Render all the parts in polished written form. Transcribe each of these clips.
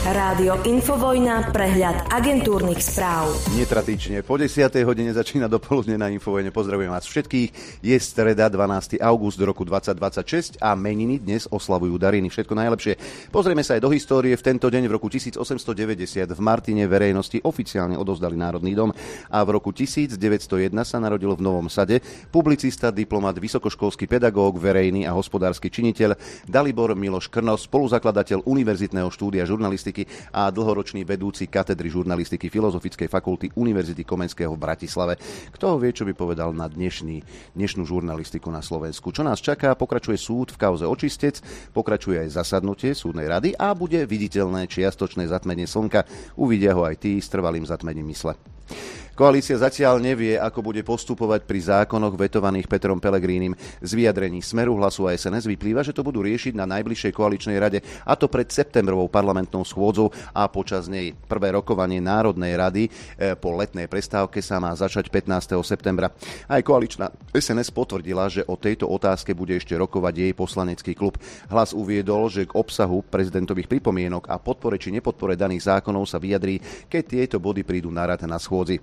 Rádio Infovojna, prehľad agentúrnych správ. Netradične po 10. hodine začína dopoludne na Infovojne. Pozdravujem vás všetkých. Je streda 12. august roku 2026 a meniny dnes oslavujú dariny. Všetko najlepšie. Pozrieme sa aj do histórie. V tento deň v roku 1890 v Martine verejnosti oficiálne odovzdali Národný dom a v roku 1901 sa narodil v Novom Sade publicista, diplomat, vysokoškolský pedagóg, verejný a hospodársky činiteľ Dalibor Miloš Krnos, spoluzakladateľ Univerzitného štúdia žurnalistiky a dlhoročný vedúci katedry žurnalistiky Filozofickej fakulty Univerzity Komenského v Bratislave. Kto vie, čo by povedal na dnešnú žurnalistiku na Slovensku. Čo nás čaká? Pokračuje súd v kauze Očistec, pokračuje aj zasadnutie súdnej rady a bude viditeľné čiastočné zatmenie slnka. Uvidia ho aj tí s trvalým zatmením mysle. Koalícia zatiaľ nevie, ako bude postupovať pri zákonoch vetovaných Petrom Pellegrínim. Z vyjadrení Smeru, Hlasu a SNS vyplýva, že to budú riešiť na najbližšej koaličnej rade, a to pred septembrovou parlamentnou schôdzou a počas nej. Prvé rokovanie Národnej rady po letnej prestávke sa má začať 15. septembra. Aj koaličná SNS potvrdila, že o tejto otázke bude ešte rokovať jej poslanecký klub. Hlas uviedol, že k obsahu prezidentových pripomienok a podpore či nepodpore daných zákonov sa vyjadrí, keď tieto body prídu na rad na schôdzi.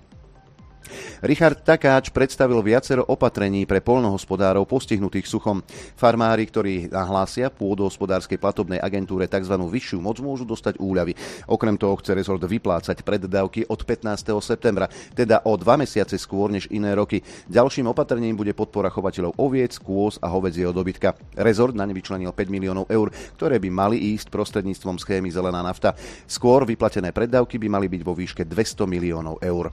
Richard Takáč predstavil viacero opatrení pre poľnohospodárov postihnutých suchom. Farmári, ktorí nahlásia pôdohospodárskej platobnej agentúre tzv. Vyššiu moc, môžu dostať úľavy. Okrem toho chce rezort vyplácať preddávky od 15. septembra, teda o 2 mesiace skôr než iné roky. Ďalším opatrením bude podpora chovateľov oviec, kôz a hovädzieho dobytka. Rezort na ne vyčlenil 5 miliónov eur, ktoré by mali ísť prostredníctvom schémy Zelená nafta. Skôr vyplatené preddávky by mali byť vo výške 200 miliónov eur.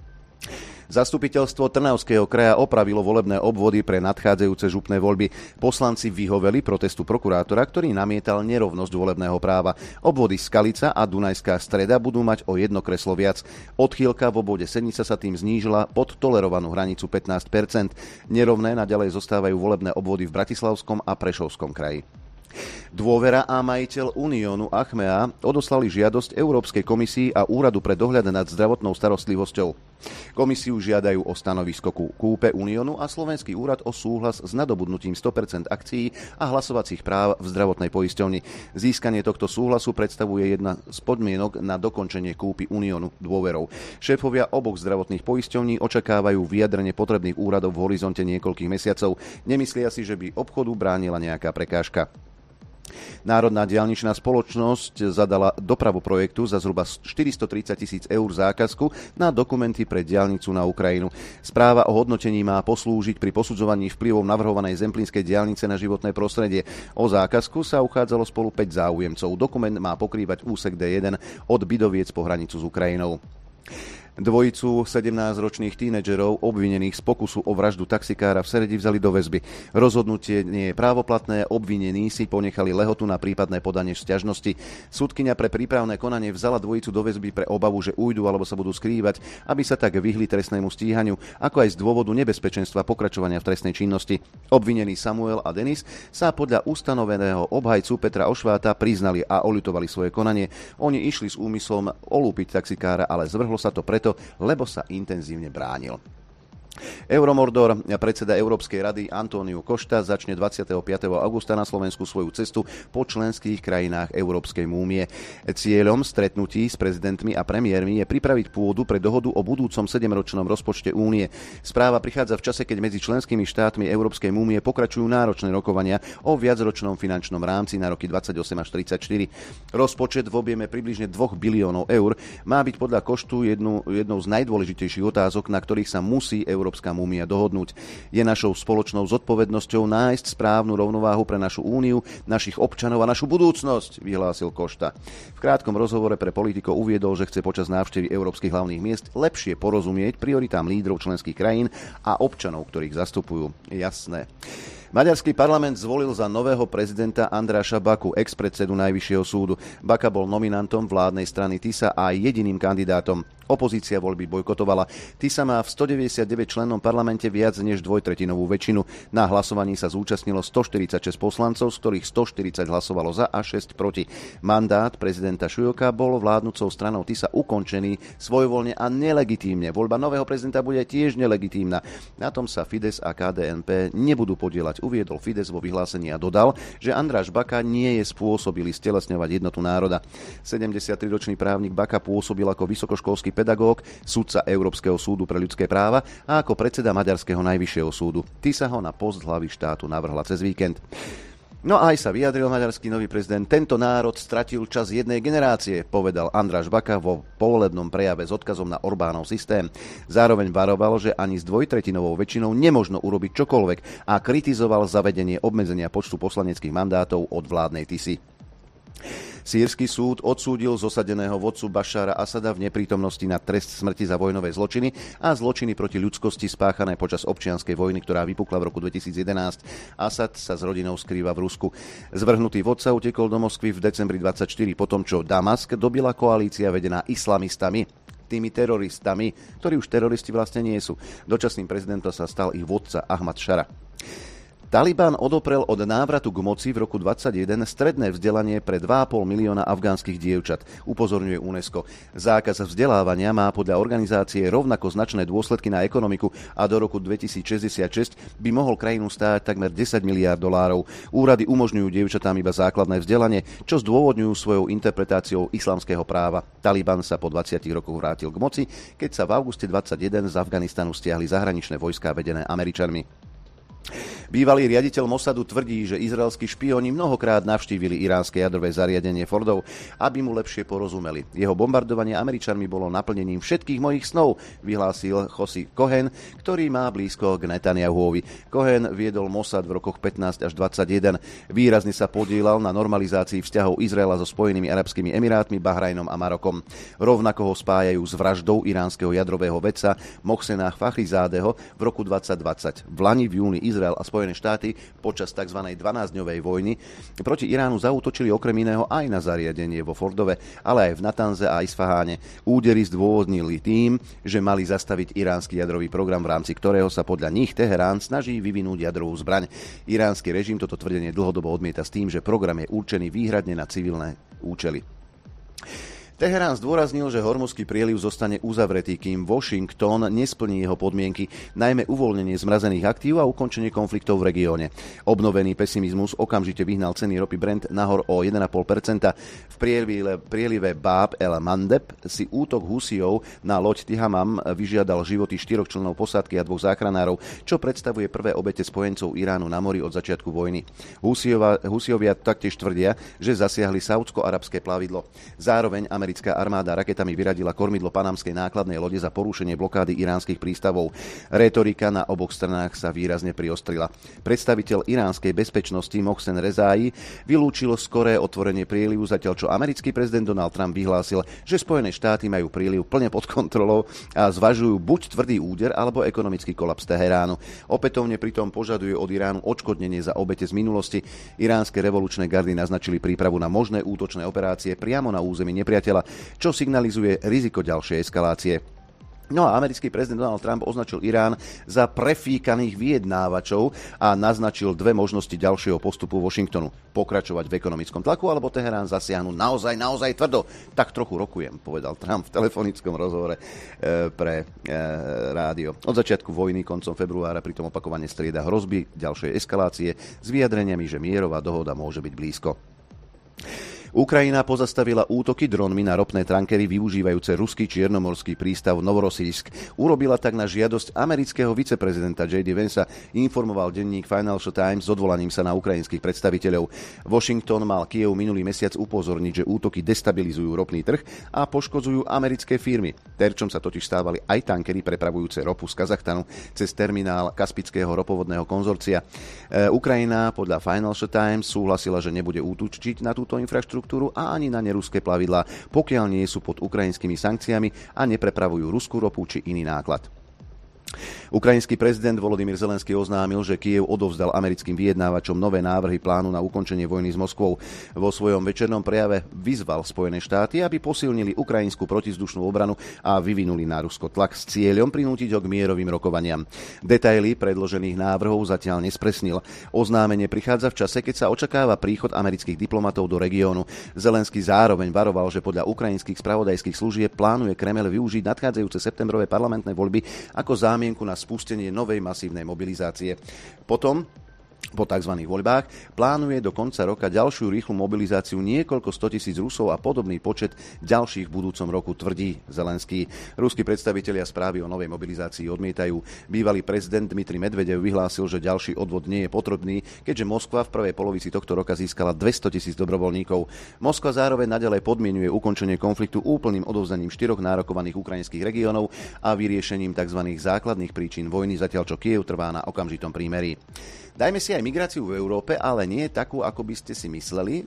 Zastupiteľstvo Trnavského kraja opravilo volebné obvody pre nadchádzajúce župné voľby. Poslanci vyhoveli protestu prokurátora, ktorý namietal nerovnosť volebného práva. Obvody Skalica a Dunajská Streda budú mať o jedno kreslo viac. Odchýlka v obvode Senica sa tým znížila pod tolerovanú hranicu 15%. Nerovné naďalej zostávajú volebné obvody v Bratislavskom a Prešovskom kraji. Dôvera a majiteľ Uniónu Achmea odoslali žiadosť Európskej komisii a Úradu pre dohľad nad zdravotnou starostlivosťou. Komisiu žiadajú o stanovisko ku kúpe Uniónu a Slovenský úrad o súhlas s nadobudnutím 100% akcií a hlasovacích práv v zdravotnej poisťovni. Získanie tohto súhlasu predstavuje jedna z podmienok na dokončenie kúpy Uniónu dôverou. Šéfovia oboch zdravotných poisťovní očakávajú vyjadrenie potrebných úradov v horizonte niekoľkých mesiacov. Nemyslia si, že by obchodu bránila nejaká prekážka. Národná diaľničná spoločnosť zadala dopravu projektu za zhruba 430 000 eur zákazku na dokumenty pre diaľnicu na Ukrajinu. Správa o hodnotení má poslúžiť pri posudzovaní vplyvov navrhovanej zemplínskej diaľnice na životné prostredie. O zákazku sa uchádzalo spolu 5 záujemcov. Dokument má pokrývať úsek D1 od Bidoviec po hranicu s Ukrajinou. Dvojicu 17-ročných tínedžerov obvinených z pokusu o vraždu taxikára v Seredi vzali do väzby. Rozhodnutie nie je právoplatné, obvinení si ponechali lehotu na prípadné podanie sťažnosti. Sudkyňa pre prípravné konanie vzala dvojicu do väzby pre obavu, že ujdu alebo sa budú skrývať, aby sa tak vyhli trestnému stíhaniu, ako aj z dôvodu nebezpečenstva pokračovania v trestnej činnosti. Obvinení Samuel a Denis sa podľa ustanoveného obhajcu Petra Ošváta priznali a oľutovali svoje konanie. Oni išli s úmyslom olúpiť taxikára, ale zvrhlo sa to preto, lebo sa intenzívne bránil. Euromordor, predseda Európskej rady António Costa, začne 25. augusta na Slovensku svoju cestu po členských krajinách Európskej únie. Cieľom stretnutí s prezidentmi a premiérmi je pripraviť pôdu pre dohodu o budúcom 7-ročnom rozpočte únie. Správa prichádza v čase, keď medzi členskými štátmi Európskej únie pokračujú náročné rokovania o viacročnom finančnom rámci na roky 28 až 34. Rozpočet v objeme približne 2 biliónov eur má byť podľa Koštu jednou z najdôležitejších otázok, na ktorých sa musí Európska únia dohodnúť. Je našou spoločnou zodpovednosťou nájsť správnu rovnováhu pre našu úniu, našich občanov a našu budúcnosť, vyhlásil Košta. V krátkom rozhovore pre Politico uviedol, že chce počas návštevy európskych hlavných miest lepšie porozumieť prioritám lídrov členských krajín a občanov, ktorých zastupujú. Jasné. Maďarský parlament zvolil za nového prezidenta Andráša Baku, ex-predsedu Najvyššieho súdu. Baka bol nominantom vládnej strany TISA a jediným kandidátom. Opozícia voľby bojkotovala. TISA má v 199 člennom parlamente viac než dvojtretinovú väčšinu. Na hlasovaní sa zúčastnilo 146 poslancov, z ktorých 140 hlasovalo za a 6 proti. Mandát prezidenta Šujoka bol vládnucou stranou TISA ukončený svojvoľne a nelegitímne. Voľba nového prezidenta bude tiež nelegitímna. Na tom sa Fides a KDNP nebudú podieľať kandidovať, uviedol Fides vo vyhlásení a dodal, že Andráš Baka nie je spôsobilý stelesňovať jednotu národa. 73-ročný právnik Baka pôsobil ako vysokoškolský pedagóg, sudca Európskeho súdu pre ľudské práva a ako predseda Maďarského najvyššieho súdu. Tisa ho na post hlavy štátu navrhla cez víkend. No a aj sa vyjadril maďarský nový prezident. Tento národ stratil čas jednej generácie, povedal Andráš Baka vo povolebnom prejave s odkazom na Orbánov systém. Zároveň varoval, že ani s dvojtretinovou väčšinou nemožno urobiť čokoľvek a kritizoval zavedenie obmedzenia počtu poslaneckých mandátov od vládnej Tisy. Sýrsky súd odsúdil zosadeného vodcu Bašára Asada v neprítomnosti na trest smrti za vojnové zločiny a zločiny proti ľudskosti spáchané počas občianskej vojny, ktorá vypukla v roku 2011. Asad sa s rodinou skrýva v Rusku. Zvrhnutý vodca utekol do Moskvy v decembri 24 potom, čo Damask dobila koalícia vedená islamistami, tými teroristami, ktorí už teroristi vlastne nie sú. Dočasným prezidentom sa stal ich vodca Ahmad Šara. Taliban odoprel od návratu k moci v roku 2021 stredné vzdelanie pre 2,5 milióna afgánskych dievčat, upozorňuje UNESCO. Zákaz vzdelávania má podľa organizácie rovnako značné dôsledky na ekonomiku a do roku 2066 by mohol krajinu stáť takmer 10 miliárd dolárov. Úrady umožňujú dievčatám iba základné vzdelanie, čo zdôvodňujú svojou interpretáciou islamského práva. Taliban sa po 20 rokoch vrátil k moci, keď sa v auguste 2021 z Afganistanu stiahli zahraničné vojská vedené Američanmi. Bývalý riaditeľ Mossadu tvrdí, že izraelskí špióni mnohokrát navštívili iránske jadrové zariadenie Fordov, aby mu lepšie porozumeli. Jeho bombardovanie Američanmi bolo naplnením všetkých mojich snov, vyhlásil Yossi Cohen, ktorý má blízko k Netanyahuovi. Cohen viedol Mossad v rokoch 15 až 21. Výrazne sa podieľal na normalizácii vzťahov Izraela so Spojenými arabskými emirátmi, Bahrajnom a Marokom. Rovnako ho spájajú s vraždou iránskeho jadrového vedca Mohsena Fakhrizádeho v roku 2020. V lani v júni Izrael a Spojené štáty počas tzv. 12-dňovej vojny proti Iránu zaútočili okrem iného aj na zariadenie vo Fordove, ale aj v Natanze a Isfaháne. Údery zdôvodnili tým, že mali zastaviť iránsky jadrový program, v rámci ktorého sa podľa nich Teherán snaží vyvinúť jadrovú zbraň. Iránsky režim toto tvrdenie dlhodobo odmieta s tým, že program je určený výhradne na civilné účely. Teherán zdôraznil, že Hormuzský prieliv zostane uzavretý, kým Washington nesplní jeho podmienky, najmä uvoľnenie zmrazených aktív a ukončenie konfliktov v regióne. Obnovený pesimizmus okamžite vyhnal ceny ropy Brent nahor o 1,5%. V prielive Bab el Mandeb si útok Husijov na loď Tihamam vyžiadal životy 4 členov posádky a 2 záchranárov, čo predstavuje prvé obete spojencov Iránu na mori od začiatku vojny. Husijovia taktiež tvrdia, že zasiahli saúdsko-arabské plavidlo. Zároveň americká armáda raketami vyradila kormidlo panamskej nákladnej lode za porušenie blokády iránskych prístavov. Rétorika na oboch stranách sa výrazne priostrila. Predstaviteľ iránskej bezpečnosti Mohsen Rezai vylúčil skoré otvorenie prielivu, zatiaľ čo americký prezident Donald Trump vyhlásil, že Spojené štáty majú príliv plne pod kontrolou a zvažujú buď tvrdý úder alebo ekonomický kolaps Teheránu. Opätovne pritom požaduje od Iránu odškodnenie za obete z minulosti. Iránske revolučné gardy naznačili prípravu na možné útočné operácie priamo na území nepriateľa, čo signalizuje riziko ďalšej eskalácie. No a americký prezident Donald Trump označil Irán za prefíkaných vyjednávačov a naznačil 2 možnosti ďalšieho postupu Washingtonu. Pokračovať v ekonomickom tlaku alebo Teherán zasiahnuť naozaj tvrdo. Tak trochu rokujem, povedal Trump v telefonickom rozhovore pre rádio. Od začiatku vojny koncom februára pritom opakovane strieda hrozby ďalšej eskalácie s vyjadreniami, že mierová dohoda môže byť blízko. Ukrajina pozastavila útoky dronmi na ropné tankery využívajúce ruský čiernomorský prístav Novorossijsk. Urobila tak na žiadosť amerického viceprezidenta J.D. Vansa, informoval denník Financial Times s odvolaním sa na ukrajinských predstaviteľov. Washington mal Kyjev minulý mesiac upozorniť, že útoky destabilizujú ropný trh a poškodzujú americké firmy. Terčom sa totiž stávali aj tankery prepravujúce ropu z Kazachstanu cez terminál Kaspického ropovodného konzorcia. Ukrajina podľa Financial Times súhlasila, že nebude útočiť na túto infraštruktúru a ani na neruské plavidlá, pokiaľ nie sú pod ukrajinskými sankciami a neprepravujú ruskú ropu či iný náklad. Ukrajinský prezident Volodymyr Zelenský oznámil, že Kyjev odovzdal americkým vyjednávačom nové návrhy plánu na ukončenie vojny s Moskvou. Vo svojom večernom prejave vyzval Spojené štáty, aby posilnili ukrajinskú protizdušnú obranu a vyvinuli na Rusko tlak s cieľom prinútiť ho k mierovým rokovaniam. Detaily predložených návrhov zatiaľ nespresnil. Oznámenie prichádza v čase, keď sa očakáva príchod amerických diplomatov do regiónu. Zelenský zároveň varoval, že podľa ukrajinských spravodajských služieb plánuje Kremel využiť nadchádzajúce septembrové parlamentné voľby ako zámienku na spustenie novej masívnej mobilizácie. Potom, Po tzv. Voľbách plánuje do konca roka ďalšiu rýchlu mobilizáciu niekoľko 100 000 Rusov a podobný počet ďalších v budúcom roku, tvrdí Zelenský. Ruskí predstavitelia správy o novej mobilizácii odmietajú. Bývalý prezident Dmitrij Medvedev vyhlásil, že ďalší odvod nie je potrebný, keďže Moskva v prvej polovici tohto roka získala 200 000 dobrovoľníkov. Moskva zároveň naďalej podmienuje ukončenie konfliktu úplným odovzdaním 4 nárokovaných ukrajinských regiónov a vyriešením tzv. Základných príčin vojny, zatiaľ čo Kyjev trvá na okamžitom prímerí. Dajme si aj migráciu v Európe, ale nie takú, ako by ste si mysleli,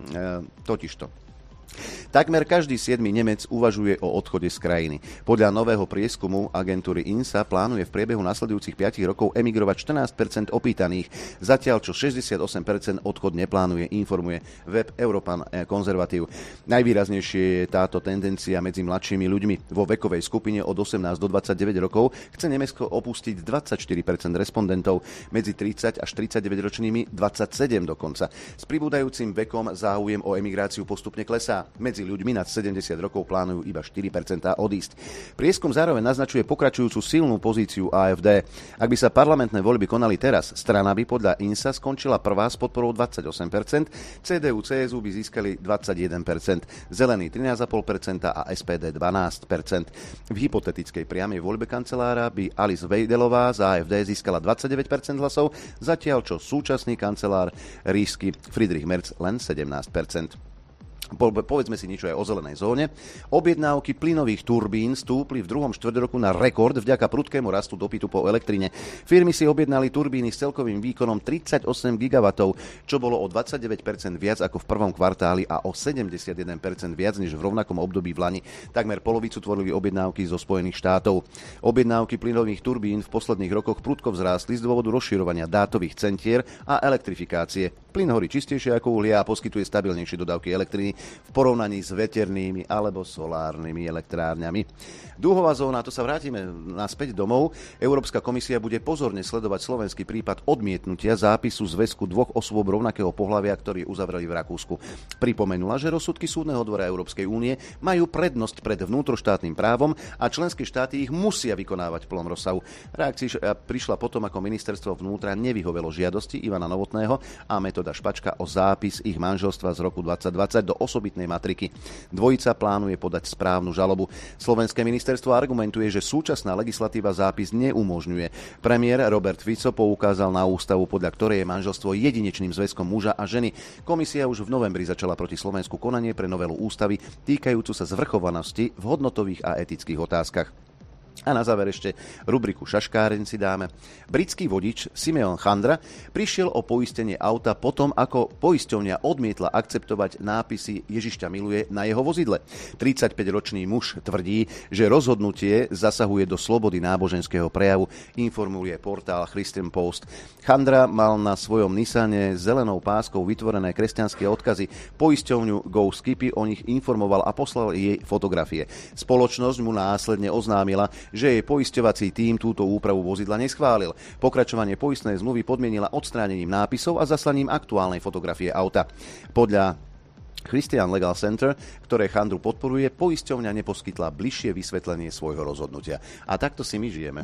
totižto. Takmer každý 7. Nemec uvažuje o odchode z krajiny. Podľa nového prieskumu agentúry INSA plánuje v priebehu nasledujúcich 5 rokov emigrovať 14% opýtaných, zatiaľ čo 68% odchod neplánuje, informuje web Europan Konzervatív. Najvýraznejšie je táto tendencia medzi mladšími ľuďmi. Vo vekovej skupine od 18 do 29 rokov chce Nemecko opustiť 24% respondentov, medzi 30 až 39 ročnými 27 dokonca. S pribúdajúcim vekom záujem o emigráciu postupne klesá. Medzi ľuďmi nad 70 rokov plánujú iba 4% odísť. Prieskum zároveň naznačuje pokračujúcu silnú pozíciu AfD. Ak by sa parlamentné voľby konali teraz, strana by podľa INSA skončila prvá s podporou 28%, CDU-CSU by získali 21%, Zelení 13,5% a SPD 12%. V hypotetickej priamej voľbe kancelára by Alice Weidelová z AfD získala 29% hlasov, zatiaľ čo súčasný kancelár ríšsky Friedrich Merz len 17%. Povedzme si niečo aj o zelenej zóne. Objednávky plynových turbín stúpli v druhom štvrťroku na rekord vďaka prudkému rastu dopytu po elektrine. Firmy si objednali turbíny s celkovým výkonom 38 GW, čo bolo o 29% viac ako v prvom kvartáli a o 71% viac než v rovnakom období v lani. Takmer polovicu tvorili objednávky zo Spojených štátov. Objednávky plynových turbín v posledných rokoch prudko vzrástli z dôvodu rozširovania dátových centier a elektrifikácie. Plyn horí čistejšie ako uhlie a poskytuje stabilnejšie dodávky elektriny v porovnaní s veternými alebo solárnymi elektrárňami. Dúhová zóna, to sa vrátime naspäť domov. Európska komisia bude pozorne sledovať slovenský prípad odmietnutia zápisu zväzku dvoch osôb rovnakého pohlavia, ktorí uzavreli v Rakúsku. Pripomenula, že rozsudky Súdneho dvora Európskej únie majú prednosť pred vnútroštátnym právom a členské štáty ich musia vykonávať v plnom rozsahu. Reakcia prišla potom, ako ministerstvo vnútra nevyhovelo žiadosti Ivana Novotného a Metoda Špačka o zápis ich manželstva z roku 2020 do osobitnej matriky. Dvojica plánuje podať správnu žalobu. Slovenské ministerstvo argumentuje, že súčasná legislatíva zápis neumožňuje. Premiér Robert Fico poukázal na ústavu, podľa ktorej je manželstvo jedinečným zväzkom muža a ženy. Komisia už v novembri začala proti Slovensku konanie pre novelu ústavy týkajúcu sa zvrchovanosti v hodnotových a etických otázkach. A na záver ešte rubriku Šaškáreň si dáme. Britský vodič Simeon Chandra prišiel o poistenie auta potom, ako poisťovňa odmietla akceptovať nápisy Ježiš ťa miluje na jeho vozidle. 35-ročný muž tvrdí, že rozhodnutie zasahuje do slobody náboženského prejavu, informuje portál Christian Post. Chandra mal na svojom Nissane zelenou páskou vytvorené kresťanské odkazy. Poisťovňu Go Skippy o nich informoval a poslal jej fotografie. Spoločnosť mu následne oznámila, že jej poisťovací tím túto úpravu vozidla neschválil. Pokračovanie poistnej zmluvy podmienila odstránením nápisov a zaslaním aktuálnej fotografie auta. Podľa Christian Legal Center, ktoré Chandru podporuje, poisťovňa neposkytla bližšie vysvetlenie svojho rozhodnutia. A takto si my žijeme.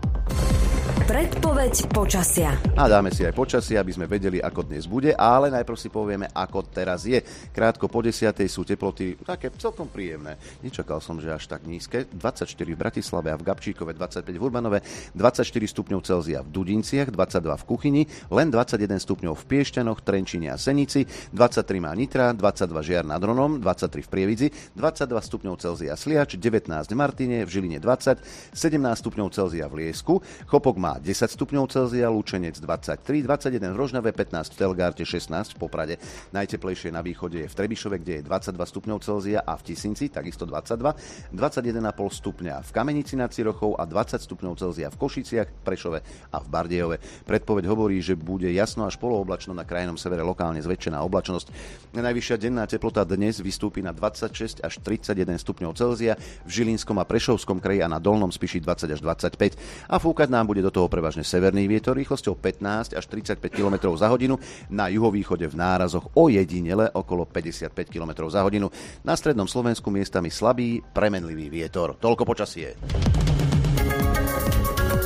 Predpoveď počasia. A dáme si aj počasie, aby sme vedeli, ako dnes bude, ale najprv si povieme, ako teraz je. Krátko po 10:00 sú teploty také celkom príjemné. Nečakal som, že až tak nízke. 24 v Bratislave a v Gabčíkove, 25 v Urbanove, 24 stupňov Celzia v Dudinciach, 22 v Kuchyni, len 21 stupňov v Piešťanoch, Trenčine a Senici, 23 má Nitra, 22 Žiar nad Hronom, 23 v Prievidzi, 22 stupňov Celzia Sliač, 19 v Martine, v Žiline 20, 17 stupňov Celzia v Liesku, Chopok má 10 stupňov Celzia, Lučenec 23, 21 v Rožnave, 15 v Telgárte, 16 v Poprade. Najteplejšie na východe je v Trebišove, kde je 22 stupňov Celzia a v Tisinci takisto 22, 21,5 stupňa v Kamenici nad Cirochou a 20 stupňov Celzia v Košiciach, Prešove a v Bardejove. Predpoveď hovorí, že bude jasno až polooblačno, na krajnom severe lokálne zväčšená oblačnosť. Najvyššia denná teplota dnes vystúpi na 26 až 31 stupňov Celzia, v Žilinskom a Prešovskom kraji a na Dolnom Spiši 20 až 25 a fúkať nám bude do toho prevažne severný vietor rýchlosťou 15 až 35 km za hodinu, na juhovýchode v nárazoch ojedinele okolo 55 km za hodinu. Na strednom Slovensku miestami slabý, premenlivý vietor. Toľko počasie.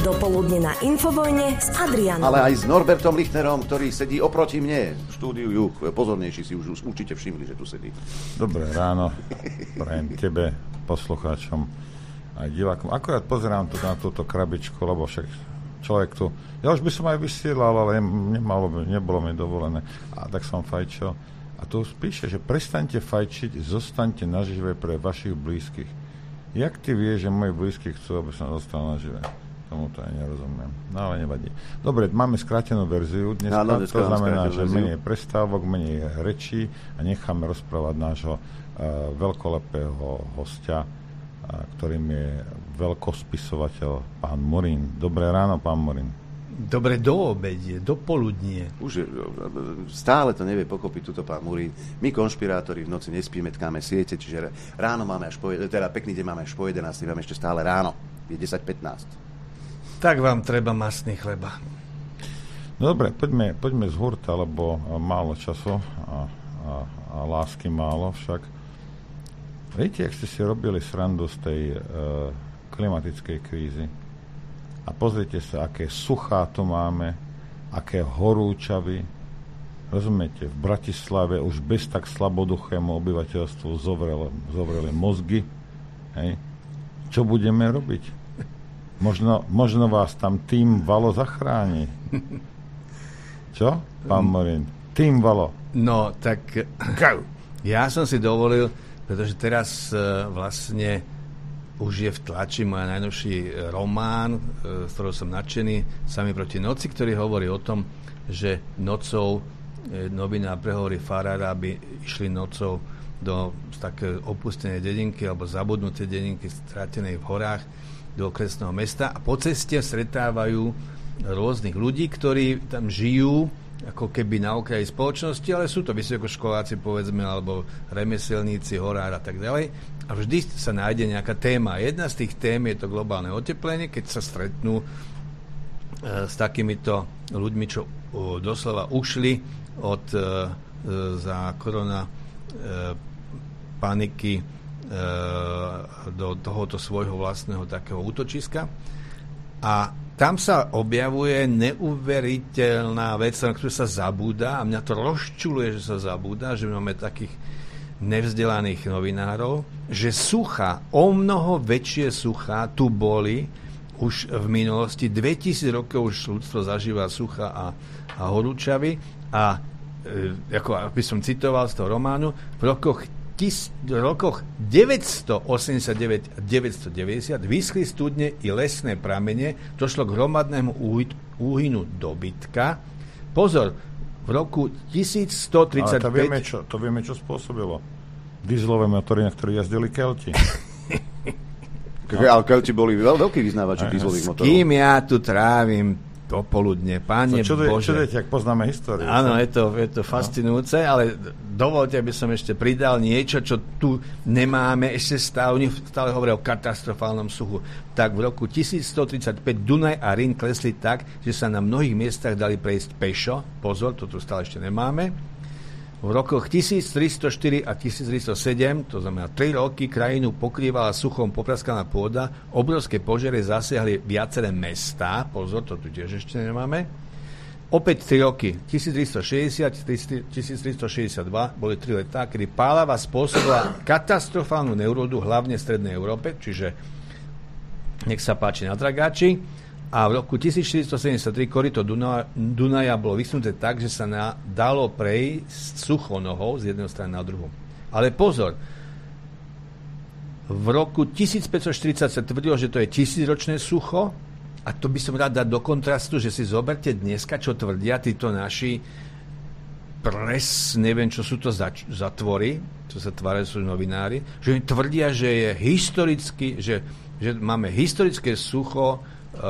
Dopoludne na Infovojne s Adrianom. Ale aj s Norbertom Lichtnerom, ktorý sedí oproti mne v štúdiu Juch. Pozornejší si už určite všimli, že tu sedí. Dobré ráno prajem tebe, poslucháčom aj divákom. Akorát pozerám tu na túto krabičku, lebo však človek tu... Ja už by som aj vysielal, ale nebolo mi dovolené. A tak som fajčil. A tu píše, že prestaňte fajčiť, zostaňte nažive pre vašich blízkych. Jak ty vieš, že moji blízky chcú, aby som zostal nažive? Tomu to aj nerozumiem. No ale nevadí. Dobre, máme skrátenú verziu dneska. To znamená, že menej prestávok, menej rečí a necháme rozprávať nášho veľkolepého hostia, ktorým je veľkospisovateľ pán Murín. Dobré ráno, pán Murín. Dobre do obedie, do poludnie. Už stále to nevie pochopiť túto pán Murín. My konšpirátori v noci nespíme, tkáme siete, čiže ráno máme až teda pekný deň máme až po 11, máme ešte stále ráno. Je 10:15. Tak vám treba masný chleba. No dobre, poďme z hurta, lebo málo času a lásky málo však. Viete, ak ste si robili srandu z tej klimatickej krízy? A pozrite sa, aké suchá tu máme, aké horúčavy. Rozumiete, v Bratislave už bez tak slaboduchému obyvateľstvu zovreli mozgy. Hej. Čo budeme robiť? Možno vás tam tým Valo zachráni. Čo, pán Morín? Tým Valo. No, tak ja som si dovolil, pretože teraz vlastne už je v tlači môj najnovší román, z ktorého som nadšený, Sami proti noci, ktorý hovorí o tom, že nocou novinár prehovorí farára, aby išli nocou do také opustenej dedinky alebo zabudnutej dedinky stratenej v horách do okresného mesta a po ceste stretávajú rôznych ľudí, ktorí tam žijú ako keby na okraji spoločnosti, ale sú to vysokoškoláci, povedzme, alebo remeselníci, horár a tak ďalej. A vždy sa nájde nejaká téma. Jedna z tých tém je to globálne oteplenie, keď sa stretnú s takýmito ľuďmi, čo doslova ušli od za korona paniky do tohoto svojho vlastného takého útočiska. A tam sa objavuje neuveriteľná vec, na ktorú sa zabúda, a mňa to rozčuluje, že sa zabúda, že máme takých nevzdelaných novinárov, že suchá, o mnoho väčšie suchá tu boli už v minulosti. 2000 rokov už ľudstvo zažíva sucha a horúčavy a ako by som citoval z toho románu, v rokoch 989 a 990 vyschli studne i lesné pramene, došlo k hromadnému úhynu dobytka. Pozor, v roku 1135... Ale to vieme, čo spôsobilo. Dieselové motory, na ktorých jazdili Kelti. Ale Kelti boli veľkí vyznávači dieselových motorov. S kým ja tu trávim dopoludne, Pane Bože. Čudujete, ak poznáme históriu. Áno, je to fascinujúce, ale dovolte, aby som ešte pridal niečo, čo tu nemáme. Ešte stále hovoria o katastrofálnom suchu. Tak v roku 1135 Dunaj a Rín klesli tak, že sa na mnohých miestach dali prejsť pešo. Pozor, to tu stále ešte nemáme. V rokoch 1304 a 1307, to znamená 3 roky, krajinu pokrývala suchom popraskaná pôda, obrovské požiare zasiahli viaceré mestá, pozor, to tu tiež ešte nemáme. Opäť 3 roky, 1360, 1362, boli 3 letá, kedy pálava spôsobila katastrofálnu neurodu hlavne v strednej Európe, čiže nech sa páči na dragáči. A v roku 1473 koryto Dunaja bolo vysnuté tak, že sa dalo prejsť sucho nohou z jednej strany na druhú. Ale pozor, v roku 1540 sa tvrdilo, že to je 1000-ročné sucho, a to by som rád dať do kontrastu, že si zoberte dneska, čo tvrdia títo naši neviem, čo sú to zatvory, čo sa tvária, sú novinári, že oni tvrdia, že je historicky, že máme historické sucho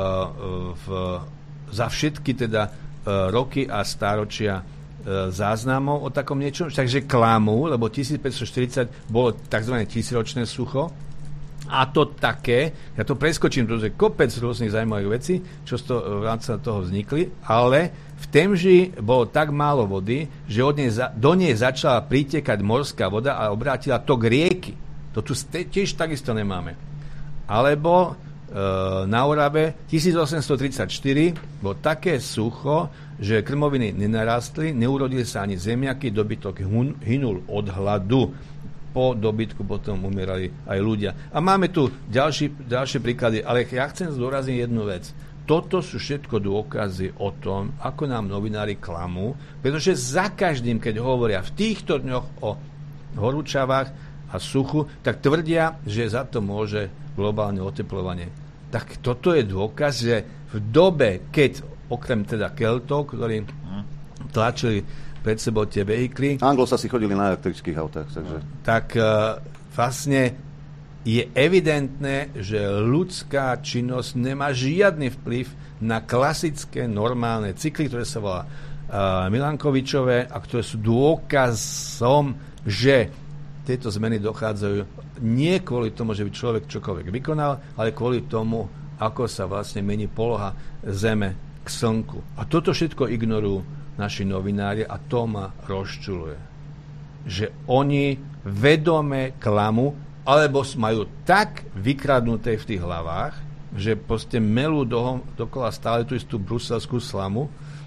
za všetky teda roky a stáročia záznamov o takom niečom, takže klamú, lebo 1540 bolo tzv. 1000-ročné sucho a to také, ja to preskočím, to je kopec rôznych zaujímavých vecí, čo v rámci toho vznikli, ale v Temži bolo tak málo vody, že do nej začala pritekať morská voda a obrátila tok rieky. To tu tiež takisto nemáme. Alebo na Orave 1834 bolo také sucho, že krmoviny nenarastli, neurodili sa ani zemiaky, dobytok hynul od hladu. Po dobytku potom umierali aj ľudia. A máme tu ďalšie príklady, ale ja chcem zdôrazniť jednu vec. Toto sú všetko dôkazy o tom, ako nám novinári klamú, pretože za každým, keď hovoria v týchto dňoch o horúčavách a suchu, tak tvrdia, že za to môže globálne oteplovanie. Tak toto je dôkaz, že v dobe, keď okrem teda Keltov, ktorí tlačili pred sebou tie vehikly, Anglosasi chodili na elektrických autách, takže... tak vlastne je evidentné, že ľudská činnosť nemá žiadny vplyv na klasické normálne cykly, ktoré sa volá Milankovičové a ktoré sú dôkazom, že tieto zmeny dochádzajú nie kvôli tomu, že by človek čokoľvek vykonal, ale kvôli tomu, ako sa vlastne mení poloha Zeme k Slnku. A toto všetko ignorujú naši novinári a to ma rozčuluje. Že oni vedome klamu, alebo majú tak vykradnuté v tých hlavách, že proste melú dokola stále tú istú bruselskú slamu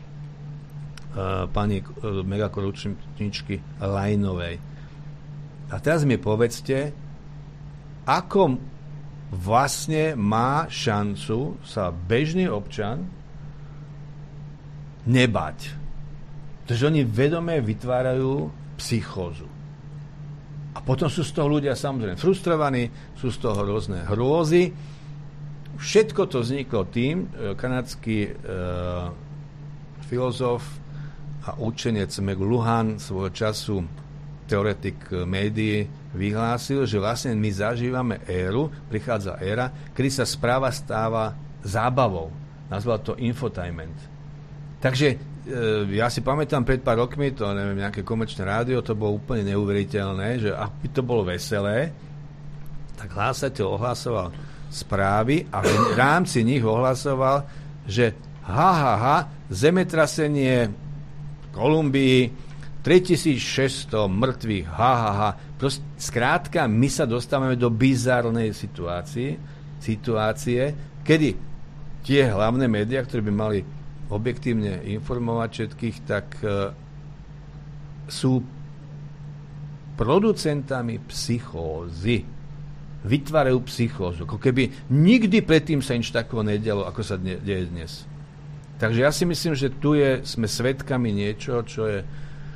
pani megakorupčničky Lajnovej. A teraz mi povedzte, ako vlastne má šancu sa bežný občan nebať. Pretože oni vedome vytvárajú psychózu. A potom sú z toho ľudia samozrejme frustrovaní, sú z toho rôzne hrôzy. Všetko to vzniklo tým, kanadský filozof a učenec Meg Luhan svojho času teoretik médií vyhlásil, že vlastne my zažívame éru, prichádza éra, kedy sa správa stáva zábavou. Nazval to infotainment. Takže ja si pamätám pred pár rokmi, to neviem, nejaké komerčné rádio, to bolo úplne neuveriteľné, že aby to bolo veselé, tak hlásateľ ohlasoval správy a v rámci nich ohlasoval, že zemetrasenie v Kolumbii, 3600 mŕtvych, skrátka, my sa dostávame do bizarnej situácie, kedy tie hlavné médiá, ktoré by mali objektívne informovať všetkých, tak sú producentami psychózy. Vytvárajú psychózu. Ako keby nikdy predtým sa nič takého nedialo, ako sa deje dnes. Takže ja si myslím, že tu sme svedkami niečo, čo je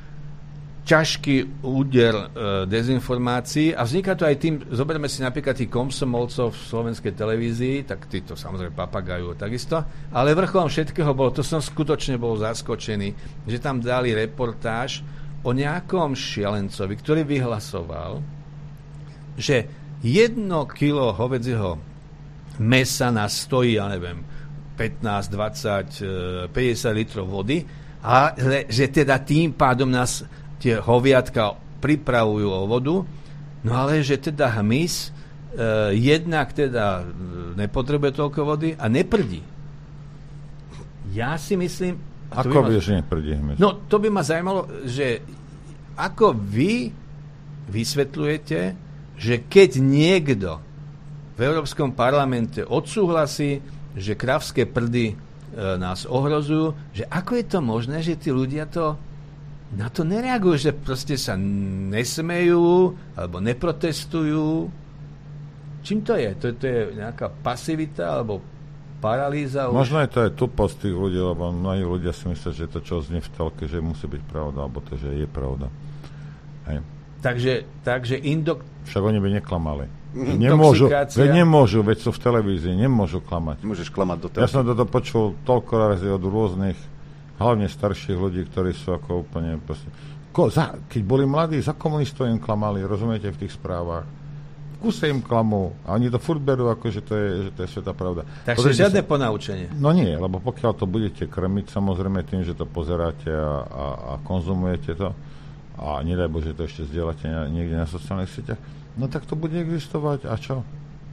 ťažký úder dezinformácií a vzniká to aj tým, zoberme si napríklad tých komsomolcov v slovenskej televízii, tak tí to samozrejme papagajú takisto, ale vrcholom všetkého bolo, to som skutočne bol zaskočený, že tam dali reportáž o nejakom šialencovi, ktorý vyhlasoval, že 1 kilo hovedzieho mesa nás stojí, ja neviem, 15, 20, 50 litrov vody, ale že teda tým pádom nás tie hoviatka pripravujú o vodu, no ale že teda hmyz jednak teda nepotrebuje toľko vody a neprdí. Ja si myslím... Ako vieš, že neprdí hmyz? No, to by ma zaujímalo, že ako vy vysvetľujete, že keď niekto v Európskom parlamente odsúhlasí, že kravské prdy nás ohrozujú, že ako je to možné, že tí ľudia na to nereagujú, že proste sa nesmejú alebo neprotestujú. Čím to je? To je nejaká pasivita alebo paralýza? Možno je to aj tuposť tých ľudí, lebo mnohí ľudia si myslia, že to, čo znie v telke, že musí byť pravda, alebo to, že je pravda. Hej. Takže však oni by neklamali. Nemôžu, veď sú v televízii, nemôžu klamať. Môžeš klamať do telky. Ja som toto počul toľko razy od rôznych, hlavne starších ľudí, ktorí sú ako úplne proste... Keď boli mladí, za komunistov im klamali, rozumiete, v tých správach. V kuse im klamú a oni to furt berú, ako že to je svätá pravda. Takže žiadne ponaučenie. No nie, lebo pokiaľ to budete krmiť, samozrejme tým, že to pozeráte a konzumujete to a nedaj Bože, to ešte zdieľate niekde na sociálnych sieťach, no tak to bude existovať. A čo?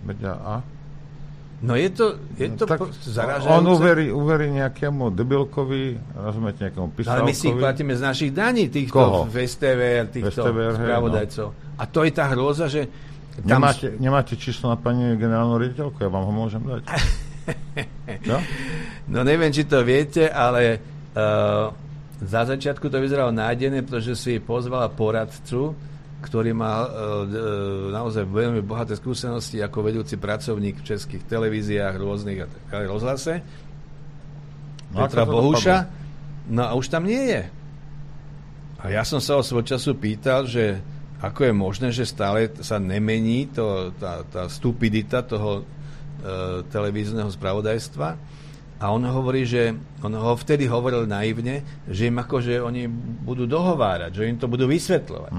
No je to zarážajúce. On uverí nejakému debilkovi, rozumiete, nejakému písavkovi. Ale my si ich platíme z našich daní, týchto VSTV, týchto spravodajcov. A to je tá hrôza, že Nemáte číslo na pani generálnu riaditeľku? Ja vám ho môžem dať. Čo? No neviem, či to viete, ale za začiatku to vyzeralo nájdené, pretože si pozvala poradcu, ktorý má naozaj veľmi bohaté skúsenosti ako vedúci pracovník v českých televíziách, rôznych rozhlase. Petra Bohuša. No a už tam nie je. A ja som sa o svoj času pýtal, že ako je možné, že stále sa nemení tá stupidita toho televízneho spravodajstva. A on hovorí, že on ho vtedy hovoril naivne, že im akože oni budú dohovárať, že im to budú vysvetľovať.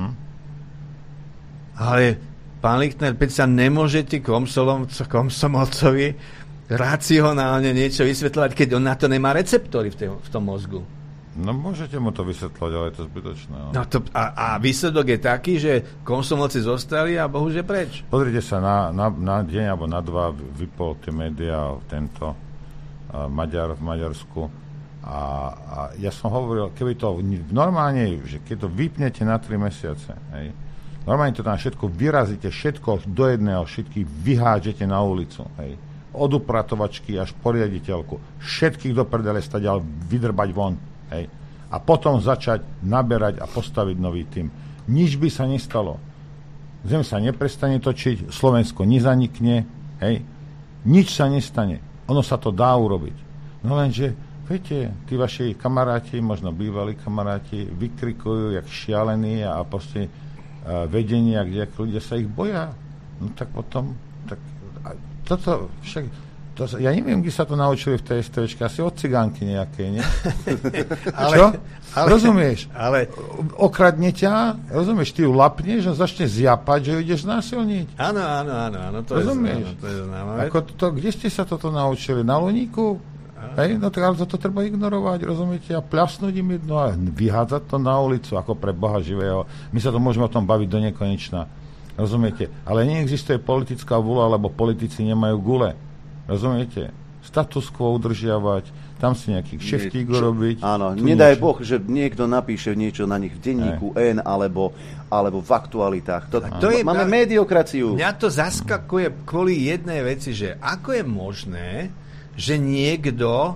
Ale pán Lichtner, sa nemôžete Komsomolcovi racionálne niečo vysvetľovať, keď on na to nemá receptory v tom mozgu. No môžete mu to vysvetľovať, ale je to zbytočné. No a výsledok je taký, že Komsomolci zostali a bohužiaľ preč. Pozrite sa, na deň alebo na dva vypol tie médiá tento Maďar v Maďarsku a ja som hovoril, keby to normálne, že keď to vypnete na 3 mesiace, hej, normálne to tam všetko vyrazíte, všetko do jedného, všetkých vyhádžete na ulicu, hej, od upratovačky až po riaditeľku, všetkých do prdele stadiaľ vydrbať von, hej, a potom začať naberať a postaviť nový tím. Nič by sa nestalo. Zem sa neprestane točiť, Slovensko nezanikne, hej, nič sa nestane. Ono sa to dá urobiť. No lenže, viete, tí vaši kamaráti, možno bývalí kamaráti, vykrikujú jak šialení a proste vedenia, kde ľudia sa ich boja. No tak potom, toto však, ja neviem, kde sa to naučili v tej STVčke, asi od cigánky nejakej, nie? Čo? Rozumieš? Ale okradne ťa, rozumieš, ty ju lapneš a začne zjapať, že ju ideš znásilniť. Áno, to rozumieš? To je známe. Kde ste sa toto naučili? Na Luníku? Hej, no tak ale toto treba ignorovať, rozumiete? A pľasnúť im jedno a vyhádzať to na ulicu, ako pre Boha živého. My sa to môžeme o tom baviť do nekonečna. Rozumiete? Ale neexistuje politická vôľa, lebo politici nemajú gule. Rozumiete? Status quo udržiavať, tam si nejaký kšeftík urobiť. Áno, nedaj Boh, že niekto napíše niečo na nich v denníku N alebo v aktualitách. Máme mediokraciu. Mňa to zaskakuje kvôli jednej veci, že ako je možné, že niekto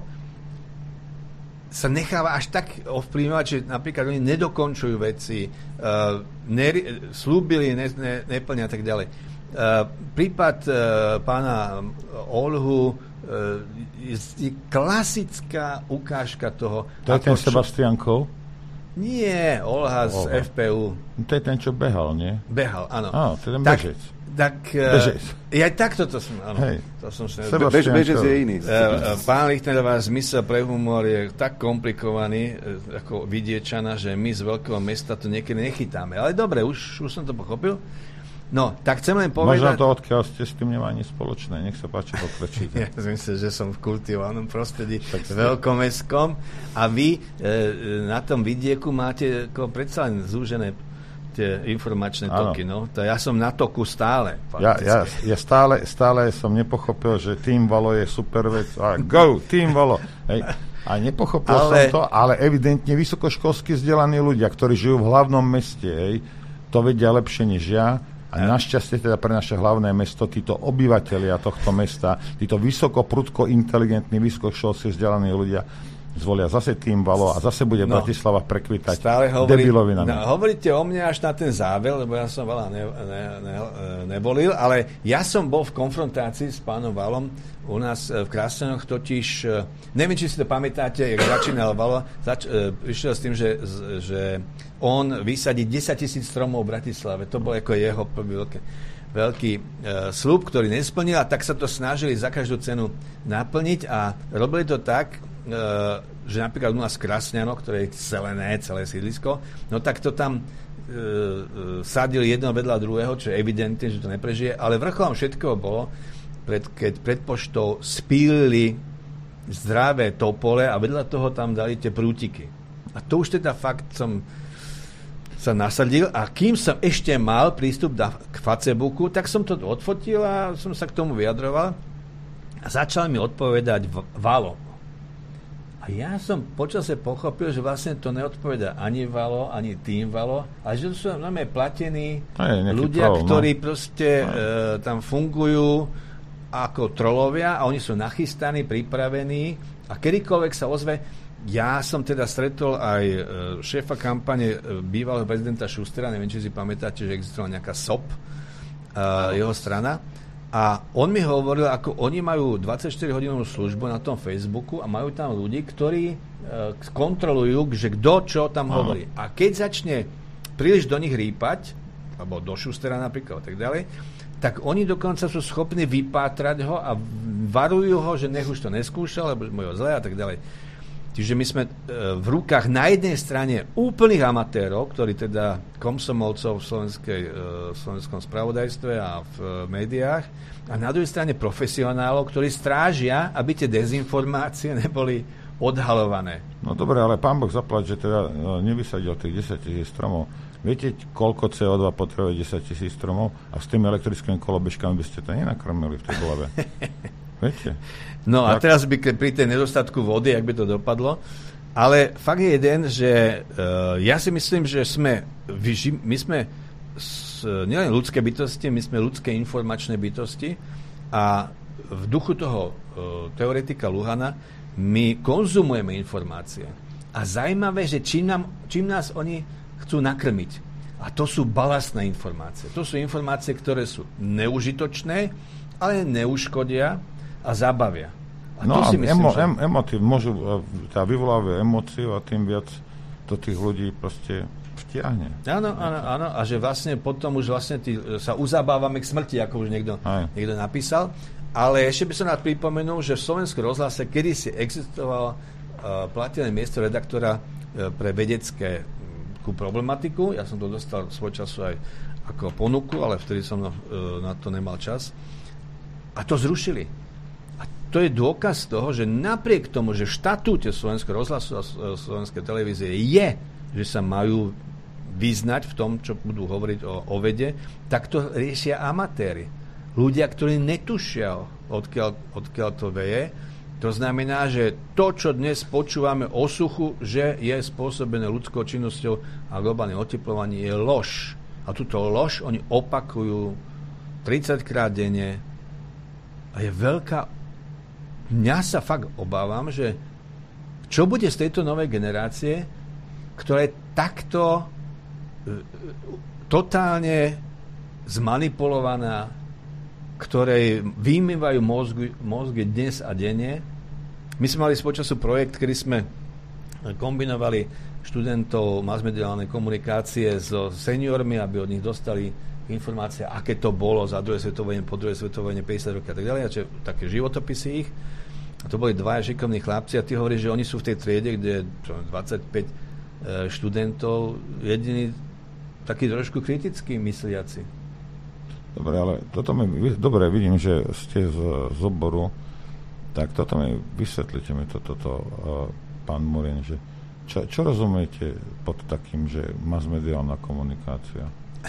sa necháva až tak ovplyvňovať, že napríklad oni nedokončujú veci, slúbili, neplnia a tak ďalej. Prípad pána Olhu je klasická ukážka toho. To je ten Sebastiankov? Nie, Olha z FPU. To je ten, čo behal, nie? Behal, áno. To je ten bežec. Bežec. Ja takto to som, áno. Hej. To som bežec je iný. Pán Lichtnerová zmysel pre humor je tak komplikovaný, ako Vidiečana, že my z veľkého mesta to niekedy nechytáme. Ale dobre, už som to pochopil. No, tak chcem len povedať... Možno to, odkiaľ ste s tým nemá nič spoločné. Nech sa páči, pokračujte. Ja myslím, že som v kultivovanom prostredí veľkomestskom a vy na tom vidieku máte predsa len zúžené tie informačné toky. No? Ja som na toku stále. Ja stále som nepochopil, že Tým Valo je super vec. Go, Tým Valo! Hej. A nepochopil som to, ale evidentne vysokoškolsky vzdelaní ľudia, ktorí žijú v hlavnom meste, hej, to vedia lepšie než ja. A našťastie teda pre naše hlavné mesto, títo obyvatelia tohto mesta, títo vysoko, prudko inteligentní, vysokoškolsky vzdelaní ľudia zvolia zase Tým Valo a zase bude Bratislava prekvitať debilovinami. Hovoríte o mne až na ten záver, lebo ja som veľa nevolil, ale ja som bol v konfrontácii s pánom Valom u nás v Krásenoch, totiž neviem, či si to pamätáte, jak začínal Valo, prišiel s tým, že on vysadí 10 000 stromov v Bratislave. To bol ako jeho prvý veľký sľub, ktorý nesplnil, a tak sa to snažili za každú cenu naplniť a robili to tak, že napríklad u nás Krásňano, ktoré je zelené, celé sídlisko, no tak to tam sadili jedno vedľa druhého, čo je evidentné, že to neprežije, ale vrcholom všetkého bolo, keď pred poštou spílili zdravé topole a vedľa toho tam dali tie prútiky. A to už teda fakt som sa nasadil a kým som ešte mal prístup k Facebooku, tak som to odfotil a som sa k tomu vyjadroval a začal mi odpovedať Valo. A ja som počase pochopil, že vlastne to neodpovedá ani Valo, ani tým Valo, a že sú normálne platení ľudia, ktorí proste tam fungujú ako trolovia a oni sú nachystaní, pripravení a kedykoľvek sa ozve. Ja som teda stretol aj šéfa kampane bývalého prezidenta Schustera, neviem, či si pamätáte, že existovala nejaká SOP, jeho strana. A on mi hovoril, ako oni majú 24-hodinovú službu na tom Facebooku a majú tam ľudí, ktorí kontrolujú, že kto čo tam hovorí. A keď začne príliš do nich rýpať, alebo do Schustera napríklad a tak ďalej, tak oni dokonca sú schopní vypátrať ho a varujú ho, že nech už to neskúšal, lebo mu je zle a tak ďalej. Čiže my sme v rukách na jednej strane úplných amatérov, ktorí teda komsomolcov v slovenskom spravodajstve a v médiách, a na druhej strane profesionálov, ktorí strážia, aby tie dezinformácie neboli odhalované. No dobre, ale pán Boh zaplať, že teda nevysadil tých 10 000 stromov. Viete, koľko CO2 potrebuje 10 000 stromov a s tými elektrickými kolobežkami by ste to nenakrmili v tej hlave? Viete? No a teraz by pri tej nedostatku vody, ak by to dopadlo. Ale fakt je jeden, že ja si myslím, že my sme nielen ľudské bytosti, my sme ľudské informačné bytosti a v duchu toho teoretika Luhana my konzumujeme informácie. A zaujímavé, že čím nás oni chcú nakrmiť. A to sú balastné informácie. To sú informácie, ktoré sú neužitočné, ale neuškodia a zabavia. A no a emotív môžu, vyvolávajú emóciu a tým viac to tých ľudí proste vtiahne. Áno. A že vlastne potom už vlastne sa uzabávame k smrti, ako už niekto napísal. Ale ešte by som rád pripomenul, že v Slovenskom rozhlase kedysi existovalo platené miesto redaktora pre vedeckú problematiku. Ja som to dostal svoj času aj ako ponuku, ale vtedy som na to nemal čas. A to zrušili. To je dôkaz toho, že napriek tomu, že v štatúte Slovenského rozhlasu a Slovenskej televízie je, že sa majú vyznať v tom, čo budú hovoriť o vede, tak to riešia amatéri. Ľudia, ktorí netušia, odkiaľ to veje. To znamená, že to, čo dnes počúvame o suchu, že je spôsobené ľudskou činnosťou a globálnym oteplovaním, je lož. A túto lož oni opakujú 30 krát denne a je veľká. Mňa sa fakt obávam, že čo bude z tejto novej generácie, ktorá je takto totálne zmanipulovaná, ktorej vymývajú mozgy dnes a denne. My sme mali počasu projekt, kedy sme kombinovali študentov masmediálnej komunikácie so seniormi, aby od nich dostali informácie, aké to bolo za druhé svetové vojne, po druhé svetové vojne, 50 rokov a tak ďalej, a také životopisy ich. A to boli dvaja šikovní chlapci a tí hovorí, že oni sú v tej triede, kde je 25 študentov, jediní takí trošku kritickí mysliaci. Dobre, ale dobre vidím, že ste z oboru, tak toto mi vysvetlite mi pán Murín, že čo rozumiete pod takým, že masmediálna komunikácia?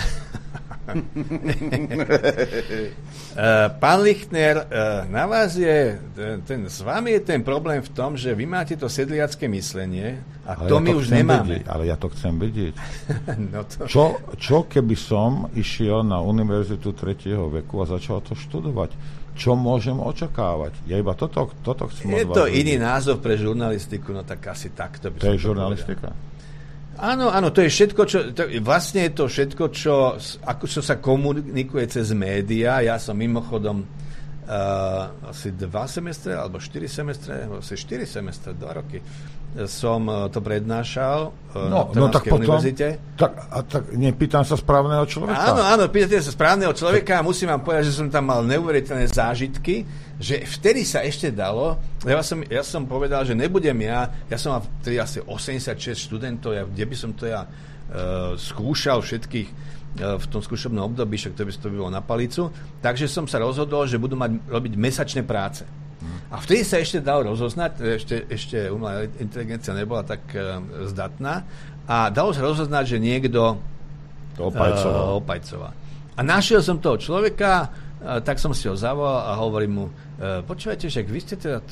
Pán Lichtner, na vás s vami je ten problém v tom, že vy máte to sedliacké myslenie a ale to my už nemáme. Ale ja to chcem vedieť. No čo keby som išiel na univerzitu 3. veku a začal to študovať? Čo môžem očakávať? Ja iba toto chcem od vás. Je to iný názov pre žurnalistiku, no tak asi takto by som to je žurnalistika? Áno, to je všetko, vlastne je to všetko, čo sa komunikuje cez médiá. Ja som mimochodom asi 2 semestre, alebo 4 semestre, asi 4 semestre, 2 roky som to prednášal na Trnavskej univerzite. Tak nepýtam sa správneho človeka. Áno, pýtate sa správneho človeka a musím vám povedať, že som tam mal neuveriteľné zážitky, že vtedy sa ešte dalo, ja som povedal, že nebudem ja som mal vtedy asi 86 študentov, kde by som to skúšal všetkých v tom skúšobnom období, však to by bolo na palicu, takže som sa rozhodol, že budú robiť mesačné práce. A vtedy sa ešte dalo rozoznať, ešte umelá inteligencia nebola tak zdatná, a dalo sa rozoznať, že niekto opajcoval. A našiel som toho človeka, tak som si ho zavolal a hovorím mu, počúvajte, však vy ste teda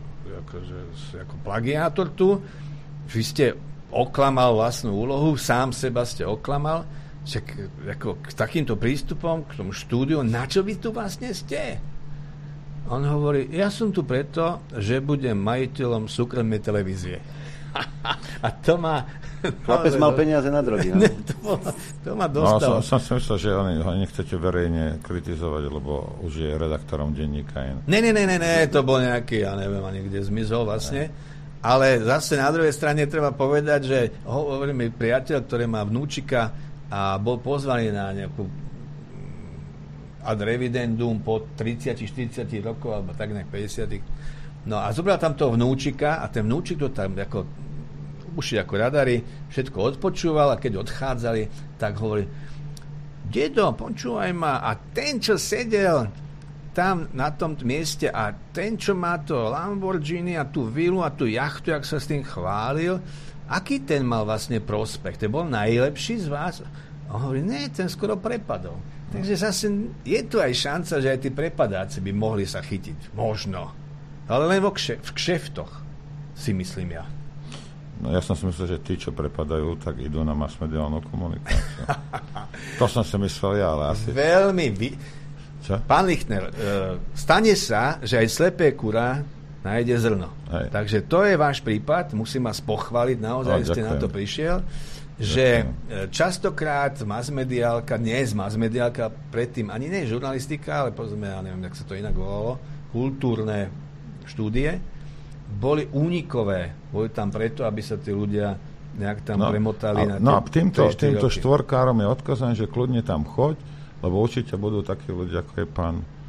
ako plagiátor tu, vy ste oklamal vlastnú úlohu, sám seba ste oklamal, však ako k takýmto prístupom, k tomu štúdiu, na čo vy tu vlastne ste? On hovorí, ja som tu preto, že budem majiteľom súkromnej televízie. A to má... Chlapec mal peniaze na drogy. No? To ma dostalo. Som si myslel, že ho nechcete verejne kritizovať, lebo už je redaktorom denníka. Ne, to bol nejaký, ja neviem, ani kde zmizol vlastne. Ale zase na druhej strane treba povedať, že hovorí mi priateľ, ktorý má vnúčika a bol pozvaný na nejakú ad revidendum po 30-40 rokov, alebo tak nejak 50. No a zobral tam toho vnúčika a ten vnúčik to tam ako uši ako radary, všetko odpočúval a keď odchádzali, tak hovorí, dedo, počúvaj ma, a ten, čo sedel tam na tom mieste a ten, čo má to Lamborghini a tú vilu a tú jachtu, jak sa s tým chválil, aký ten mal vlastne prospekt? Ten bol najlepší z vás? A on hovorí, ne, ten skoro prepadol. Takže zase je tu aj šanca, že aj tí prepadáci by mohli sa chytiť. Možno. Ale len v kšeftoch, si myslím ja. No ja som si myslel, že tí, čo prepadajú, tak idú na masmediálnu komunikáciu. To som si myslel ja, ale asi... Veľmi... Čo? Pán Lichtner, stane sa, že aj slepé kurá nájde zrno. Hej. Takže to je váš prípad, musím vás pochváliť, naozaj ste na to prišiel, že častokrát masmediálka, nie je masmediálka predtým, ani nie je žurnalistika, ale povedzme, ja neviem, jak sa to inak volalo, kultúrne štúdie, boli únikové. Boli tam preto, aby sa tí ľudia nejak tam premotali na tie... No a týmto štvorkárom je odkazané, že kľudne tam choď, lebo určite budú takí ľudia, ako je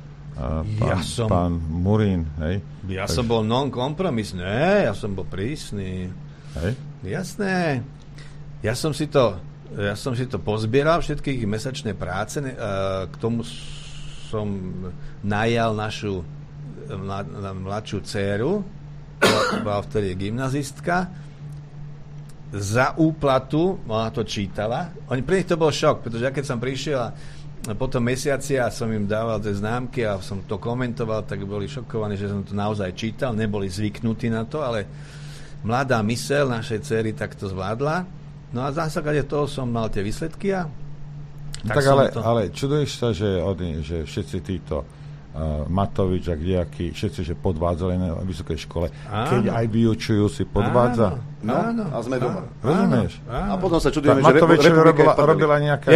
pán Murín. Hej? Ja som bol non-kompromisný, ja som bol prísny. Hej? Jasné. Ja som si to pozbieral, všetky ich mesačné práce, k tomu som najal našu mladšiu dcéru, bola vtedy gymnazistka, za úplatu, ona to čítala. Pre nich to bol šok, pretože ja keď som prišiel a potom mesiaci a som im dával tie známky a som to komentoval, tak boli šokovaní, že som to naozaj čítal, neboli zvyknutí na to, ale mladá myseľ našej dcery tak to zvládla. No a v základe toho som mal tie výsledky a... Tak ale čuduješ sa, že všetci títo Matovič a kdejakí, všetci, že podvádzali na vysokej škole. Áno. Keď aj vyučujú, si podvádza. Áno. A sme doma. Rozumieš? A potom sa čudujeme, že Matovičova robila nejaká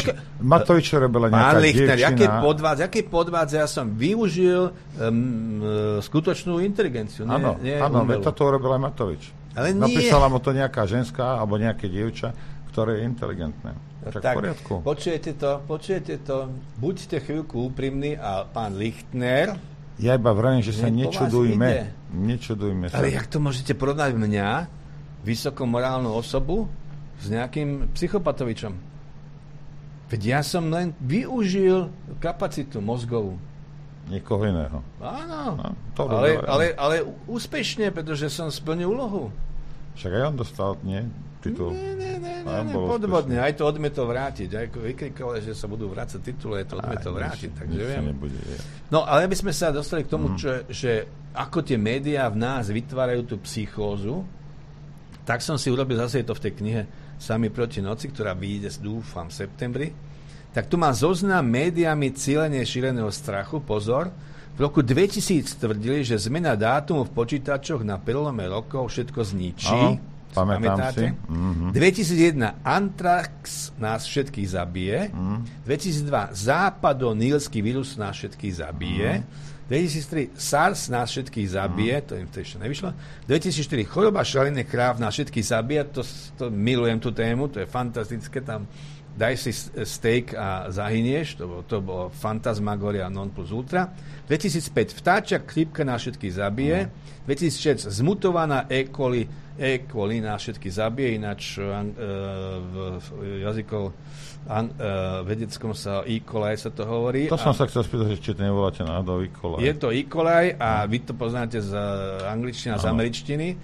dievčina. Jaké podvádza? Ja som využil skutočnú inteligenciu. Áno, to robila aj Matovič. Ale nie. Napísala mu to nejaká ženská alebo nejaké dievča, ktoré je inteligentné. Tak v poriadku. Počujete to. Buďte chvíľku úprimní a pán Lichtner... Ja iba vravím, že sa nečudujme sa. Ale jak to môžete porovnať mňa, vysokomorálnu osobu, s nejakým psychopatovičom? Veď ja som len využil kapacitu mozgovú. Niekoho iného. Áno. Ale úspešne, pretože som splnil úlohu. Však aj on dostal, nie? Titul. Ne, podvodne. Aj to odmietol vrátiť. Aj vykrikovali, že sa budú vrácať titule, to odmietol vrátiť. Takže viem. No, ale aby sme sa dostali k tomu, že ako tie médiá v nás vytvárajú tú psychózu, tak som si urobil zase to v tej knihe Sami proti noci, ktorá vyjde, dúfam, v septembri. Tak tu má zoznam médiami cieľene šíreného strachu. Pozor. V roku 2000 tvrdili, že zmena dátumu v počítačoch na prelome rokov všetko zničí. Pamätáte? 2001 Antrax nás všetkých zabije. 2002 západonilský vírus nás všetkých zabije. 2003 SARS nás všetkých zabije, to im ešte nevyšlo. 2004 choroba šaliny kráv nás všetkých zabije, to milujem tú tému, to je fantastické, tam daj si steak a zahynieš, to bolo fantasmagoria non plus ultra. 2005 vtáčia chrípka nás všetkých zabije. 2006 zmutovaná E. coli nás všetkých zabije, ináč v jazyku vedeckom sa E. coli sa to hovorí. To som sa chcel spýtať, či to nevoláte náhodou E. coli. Je to E. coli a vy to poznáte z angličtiny a z američtiny.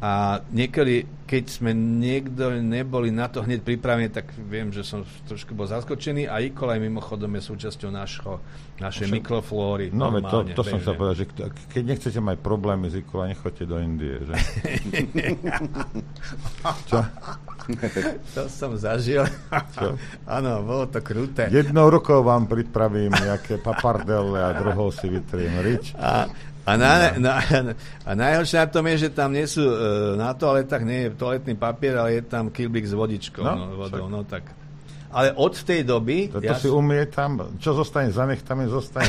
A niekedy, keď sme niekto neboli na to hneď pripravení, tak viem, že som trošku bol zaskočený a E-coli mimochodom je súčasťou našej mikroflóry. No, to som sa povedal, že keď nechcete mať problémy s E-coli, nechoďte do Indie, že? Čo? To som zažil. Áno, bolo to kruté. Jednou rukou vám pripravím nejaké papardelle a druhou si vytriem rič. A najhoršie na tom je, že tam nie sú na toaletách, nie je toaletný papier, ale je tam kilbík s vodičkou, vodou. No, tak. Ale od tej doby... To si umie tam, čo zostane za nechtami,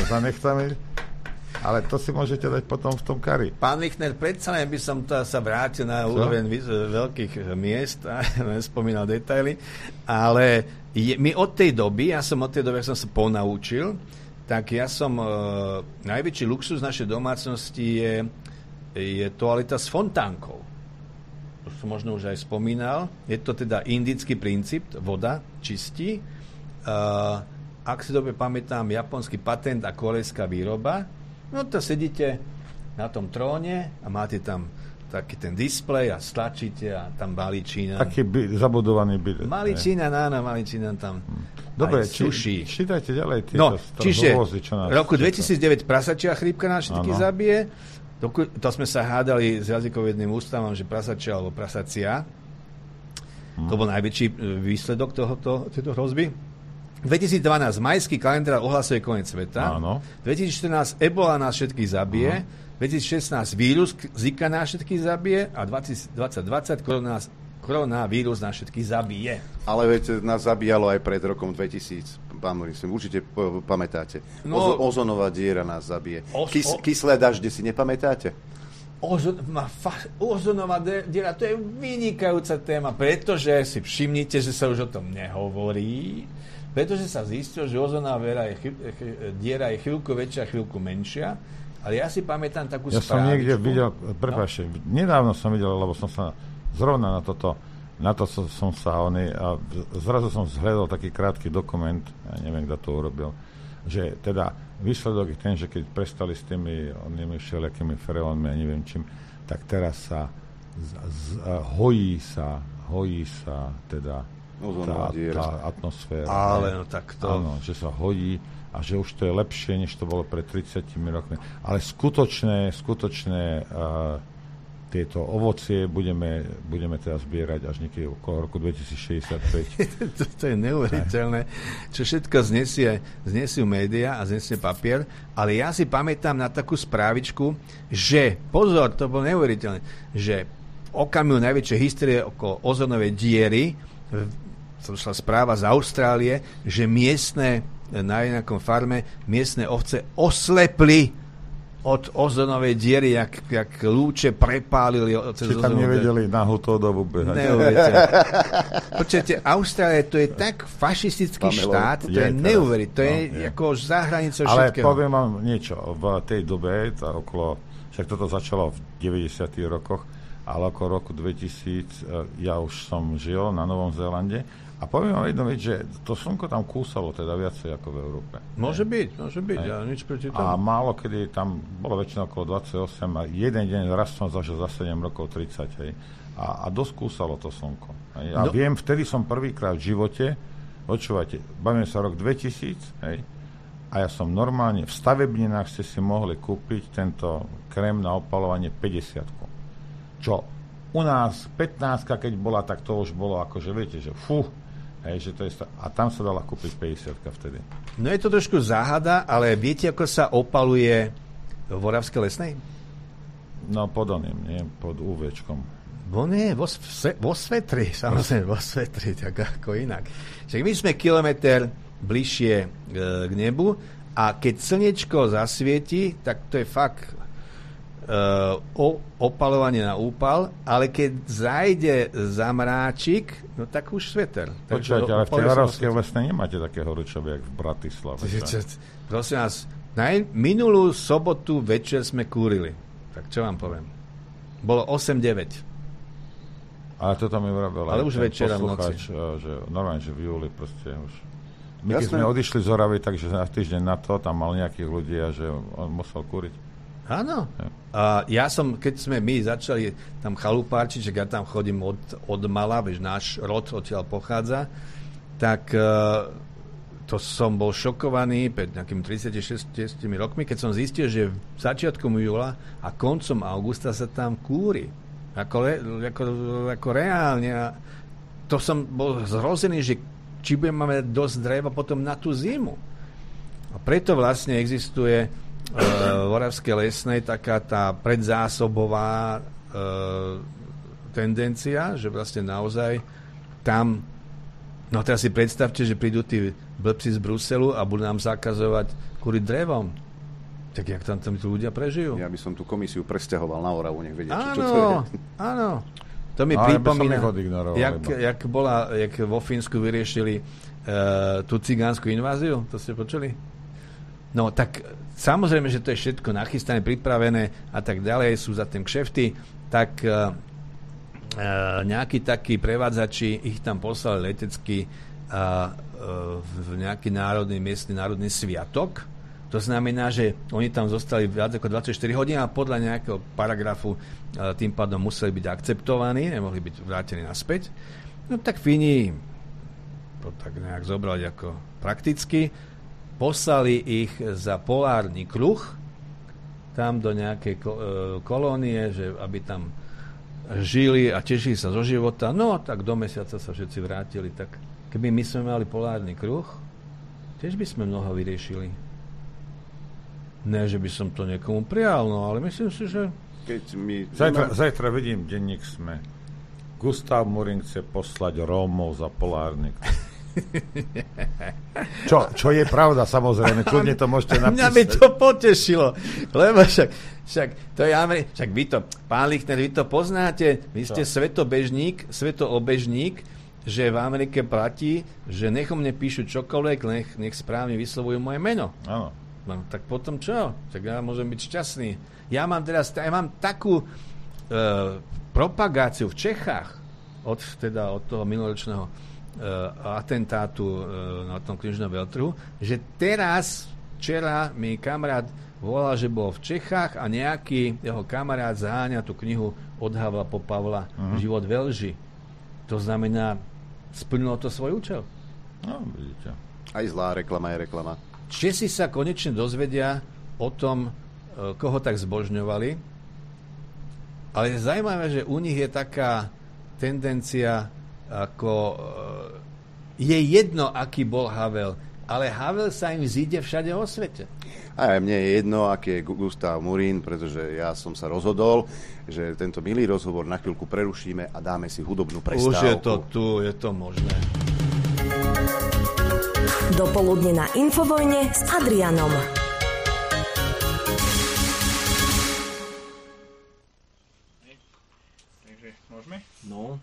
ale to si môžete dať potom v tom kari. Pán Lichner, predsa len by som sa vrátil na úroveň veľkých miest a nespomínal detaily, ale my od tej doby, ak som sa ponaučil, tak ja som najväčší luxus našej domácnosti je toaleta s fontánkou. To som možno už aj spomínal. Je to teda indický princíp, voda čistí. Ak si dobre pamätám, japonský patent a korejská výroba. No to sedíte na tom tróne a máte tam taký ten displej a stlačíte a tam maličina. Taký zabudovaný bilet. Maličina tam. Dobre, čítajte ďalej tieto čiže v roku 2009 prasačia chrípka nás všetky zabije. To sme sa hádali s jazykovedným ústavom, že prasačia alebo prasacia. To bol najväčší výsledok tejto hrozby. 2012 majský kalendár ohlasuje koniec sveta. Áno. 2014 ebola nás všetkých zabije. 2016 vírus Zika nás všetkých zabije a 2020 koronavírus nás všetkých zabije. Ale veď nás zabíjalo aj pred rokom 2000. Pán Morisem, určite pamätáte. Ozonová diera nás zabije. Kyslé dažde si nepamätáte? Ozonová diera, to je vynikajúca téma, pretože si všimnite, že sa už o tom nehovorí, pretože sa zistilo, že ozonová diera je chvíľku väčšia, chvíľku menšia. Ale ja si pamätám takú správičku. Ja som niekde videl, nedávno som videl, lebo som sa zrovna na to som sa a zrazu som zhľadal taký krátky dokument, ja neviem, kto to urobil, že teda výsledok je ten, že keď prestali s tými onými všelijakými freónmi a neviem čím, tak teraz sa hojí sa teda tá atmosféra. Ale no tak to... Áno, že sa hojí a že už to je lepšie, než to bolo pred 30 rokmi. Ale skutočné tieto ovocie budeme teda zbierať až niekedy okolo roku 2065. To je neuveriteľné, čo všetko znesú médiá a znesie papier, ale ja si pamätám na takú správičku, že, pozor, to bolo neuveriteľné, že okamihu najväčšej histórie okolo ozonovej diery šla správa z Austrálie, že na nejakom farme miestne ovce oslepli od ozonovej diery, jak lúče prepálili. Či tam nevedeli na Hutódovu behať. Počujete, Austrália, to je tak fašistický štát, to je neuveriteľné. To je ako za hranicou všetkého. Ale poviem vám niečo. V tej dobe, však toto začalo v 90. rokoch, ale okolo roku 2000 ja už som žil na Novom Zélande a poviem vám jednu vec, že to slnko tam kúsalo teda viacej ako v Európe. Môže byť, ja nič proti tomu. A málo kedy tam bolo väčšinou okolo 28 a jeden deň raz som zažil za 7 rokov 30, hej. A dosť kúsalo to slnko. Hej. A viem, vtedy som prvýkrát v živote, počúvajte, bavíme sa rok 2000, hej, a ja som normálne, v stavebninách ste si mohli kúpiť tento krém na opalovanie 50-ku. Čo u nás 15, keď bola, tak to už bolo akože, viete, že že to je a tam sa dala kúpiť 50 vtedy. No je to trošku záhada, ale viete, ako sa opaluje v Oravskej Lesnej? No pod oným, nie? Pod UVčkom. Vo svetri, samozrejme, vo svetri, tak ako inak. Však my sme kilometr bližšie k nebu a keď slnečko zasvieti, tak to je fakt opalovanie na úpal, ale keď zajde zamráčik, no tak už sveter. Počujete, ale v tej Oravskej Lesnej nemáte také horúčavy, jak v Bratislave. Prosím vás, minulú sobotu večer sme kúrili. Tak čo vám poviem? Bolo 8-9. Ale toto mi urobil ale už večera v noci. Že normálne, že v júli proste už. My keď sme odišli z Oravy, takže na týždeň na to, tam mal nejakých ľudí a že on musel kúriť. Áno. A ja som, keď sme my začali tam chalupárčiť, že ja tam chodím od mala, vieš, náš rod odtiaľ pochádza, tak to som bol šokovaný pred nejakými 36 rokmi, keď som zistil, že začiatkom júla a koncom augusta sa tam kúri. Ako reálne. A to som bol zhrozený, že či budeme mať dosť dreva potom na tú zimu. A preto vlastne existuje v Oravskej lesnej taká tá predzásobová tendencia, že vlastne naozaj tam, no teraz si predstavte, že prídu tí blbci z Bruselu a budú nám zakazovať kúriť drevom. Tak jak tam tí ľudia prežijú? Ja by som tú komisiu presťahoval na Oravu, nech vedia, čo to je. Áno. To mi pripomína, jak vo Fínsku vyriešili tú cigánsku inváziu. To ste počuli? No tak samozrejme, že to je všetko nachystané, pripravené a tak ďalej, sú za tým kšefty, tak nejakí takí prevádzači ich tam poslali letecky v nejaký miestny národný sviatok. To znamená, že oni tam zostali viac ako 24 hodín a podľa nejakého paragrafu tým pádom museli byť akceptovaní, nemohli byť vrátení naspäť. No tak Fíni to tak nejak zobrali ako prakticky, poslali ich za polárny kruh tam do nejakej kolónie, že aby tam žili a tešili sa zo života. No, tak do mesiaca sa všetci vrátili. Tak keby my sme mali polárny kruh, tiež by sme mnoho vyriešili. Ne, že by som to niekomu prijal, no, ale myslím si, že... Zajtra vidím denník SME. Gustav Murín chce poslať Rómov za polárny kruh. Čo je pravda, samozrejme, kľudne to môžete napísať. Mňa by to potešilo, lebo však to je však vy to, pán Lichtner, vy to poznáte, vy ste svetoobežník, že v Amerike platí, že nech o mne píšu čokoľvek, nech správne vyslovujú moje meno. Áno. No, tak potom čo? Tak ja môžem byť šťastný. Ja mám takú propagáciu v Čechách od toho minuloročného atentátu na tom knižnom veľtrhu, že včera mi kamarát volal, že bol v Čechách a nejaký jeho kamarát zaháňa tú knihu od Havla po Pavla Život v Elži. To znamená, splnilo to svoj účel. No, vidíte. Aj zlá reklama je reklama. Česi sa konečne dozvedia o tom, koho tak zbožňovali, ale je zaujímavé, že u nich je taká tendencia, ako je jedno, aký bol Havel, ale Havel sa im zíde všade vo svete. A mne je jedno, aký je Gustav Murín, pretože ja som sa rozhodol, že tento milý rozhovor na chvíľku prerušíme a dáme si hudobnú prestávku. Už je to tu, je to možné. Dopoludne na Infovojne s Adrianom. Takže môžeme? No.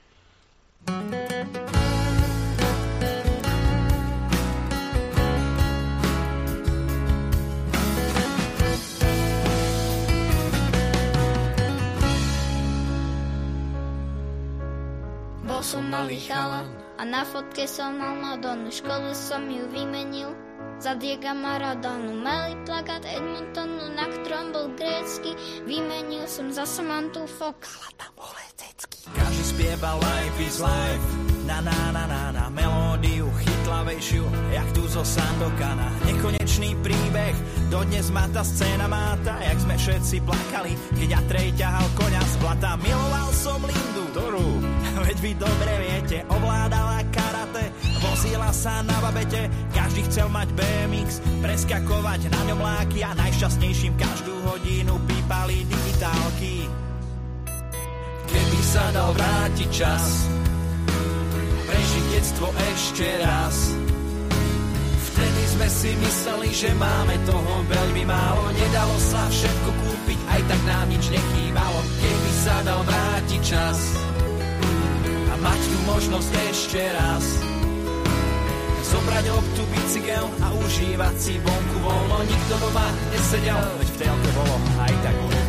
Bol som malý chalan a na fotke som mal Madonu. Školu som ju vymenil za Diega Maradonu. Malý plakát Edmontonu, na ktorom bol grécky. Vymenil som za Samantu Fox. Ale tam bol letecký. Každý spieval Life is Life, na melódiu chytlavejšiu, jak tu zo Sandokana. Nekonečný príbeh, dodnes ma tá scéna máta, jak sme všetci plakali, keď Atrej ťahal koňa z blata. Miloval som Lindu, ktorú, veď vy dobre viete, ovládala karate, vozila sa na babete, každý chcel mať BMX, preskakovať na ňom láky a najšťastnejším každú hodinu pípali digitálky. Keby sa dal vrátiť čas, prežiť detstvo ešte raz. Vtedy sme si mysleli, že máme toho veľmi málo. Nedalo sa všetko kúpiť, aj tak nám nič nechýbalo. Keby sa dal vrátiť čas a mať tu možnosť ešte raz, zobrať loptu, bicykel a užívať si vonku voľno. Nikto doma nesedel, veď v telke bolo aj tak rovno.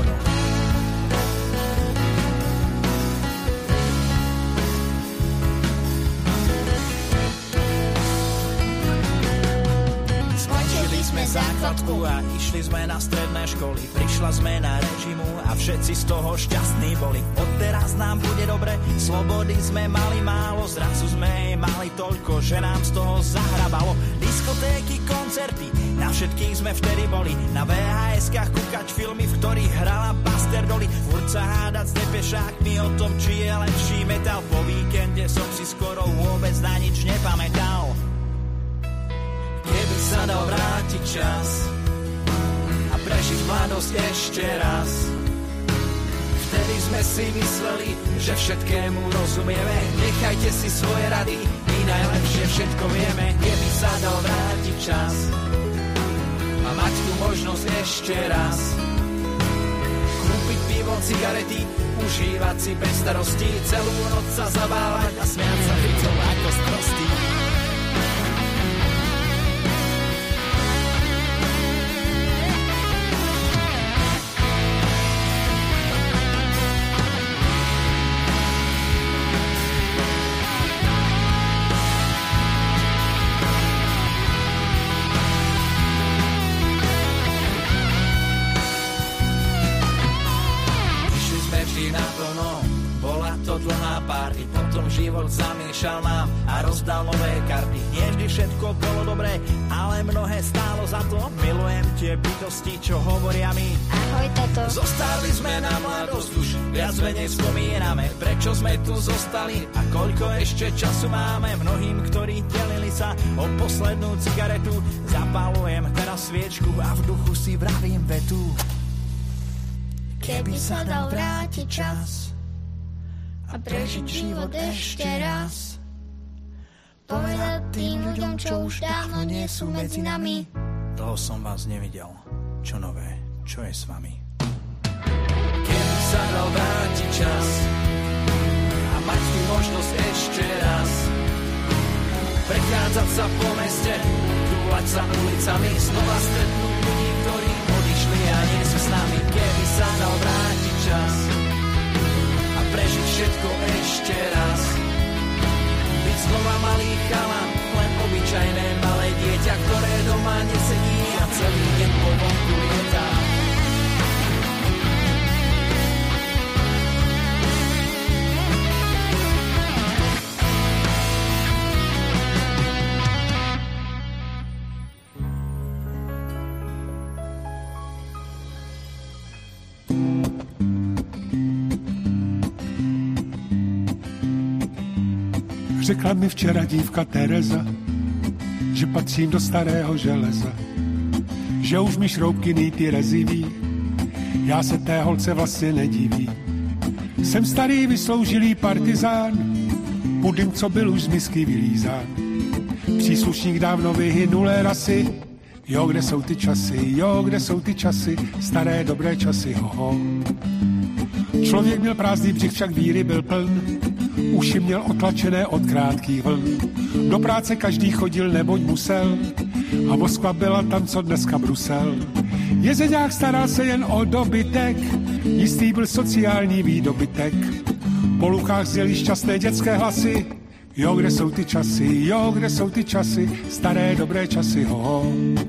základku a išli sme na stredné školy. Prišla zmena režimu a všetci z toho šťastní boli. Odteraz nám bude dobre, slobody sme mali málo, zrazu sme jej mali toľko, že nám z toho zahrabalo. Diskotéky, koncerty, na všetkých sme vtedy boli. Na VHS-kách kúkať filmy, v ktorých hrala Buster Dolly. Furt sa hádať s depešákmi o tom, či je lepší metal. Po víkende som si skoro vôbec na nič nepamätal. Keby sa dal vrátiť čas a prežiť mladosť ešte raz, vtedy sme si mysleli, že všetkému rozumieme. Nechajte si svoje rady, my najlepšie všetko vieme. Keby sa dal vrátiť čas a mať tú možnosť ešte raz, kúpiť pivo, cigarety, užívať si bez starostí, celú noc sa zabávať a smiať sa hricou ako sprostý. Život zamiešal nám a rozdal nové karty. Nie vždy všetko bolo dobré, ale mnohé stálo za to. Milujem tie bytosti, čo hovoria mi. Ahoj, tato. Zostali sme na mladosť už, viac menej spomíname, prečo sme tu zostali a koľko ešte času máme. Mnohým, ktorí delili sa o poslednú cigaretu, zapálujem teraz sviečku a v duchu si vravím vetu. Keby sa dal vrátiť čas a prežiť život ešte raz, povedať tým ľuďom, čo už dávno nie sú medzi nami. Dlho som vás nevidel. Čo nové? Čo je s vami? Keby sa dal vrátiť čas a mať tú možnosť ešte raz, prechádzať sa po meste, túlať sa ulicami, znova stretnúť ľudí, ktorí odišli a nie sú s nami. Keby sa dal vrátiť čas prežiť všetko ešte raz, byť znova malý chalan, len obyčajné malé dieťa, ktoré doma nesedí a celý deň po vonku lietá. Řekla mi včera dívka Tereza, že patřím do starého železa, že už mi šroubky nýty reziví, já se té holce vlastně nedivím. Jsem starý vysloužilý partizán, pudym, co byl už z misky vylízán, příslušník dávno vyhynulé rasy. Jo, kde jsou ty časy, jo, kde jsou ty časy, staré dobré časy, hoho. Člověk měl prázdný břich, však víry byl pln, uši měl otlačené od krátkých vln. Do práce každý chodil, neboť musel, a Moskva byla tam, co dneska Brusel. Jezeňák staral se jen o dobytek, jistý byl sociální výdobytek. Po lukách zněly šťastné dětské hlasy, jo, kde jsou ty časy, jo, kde jsou ty časy, staré dobré časy, hoho.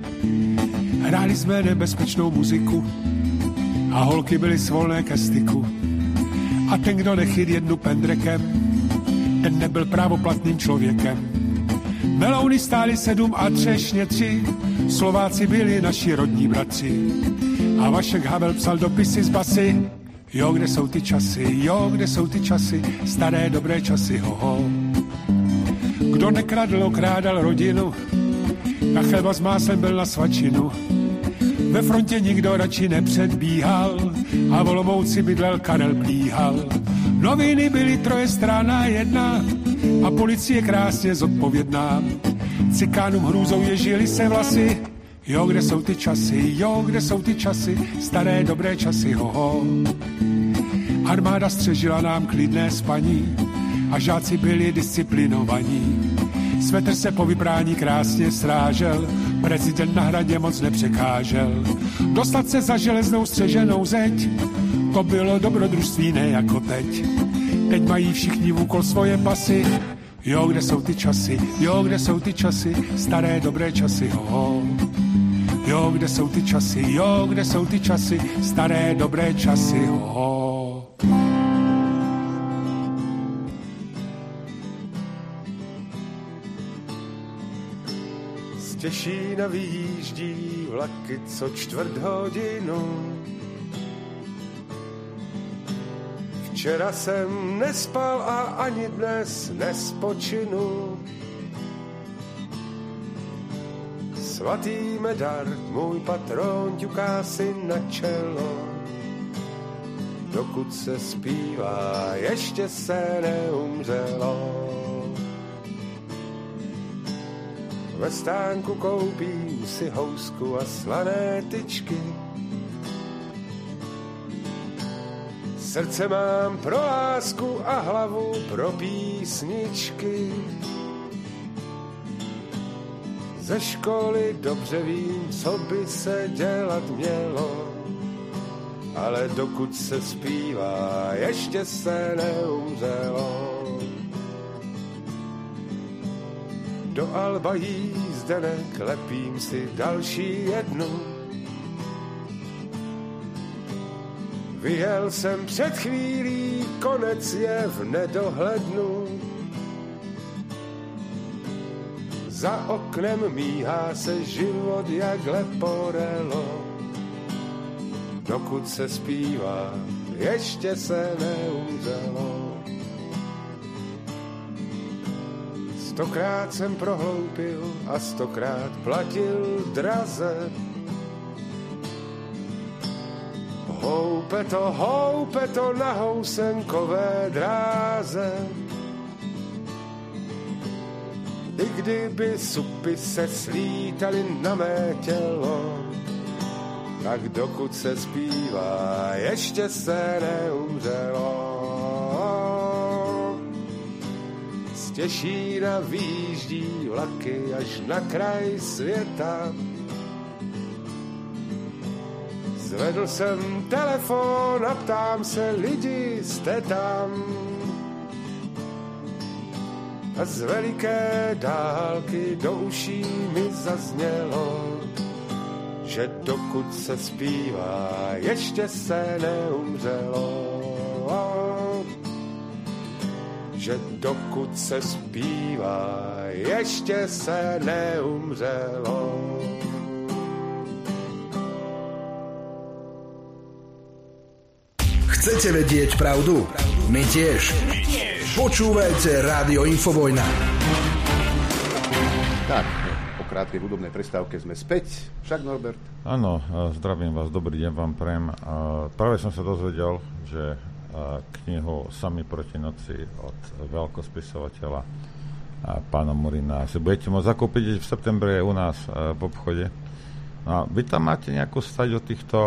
Hráli jsme nebezpečnou muziku a holky byly svolné ke styku. A ten, kdo nechyt jednu pendrekem, ten nebyl právoplatným člověkem. Melouny stály 7 a třešně 3, Slováci byli naši rodní bratři. A Vašek Havel psal dopisy z basy, jo, kde jsou ty časy, jo, kde jsou ty časy, staré dobré časy, hoho. Kdo nekradl, okrádal rodinu, a chleba s máslem byl na svačinu. Ve frontě nikdo radši nepředbíhal a v Olomouci bydlel Karel Plíhal. Noviny byly trojestranná jedna a policie krásně zodpovědná. Cikánům hrůzou ježili se vlasy, jo, kde jsou ty časy, jo, kde jsou ty časy, staré dobré časy, hoho. Armáda střežila nám klidné spaní a žáci byli disciplinovaní. Svetr se po vyprání krásně srážel, prezident na hradě moc nepřekážel. Dostat se za železnou střeženou zeď, to bylo dobrodružství, ne jako teď. Teď mají všichni v úkol svoje pasy, jo, kde jsou ty časy, jo, kde jsou ty časy, staré dobré časy, hoho. Jo, kde jsou ty časy, staré dobré časy, ho. Z Těšína vyjíždí vlaky co 1/4 hodinu. Včera jsem nespal a ani dnes nespočinu. Svatý Medard, můj patron, ťuká si na čelo. Dokud se zpívá, ještě se neumřelo. Ve stánku koupím si housku a slané tyčky. Srdce mám pro lásku a hlavu pro písničky. Ze školy dobře vím, co by se dělat mělo, ale dokud se zpívá, ještě se neumřelo. Do Alba jízdenek lepím si další jednu. Vyjel jsem před chvílí, konec je v nedohlednu. Za oknem míhá se život jak leporelo. Dokud se zpívá, ještě se neumřelo. 100krát jsem prohloupil a 100krát platil draze. Houpe to na housenkové dráze. I kdyby supy se slítaly na mé tělo, tak dokud se zpívá, ještě se neumřelo. Z Těšína vyjíždí vlaky až na kraj světa. Zvedl jsem telefon a ptám se, lidi, jste tam? A z veliké dálky do uší mi zaznělo, že dokud se zpívá, ještě se neumřelo. Že dokud se zpívá, ještě se neumřelo. Chcete vedieť pravdu? My tiež. Počúvajte Rádio Infovojna. Tak, po krátkej hudobnej prestávke sme späť. Však, Norbert? Áno, zdravím vás, dobrý deň vám prajem. Práve som sa dozvedel, že knihu Sami proti noci od veľkospisovateľa pána Murina si budete môcť zakúpiť v septembri u nás v obchode. A vy tam máte nejakú stať o týchto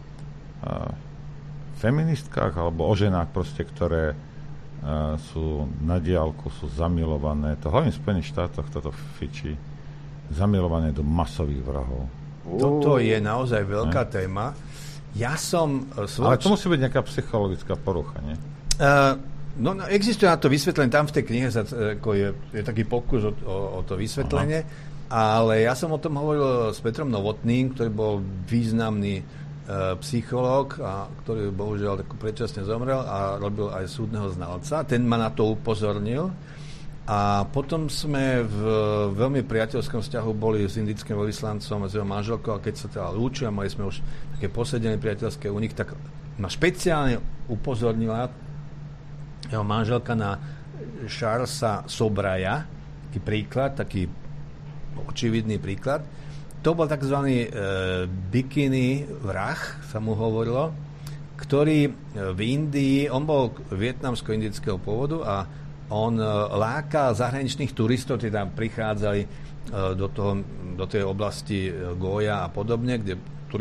feministkách alebo o ženách proste, ktoré sú na diaľku, sú zamilované, to hlavne v Spojených štátoch toto fičí, zamilované do masových vrahov. Toto je naozaj veľká téma. Ja som... Ale to musí byť nejaká psychologická porucha, nie? No, existuje na to vysvetlenie, tam v tej knihe je taký pokus o to vysvetlenie, ale ja som o tom hovoril s Petrom Novotným, ktorý bol významný psychológ, a ktorý bohužiaľ predčasne zomrel a robil aj súdneho znalca. Ten ma na to upozornil a potom sme v veľmi priateľskom vzťahu boli s indickým veľvyslancom a s jeho manželkou, a keď sa teda lúčili a mali sme už také posedenie priateľské u nich, tak ma špeciálne upozornila jeho manželka na Charlesa Sobraya, taký príklad, taký očividný príklad. To bol tzv. Bikini vrah, sa mu hovorilo, ktorý v Indii, on bol vietnamsko-indického pôvodu a on lákal zahraničných turistov, ktorí tam prichádzali do tej oblasti Goja a podobne, kde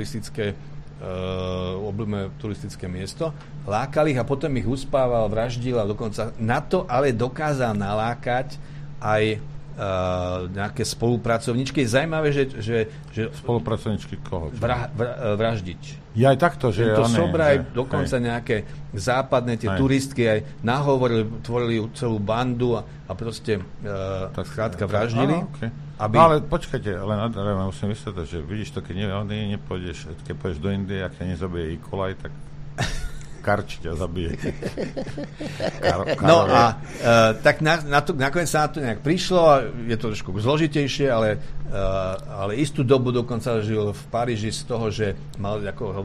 obľúbené turistické miesto. Lákal ich a potom ich uspával, vraždil a dokonca na to ale dokázal nalákať aj nejaké spolupracovníčky. Je zaujímavé, že spolupracovníčky koho? Vraždiť. Ja aj takto, že... To Sobraj, dokonca nejaké západné tie turistky aj nahovorili, tvorili celú bandu a proste skrátka vraždili. Okay. Aby... No, ale počkajte, len musím vysvetliť, že vidíš to, keď nepôjdeš, keď pôjdeš do Indie, ak ťa nezabije E. coli, tak karč ťa zabije. No a tak nakoniec sa na to nejak prišlo, je to trošku zložitejšie, ale istú dobu dokonca žil v Paríži z toho, že mal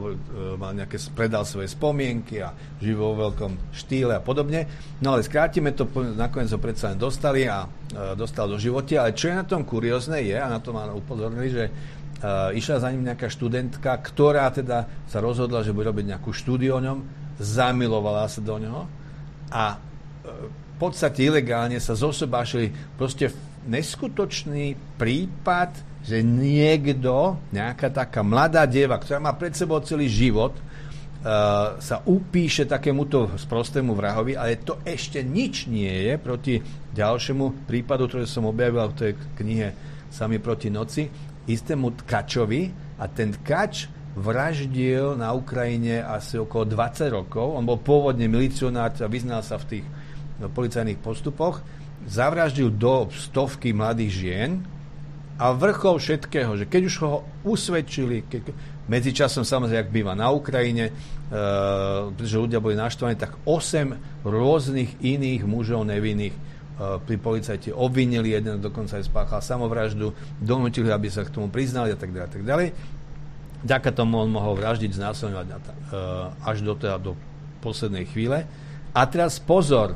predal svoje spomienky a žil vo veľkom štýle a podobne. No ale skrátime to, nakoniec ho predsa len dostali a dostal do života, ale čo je na tom kuriózne je, a na to ma upozornili, že išla za ním nejaká študentka, ktorá teda sa rozhodla, že bude robiť nejakú štúdiu o ňom, zamilovala sa do ňoho a v podstate ilegálne sa zosobášili. Proste neskutočný prípad, že niekto, nejaká taká mladá dieva, ktorá má pred sebou celý život, sa upíše takémuto sprostému vrahovi, ale to ešte nič nie je proti ďalšiemu prípadu, ktorý som objavil v tej knihe Sami proti noci, istému tkačovi, a ten tkač vraždil na Ukrajine asi okolo 20 rokov. On bol pôvodne milicionár a vyznal sa v tých policajných postupoch. Zavraždil do stovky mladých žien a vrchol všetkého, že keď už ho usvedčili, medzičasom samozrejme, ak býva na Ukrajine, pretože ľudia boli naštvaní, tak 8 rôznych iných mužov nevinných pri policajti obvinili, jeden dokonca aj spáchal samovraždu, donútili, aby sa k tomu priznali a tak ďalej. Vďaka tomu on mohol vraždiť, znásilňovať až do poslednej chvíle. A teraz pozor,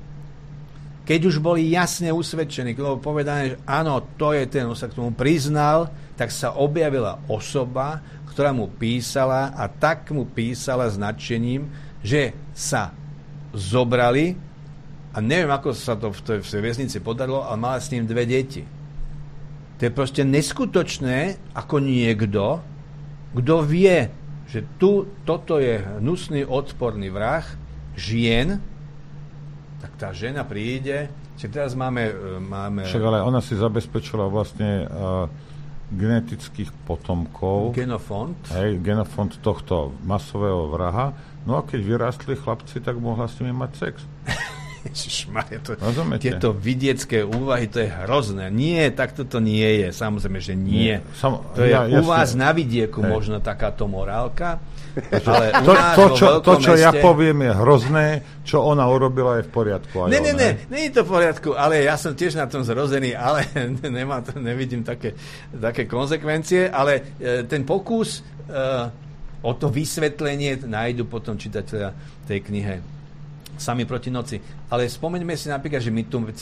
keď už boli jasne usvedčení, keď bolo povedané, že áno, to je ten, on sa k tomu priznal, tak sa objavila osoba, ktorá mu písala, a tak mu písala s nadšením, že sa zobrali, a neviem, ako sa to v tej väznici podarilo, ale mala s ním 2 deti. To je proste neskutočné, ako niekto, kto vie, že toto je hnusný, odporný vrah žien, tak tá žena príde, že teraz máme... Však ale ona si zabezpečila vlastne genetických potomkov. Genofond. Hej, genofond tohto masového vraha. No a keď vyrástli chlapci, tak mohla s nimi mať sex. Ježišmaria, tieto vidiecké úvahy, to je hrozné. Nie, takto to nie je. Samozrejme, že nie. To je u vás na vidieku možno takáto morálka, ale to, čo ja poviem, je hrozné, čo ona urobila, je v poriadku. Nie je to v poriadku, ale ja som tiež na tom zrozený, ale nevidím také konzekvencie, ale ten pokus o to vysvetlenie nájdu potom čitatelia tej knihe Sami proti noci. Ale spomeňme si napríklad, že my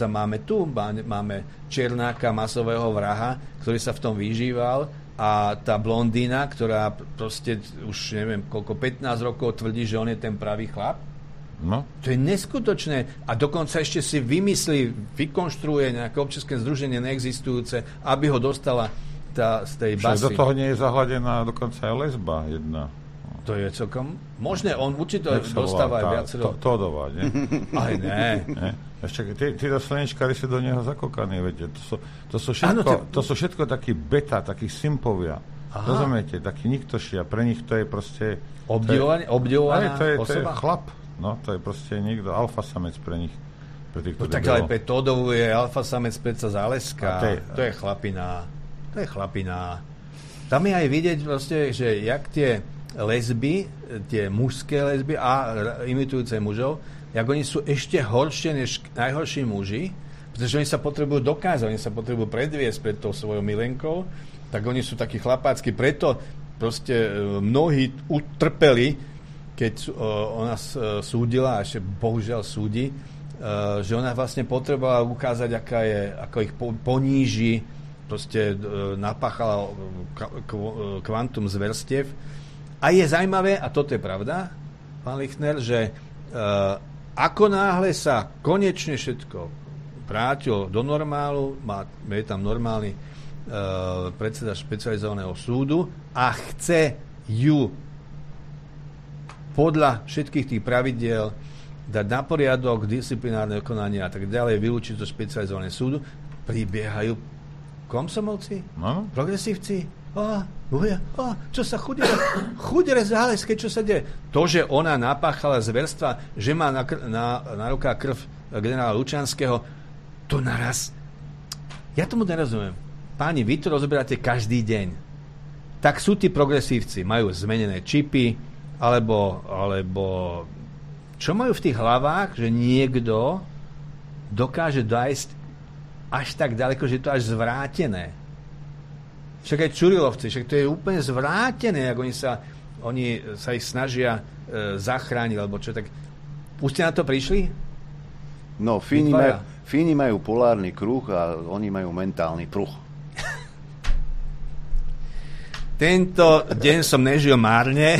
máme Černáka, masového vraha, ktorý sa v tom vyžíval, a tá blondína, ktorá proste už neviem koľko, 15 rokov tvrdí, že on je ten pravý chlap. No. To je neskutočné. A dokonca ešte si vykonštruuje nejaké občianske združenie neexistujúce, aby ho dostala z tej basy. Do toho nie je zahladená dokonca aj lesba jedna. To je celkom možné. On určite dostáva aj viacero... Todová, nie? Ale ne. Ešte títo slnečkári si do neho zakokaní, viete. To sú všetko takí beta, takí simpovia. Rozumiete? Takí niktoši. A pre nich to je proste... Obdivovaná osoba? To je chlap. No, to je proste niekto, alfa samec pre nich. Pre týchto tak ale pre Todovu je alfa samec predsa Záleska. To je chlapina. Tam je aj vidieť proste, že jak tie lesby, tie mužské lesby a imitujúce mužov, jak oni sú ešte horšie než najhorší muži, pretože oni sa potrebujú dokázať, oni sa potrebujú predviesť pred tou svojou milenkou, tak oni sú takí chlapácky, preto proste mnohí utrpeli, keď ona súdila, a ešte bohužiaľ súdi, že ona vlastne potrebovala ukázať, ako ich poníži, proste napáchala kvantum zverstiev. A je zaujímavé, a toto je pravda, pán Lichtner, že ako náhle sa konečne všetko vrátilo do normálu, je tam normálny predseda špecializovaného súdu a chce ju podľa všetkých tých pravidiel dať na poriadok, disciplinárne konanie a tak ďalej, vylúčiť zo špecializovaného súdu, pribiehajú komsomolci, progresívci, čo sa chudere Záleské, čo sa deje? To, že ona napáchala zverstva, že má na rukách krv generála Lučanského, to naraz. Ja tomu nerozumiem. páni, vy to rozoberáte každý deň. Tak sú tí progresívci, majú zmenené čipy, alebo čo majú v tých hlavách, že niekto dokáže dojsť až tak ďaleko, že je to až zvrátené. Však aj Čurilovci, však to je úplne zvrátené, ako oni sa ich snažia zachrániť, alebo čo, tak už ste na to prišli? No, Fíni majú polárny kruh a oni majú mentálny pruh. Tento deň som nežil márne.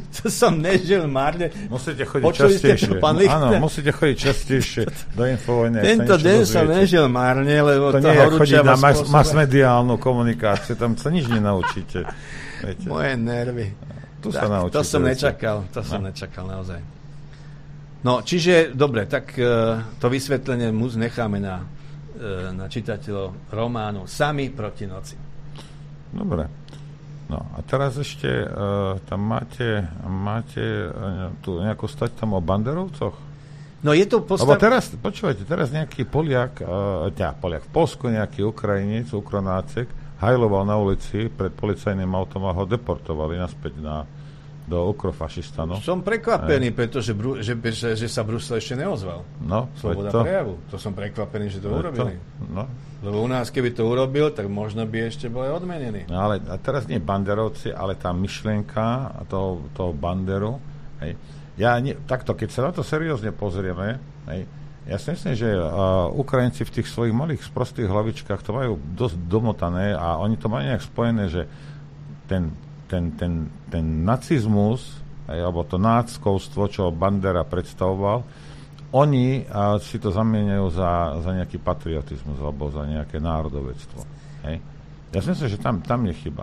Musíte chodiť častejšie. Áno, musíte chodiť častejšie do Infovojny. Tento deň som nežil márne, lebo to nie je chodiť na masmediálnu komunikáciu, tam sa nič nenaučíte. Viete. Moje nervy. Tu sa naučíte. To som nečakal naozaj. No, čiže, dobre, tak to vysvetlenie necháme na čitateľov románu Sami proti noci. Dobre. No a teraz ešte tam máte tu nejakú stať tam o banderovcoch? No je to Lebo teraz nejaký Poliak, v Poľsku nejaký Ukrajinec, Ukronácek, hajloval na ulici pred policajným autom a ho deportovali naspäť do Ukrofašistanu. Som prekvapený, pretože že sa Brusel ešte neozval. No, Sloboda prejavu. To som prekvapený, že to urobili. No. Lebo u nás, keby to urobil, tak možno by ešte boli odmenení. No, ale a teraz nie banderovci, ale tá myšlienka toho Banderu. Hej. Takto, keď sa na to seriózne pozrieme, hej, ja si myslím, že Ukrajinci v tých svojich malých sprostých hlavičkách to majú dosť domotané a oni to majú nejak spojené, že ten nacizmus, alebo to náckovstvo, čo Bandera predstavoval, oni si to zamieňajú za nejaký patriotizmus alebo za nejaké národovectvo. Hej? Ja si myslím, že tam je chyba.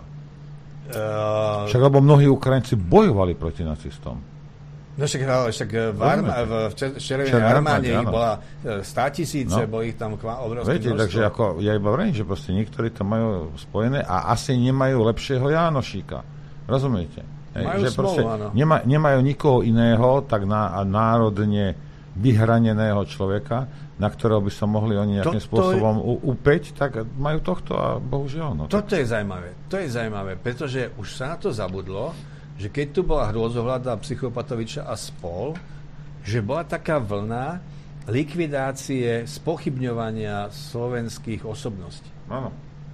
Však lebo mnohí Ukrajinci bojovali proti nacistom. No však v červenej armáde ich bola 100 000, boli ich tam obrovské množstvo. Takže ako, ja iba vrejím, že proste niektorí to majú spojené a asi nemajú lepšieho Jánošíka. Rozumiete? Majú že smolu, áno. Nemajú nikoho iného tak národne vyhraneného človeka, na ktorého by sa mohli oni nejakým spôsobom upäť, tak majú tohto a bohužiaľ. No, toto je zaujímavé. To je zaujímavé, pretože už sa na to zabudlo, že keď tu bola Hrôzohľada, Psychopatoviča a spol, že bola taká vlna likvidácie, spochybňovania slovenských osobností. Áno.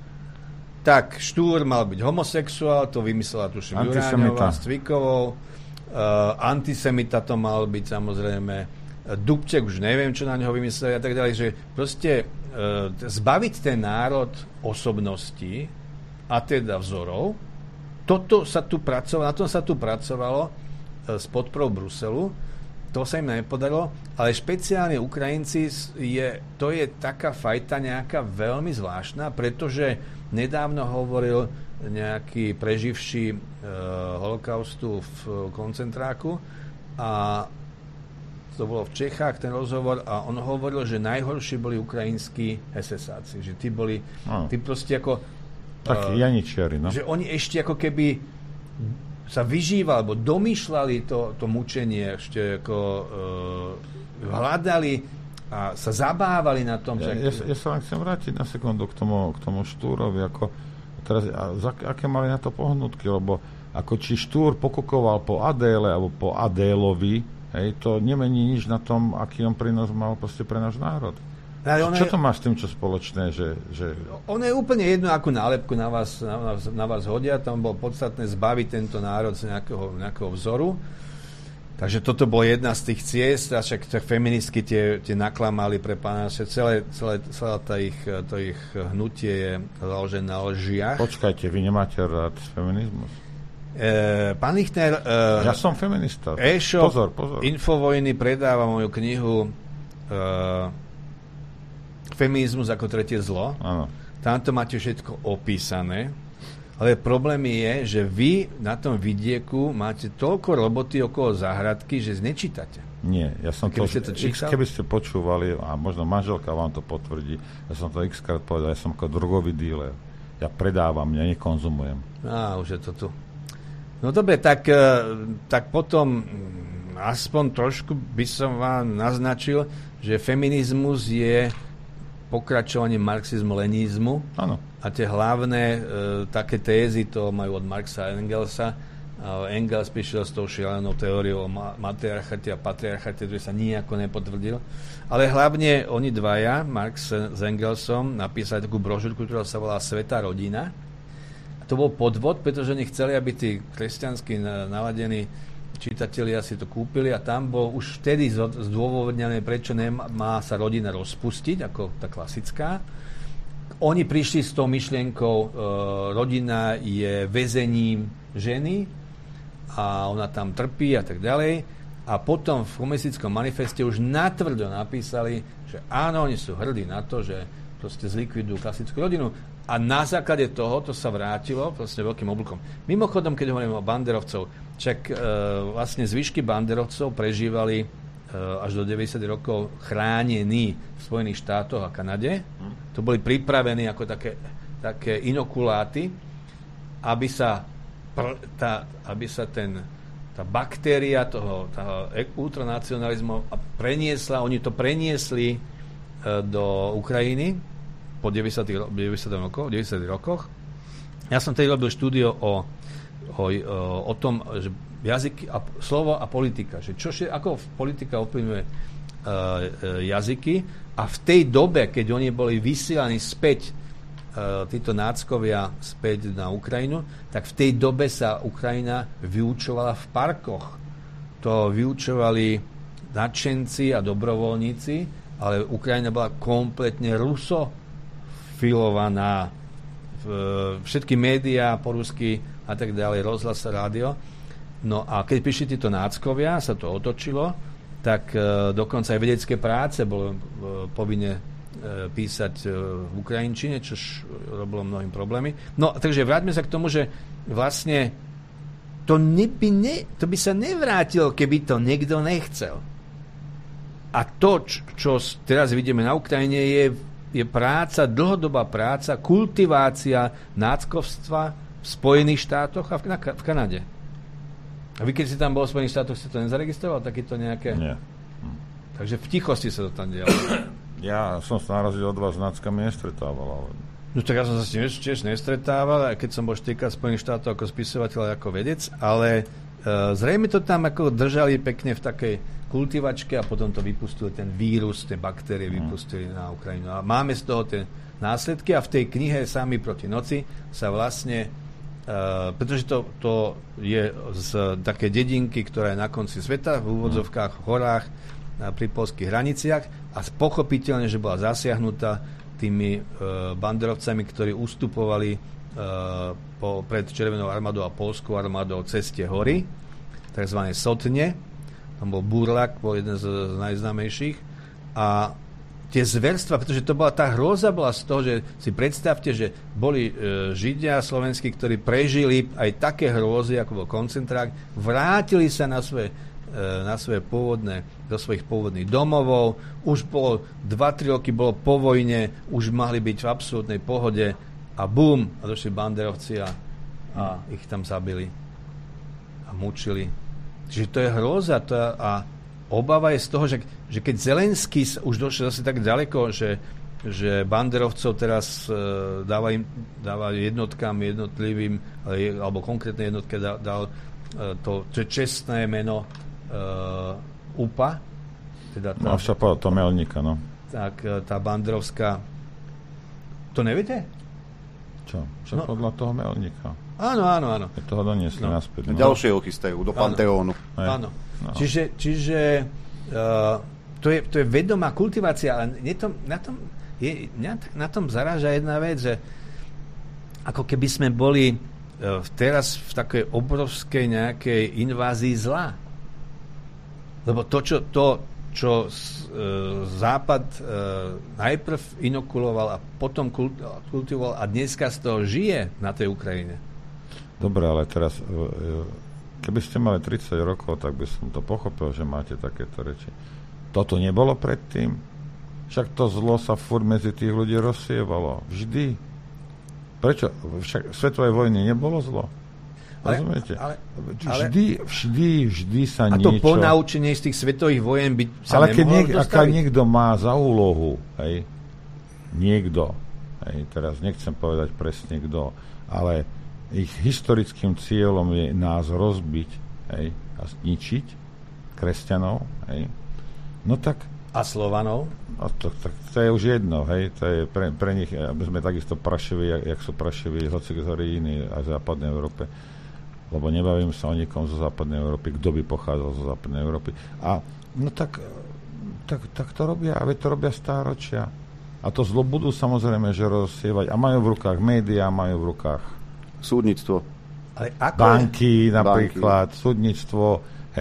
Tak Štúr mal byť homosexuál, to vymyslela tuším Juráňová s Cvikovou. Antisemita to mal byť samozrejme Dubček, už neviem, čo na neho vymysleli a tak ďalej, že proste zbaviť ten národ osobností a teda vzorov, toto sa tu pracovalo, na tom sa tu pracovalo s podporou Bruselu, to sa im nepodarilo, ale špeciálne Ukrajinci to je taká fajta nejaká veľmi zvláštna, pretože nedávno hovoril nejaký preživší holokaustu v koncentráku a to bolo v Čechách ten rozhovor a on hovoril, že najhorší boli ukrajinskí SS-áci, že tí proste ako takí janičiari, no. Že oni ešte ako keby sa vyžívali, alebo domýšľali to mučenie, ešte ako hľadali a sa zabávali na tom. Ja sa len chcem vrátiť na sekundu k tomu Štúrovi, ako teraz, aké mali na to pohnutky, lebo ako či Štúr pokukoval po Adéle alebo po Adélovi, hej, to nemení nič na tom, aký on prínos mal proste pre náš národ. Čo to má s tým, čo spoločné? Že... Ono je úplne jedno, akú nálepku na vás hodia. Tam bolo podstatné zbaviť tento národ z nejakého vzoru. Takže toto bolo jedna z tých ciest, a však feministky tie naklamali pre pána, že celé to ich hnutie je založené na lžiach. Počkajte, vy nemáte rád feminizmus? Pán Lichtner, ja som feminista. Pozor. Infovojny predáva moju knihu Feminizmus ako tretie zlo. Áno. Tam to máte všetko opísané. Ale problém je, že vy na tom vidieku máte toľko roboty okolo záhradky, že nečítate. Nie, ja som keby ste počúvali, a možno manželka vám to potvrdí, ja som to x-krát povedal, ja som ako drogový díler. Ja predávam, ja nekonzumujem. Už je to tu. No dobre, tak potom aspoň trošku by som vám naznačil, že feminizmus je pokračovanie marxizmu-lenizmu. Áno. A tie hlavné také tézy to majú od Marxa a Engelsa. Engels prišiel s tou šialenou teóriou o matriarchate a patriarchate, ktorý sa nijako nepotvrdil. Ale hlavne oni dvaja, Marx s Engelsom, napísali takú brožúrku, ktorá sa volá Svätá rodina. A to bol podvod, pretože oni chceli, aby tí kresťansky naladení čitatelia si to kúpili a tam bol už vtedy zdôvodnené, prečo má sa rodina rozpustiť, ako tá klasická. Oni prišli s tou myšlienkou, rodina je väzením ženy a ona tam trpí a tak ďalej. A potom v Komunistickom manifeste už natvrdo napísali, že áno, oni sú hrdí na to, že proste zlikvidujú klasickú rodinu. A na základe toho to sa vrátilo proste veľkým oblúkom. Mimochodom, keď hovorím o banderovcov, však vlastne zvyšky banderovcov prežívali až do 90 rokov chránení v Spojených štátoch a Kanade. To boli pripravení ako také inokuláty, aby sa tá baktéria toho ultranacionalizmu preniesla, oni to preniesli do Ukrajiny po 90 rokoch. Ja som tedy robil štúdio o tom, že jazyky a slovo a politika, že ako politika ovplyvňuje jazyky, a v tej dobe, keď oni boli vysielaní späť títo náckovia späť na Ukrajinu, tak v tej dobe sa Ukrajina vyučovala v parkoch. To vyučovali nadšenci a dobrovoľníci, ale Ukrajina bola kompletne rusofilovaná. Všetky médiá po rusky a tak ďalej, rozhlas, rádio. No a keď prišli títo náckovia, sa to otočilo, tak dokonca aj vedecké práce bolo povinne písať v ukrajinčine, čož robilo mnohým problémy. No, takže vráťme sa k tomu, že vlastne to by sa nevrátilo, keby to niekto nechcel. A to, čo teraz vidíme na Ukrajine, je práca, dlhodobá práca, kultivácia náckovstva v Spojených štátoch a v Kanade. A vy, keď si tam bol v Spojených štátoch, ste to nezaregistroval? Takéto nejaké? Nie. Takže v tichosti sa to tam dialo. Ja som sa na rozdiel od vás s náckami nestretával. Ale... No tak ja som sa s tým tiež nestretával, aj keď som bol štykrát v Spojených štátoch ako spisovateľ a ako vedec, ale zrejme to tam ako držali pekne v takej kultivačke a potom to vypustili, ten vírus, tie baktérie vypustili na Ukrajinu. A máme z toho tie následky a v tej knihe Sami proti noci sa vlastne pretože to je z také dedinky, ktorá je na konci sveta, v úvodzovkách, v horách, pri poľských hraniciach, a pochopiteľne, že bola zasiahnutá tými banderovcami, ktorí ustupovali pred Červenou armádou a poľskou armádou cez tie hory, tzv. Sotne. Tam bol Burlak, bol jeden z najznámejších. A tie zverstva, pretože to bola tá hrôza bola z toho, že si predstavte, že boli Židia slovenskí, ktorí prežili aj také hrôzy, ako bol koncentrák, vrátili sa na svoje pôvodné, do svojich pôvodných domovov, už bolo 2-3 roky bolo po vojne, už mohli byť v absolútnej pohode a bum, a došli banderovci a ich tam zabili a mučili. Čiže to je hrôza a obava je z toho, že keď Zelenský už došiel zase tak ďaleko, že banderovcov teraz dáva jednotlivým, alebo konkrétnej jednotke dal to čestné meno UPA. Teda no však to Melníka, no. Tak tá banderovská... To neviete? Čo? Však podľa toho Melníka. Áno. Keď toho doniesli naspäť. No. Ďalšie chystajú do Panteónu. Áno. No. Čiže to je vedomá kultivácia, ale na tom zaráža jedna vec, že ako keby sme boli teraz v takej obrovskej nejakej invázii zla. Lebo to, čo Západ najprv inokuloval a potom kultivoval a dneska z toho žije na tej Ukrajine. Dobre, ale teraz keby ste mali 30 rokov, tak by som to pochopil, že máte takéto reči. Toto nebolo predtým? Však to zlo sa furt medzi tých ľudí rozsievalo. Vždy. Prečo? Však v svetovej vojne nebolo zlo? Rozumiete? Vždy sa niečo... A to ponaučenie z tých svetových vojen by sa nemohlo dostaviť? Ale keď niekto má za úlohu, hej, niekto, teraz nechcem povedať presne kto, ale ich historickým cieľom je nás rozbiť a zničiť kresťanov, no tak a Slovanov? No to je už jedno, to je pre nich, aby sme takisto prašili, jak sú prašili hoci ktorí iní aj v západnej Európe, lebo nebavím sa o nikom zo západnej Európy, kto by pochádzal zo západnej Európy. A no tak to robia, a to robia stáročia. A to zlo budú samozrejme, že rozsievať. A majú v rukách médiá, majú v rukách súdnictvo. Ale ako banky napríklad, súdnictvo,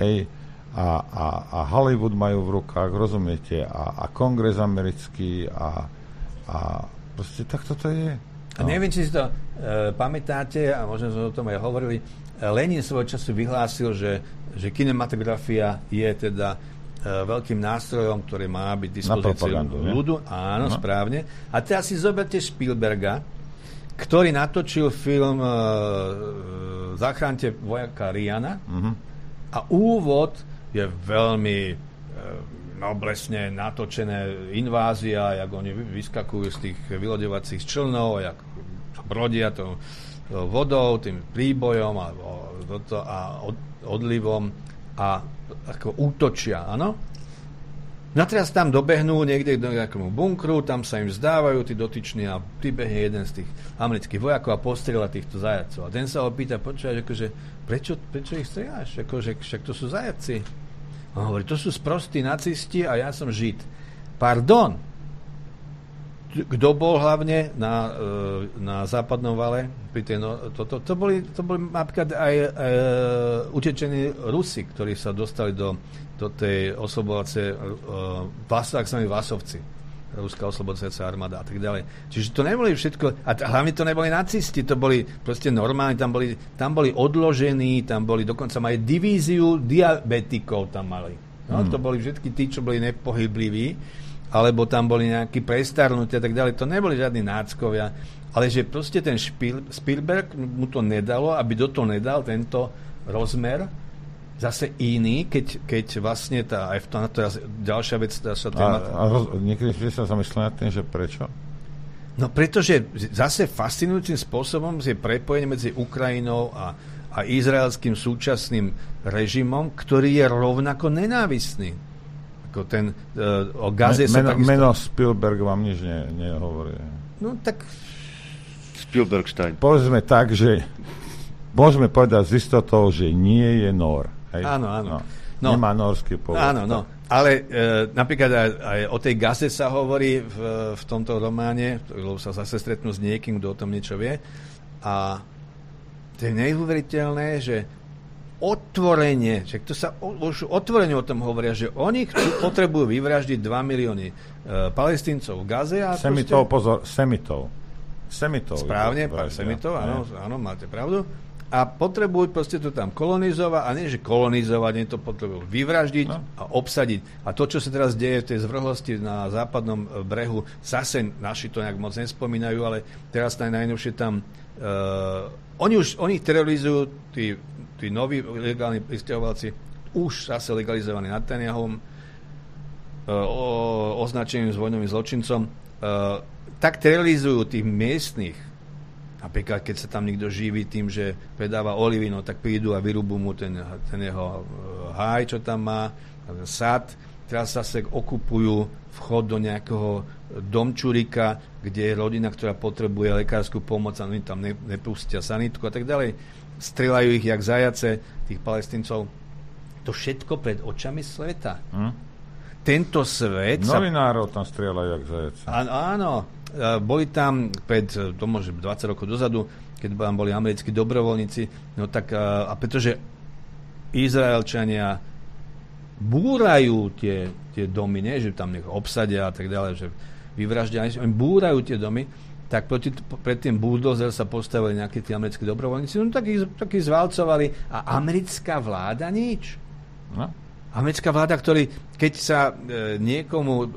a Hollywood majú v rukách, rozumiete, a kongres americký a proste takto to je. A neviem, či si to pamätáte, a možno sme o tom aj hovorili, Lenin svojho času vyhlásil, že kinematografia je teda veľkým nástrojom, ktorý má byť dispozíciou ľudu. Áno, správne. A teraz si zoberte Spielberga, ktorý natočil film Zachránte vojaka Ryana a úvod je veľmi noblesne natočené invázia, jak oni vyskakujú z tých vyloďovacích člnov, jak brodia tou vodou, tým príbojom a odlivom a ako útočia, áno? No a teraz tam dobehnú niekde do nejakému bunkru, tam sa im vzdávajú tí dotyční a pribehne jeden z tých amerických vojakov a postrieľa týchto zajacov. A ten sa ho pýta, počúvaj, akože, prečo ich strieľaš? Akože, však to sú zajaci. A on hovorí, to sú sprostí nacisti a ja som Žid. Pardon. Kto bol hlavne na západnom vale? To boli napríklad aj utečení Rusi, ktorí sa dostali do tej oslobovacej takzvaní Vlasovci, ruská oslobovacia armáda a tak ďalej. Čiže to neboli všetko, a hlavne to neboli nacisti, to boli proste normálni, tam boli odložení, tam boli, dokonca mali divíziu diabetikov tam mali. No, to boli všetky tí, čo boli nepohybliví, alebo tam boli nejakí prestarnutí a tak ďalej. To neboli žiadni náckovia, ale že proste ten Spielberg mu to nedalo, aby do toho nedal tento rozmer zase iný, keď vlastne aj to je ďalšia vec, sa téma. Niekedy sa zamyslel nad tým, že prečo? No pretože zase fascinujúcim spôsobom je prepojenie medzi Ukrajinou a izraelským súčasným režimom, ktorý je rovnako nenávistný. Ako ten o Gaze sa takisto... Meno Spielberg vám nič nehovorí. No tak... Spielbergstein. Povedzme tak, že môžeme povedať z istotou, že nie je Nór. Áno. No. Nemá norský pôvod. Áno. Ale napríklad aj o tej Gaze sa hovorí v tomto románe, lebo sa zase stretnú s niekým, kto o tom niečo vie. A to je neuveriteľné, že otvorene, že to sa už otvorene o tom hovoria, že oni potrebujú vyvraždiť 2 milióny Palestíncov v Gaze a Semitov, pozor, Semitov. Správne, Semitov, áno, máte pravdu. A potrebujú proste to tam kolonizovať, a nie, že kolonizovať, nie to potrebujú vyvraždiť a obsadiť. A to, čo sa teraz deje v tej zvrhlosti na západnom brehu, zase naši to nejak moc nespomínajú, ale teraz najnovšie tam oni terorizujú tí noví legálni prisťahovalci, už zase legalizovaní Netanyahum, označeným s vojnovým zločincom, tak terorizujú tých miestnych. Napríklad, keď sa tam niekto živí tým, že predáva olivy, no tak prídu a vyrúbu mu ten jeho háj, čo tam má, ten sad. Teraz zase okupujú vchod do nejakého domčurika, kde je rodina, ktorá potrebuje lekárskú pomoc a oni tam nepustia sanitku a tak ďalej. Strieľajú ich jak zajace, tých Palestíncov. To všetko pred očami sveta. Tento svet... Novinárov tam strieľajú jak zajace. Áno. Boli tam to môže 20 rokov dozadu, keď tam boli americkí dobrovoľníci, no tak, a pretože Izraelčania búrajú tie domy, nie, že tam nech obsadia a tak ďalej, že vyvraždia, oni búrajú tie domy, tak pred tým buldozer sa postavili nejakí tí americkí dobrovoľníci, no tak ich zvalcovali a americká vláda nič. No. Americká vláda, ktorý, keď sa niekomu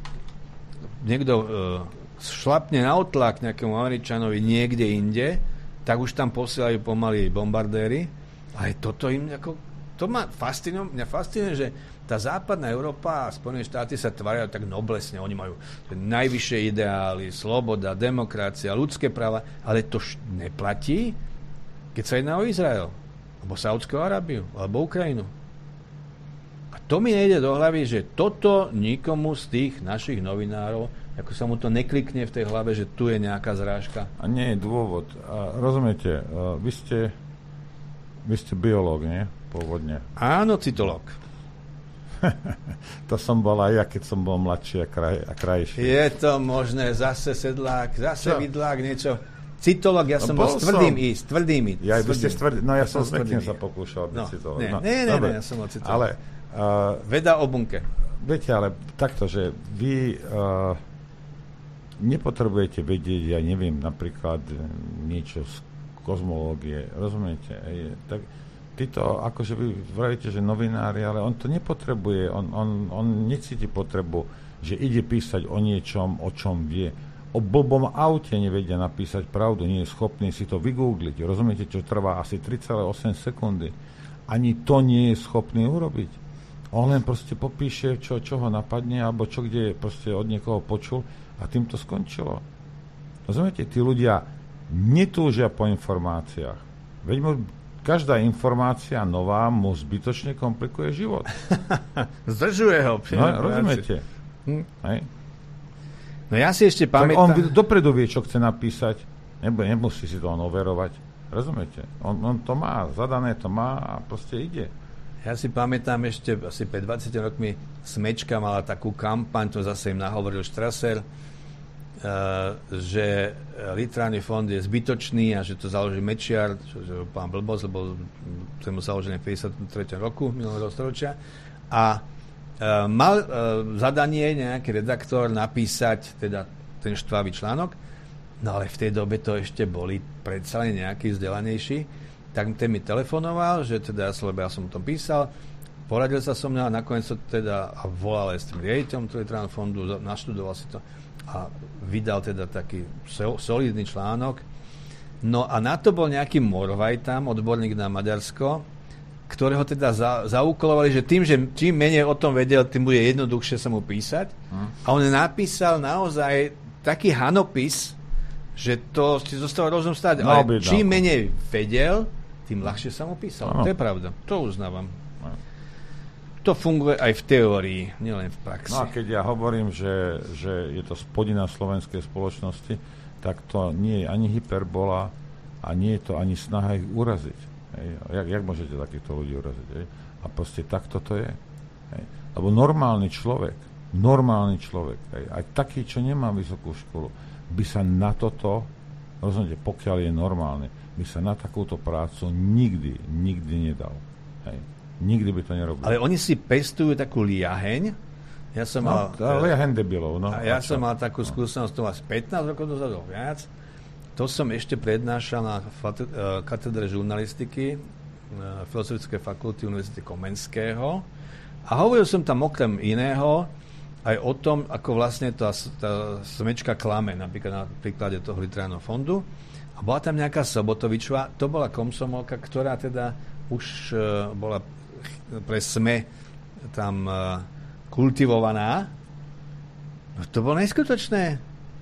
niekto šlapne na otlak nejakému Američanovi niekde inde, tak už tam posielajú pomaly bombardéry. Ale toto im ako... to mňa fascinuje, že tá západná Európa a Spojené štáty sa tvária tak noblesne. Oni majú najvyššie ideály, sloboda, demokracia, ľudské práva, ale to neplatí, keď sa jedná o Izrael, alebo Saúdskú Arábiu, alebo Ukrajinu. A to mi nejde do hlavy, že toto nikomu z tých našich novinárov, ako sa mu to neklikne v tej hlave, že tu je nejaká zrážka. A nie je dôvod. Rozumiete, vy ste biológ, nie? Pôvodne. Áno, cytológ. To som bol aj ja, keď som bol mladší a krajší. Je to možné, zase sedlák, zase vidlák, niečo. Cytológ, ja som bol s tvrdým ísť, tvrdým ísť. Ja som s nekým sa pokúšal byť cytológ. Nie, ja som bol cytológ. Ale veda o bunke. Viete, ale takto, že vy nepotrebujete vedieť, ja neviem, napríklad niečo z kozmológie, rozumiete? Tak títo, akože vy vravíte, že novinári, ale on to nepotrebuje, on necíti potrebu, že ide písať o niečom, o čom vie. O blbom aute nevedia napísať pravdu, nie je schopný si to vygoogliť. Rozumiete, čo trvá asi 3,8 sekundy. Ani to nie je schopný urobiť. On len proste popíše, čo ho napadne, alebo čo kde proste od niekoho počul a tým to skončilo. Rozumiete, tí ľudia netúžia po informáciách. Veď každá informácia nová mu zbytočne komplikuje život. Zdržuje ho. No, rozumiete? Hej. No ja si ešte pamätám... Tak on dopredu vie, čo chce napísať. Nemusí si to on overovať. Rozumiete? On to má, zadané to má a proste ide. Ja si pamätám ešte asi pred 20 rokmi Smečka mala takú kampaň, to zase im nahovoril Strasser, že literárny fond je zbytočný a že to založí Mečiar, že pán blbosť, lebo ten mu založený v 53. roku minulého storočia. A mal zadanie nejaký redaktor napísať teda ten štvavý článok, no ale v tej dobe to ešte boli predsa len nejaký vzdelanejší. Tak ten mi telefonoval, že teda ja som o tom písal, poradil sa so mňa a nakoniec to teda a volal aj s tým riaditeľom literárneho fondu, naštudoval si to a vydal teda taký solidný článok. No a na to bol nejaký Morvaj tam, odborník na Maďarsko, ktorého teda zaúkolovali, že tým, že čím menej o tom vedel, tým bude jednoduchšie sa mu písať. A on napísal naozaj taký hanopis, že to si zostal rozum stáť. Ale čím menej vedel, tým ľahšie sa mu písal. To je pravda. To uznávam. To funguje aj v teórii, nielen v praxi. No a keď ja hovorím, že je to spodina slovenskej spoločnosti, tak to nie je ani hyperbola a nie je to ani snaha ich uraziť. Jak môžete takýchto ľudí uraziť? A proste takto to je. Lebo normálny človek, aj taký, čo nemá vysokú školu, by sa na toto, rozumiem, pokiaľ je normálne, by sa na takúto prácu nikdy nedal. Nikdy by to nerobil. Ale oni si pestujú takú liaheň. Ja som mal... Liaheň debilov, no. Ja som mal takú skúsenosť, to asi 15 rokov dozadu, viac. To som ešte prednášal na katedre žurnalistiky Filozofickej fakulty Univerzity Komenského a hovoril som tam okrem iného aj o tom, ako vlastne tá Smečka klame, napríklad na príklade toho literárneho fondu. A bola tam nejaká Sobotovičová, to bola komsomolka, ktorá teda už bola pre SME tam kultivovaná. No to bolo neskutočné.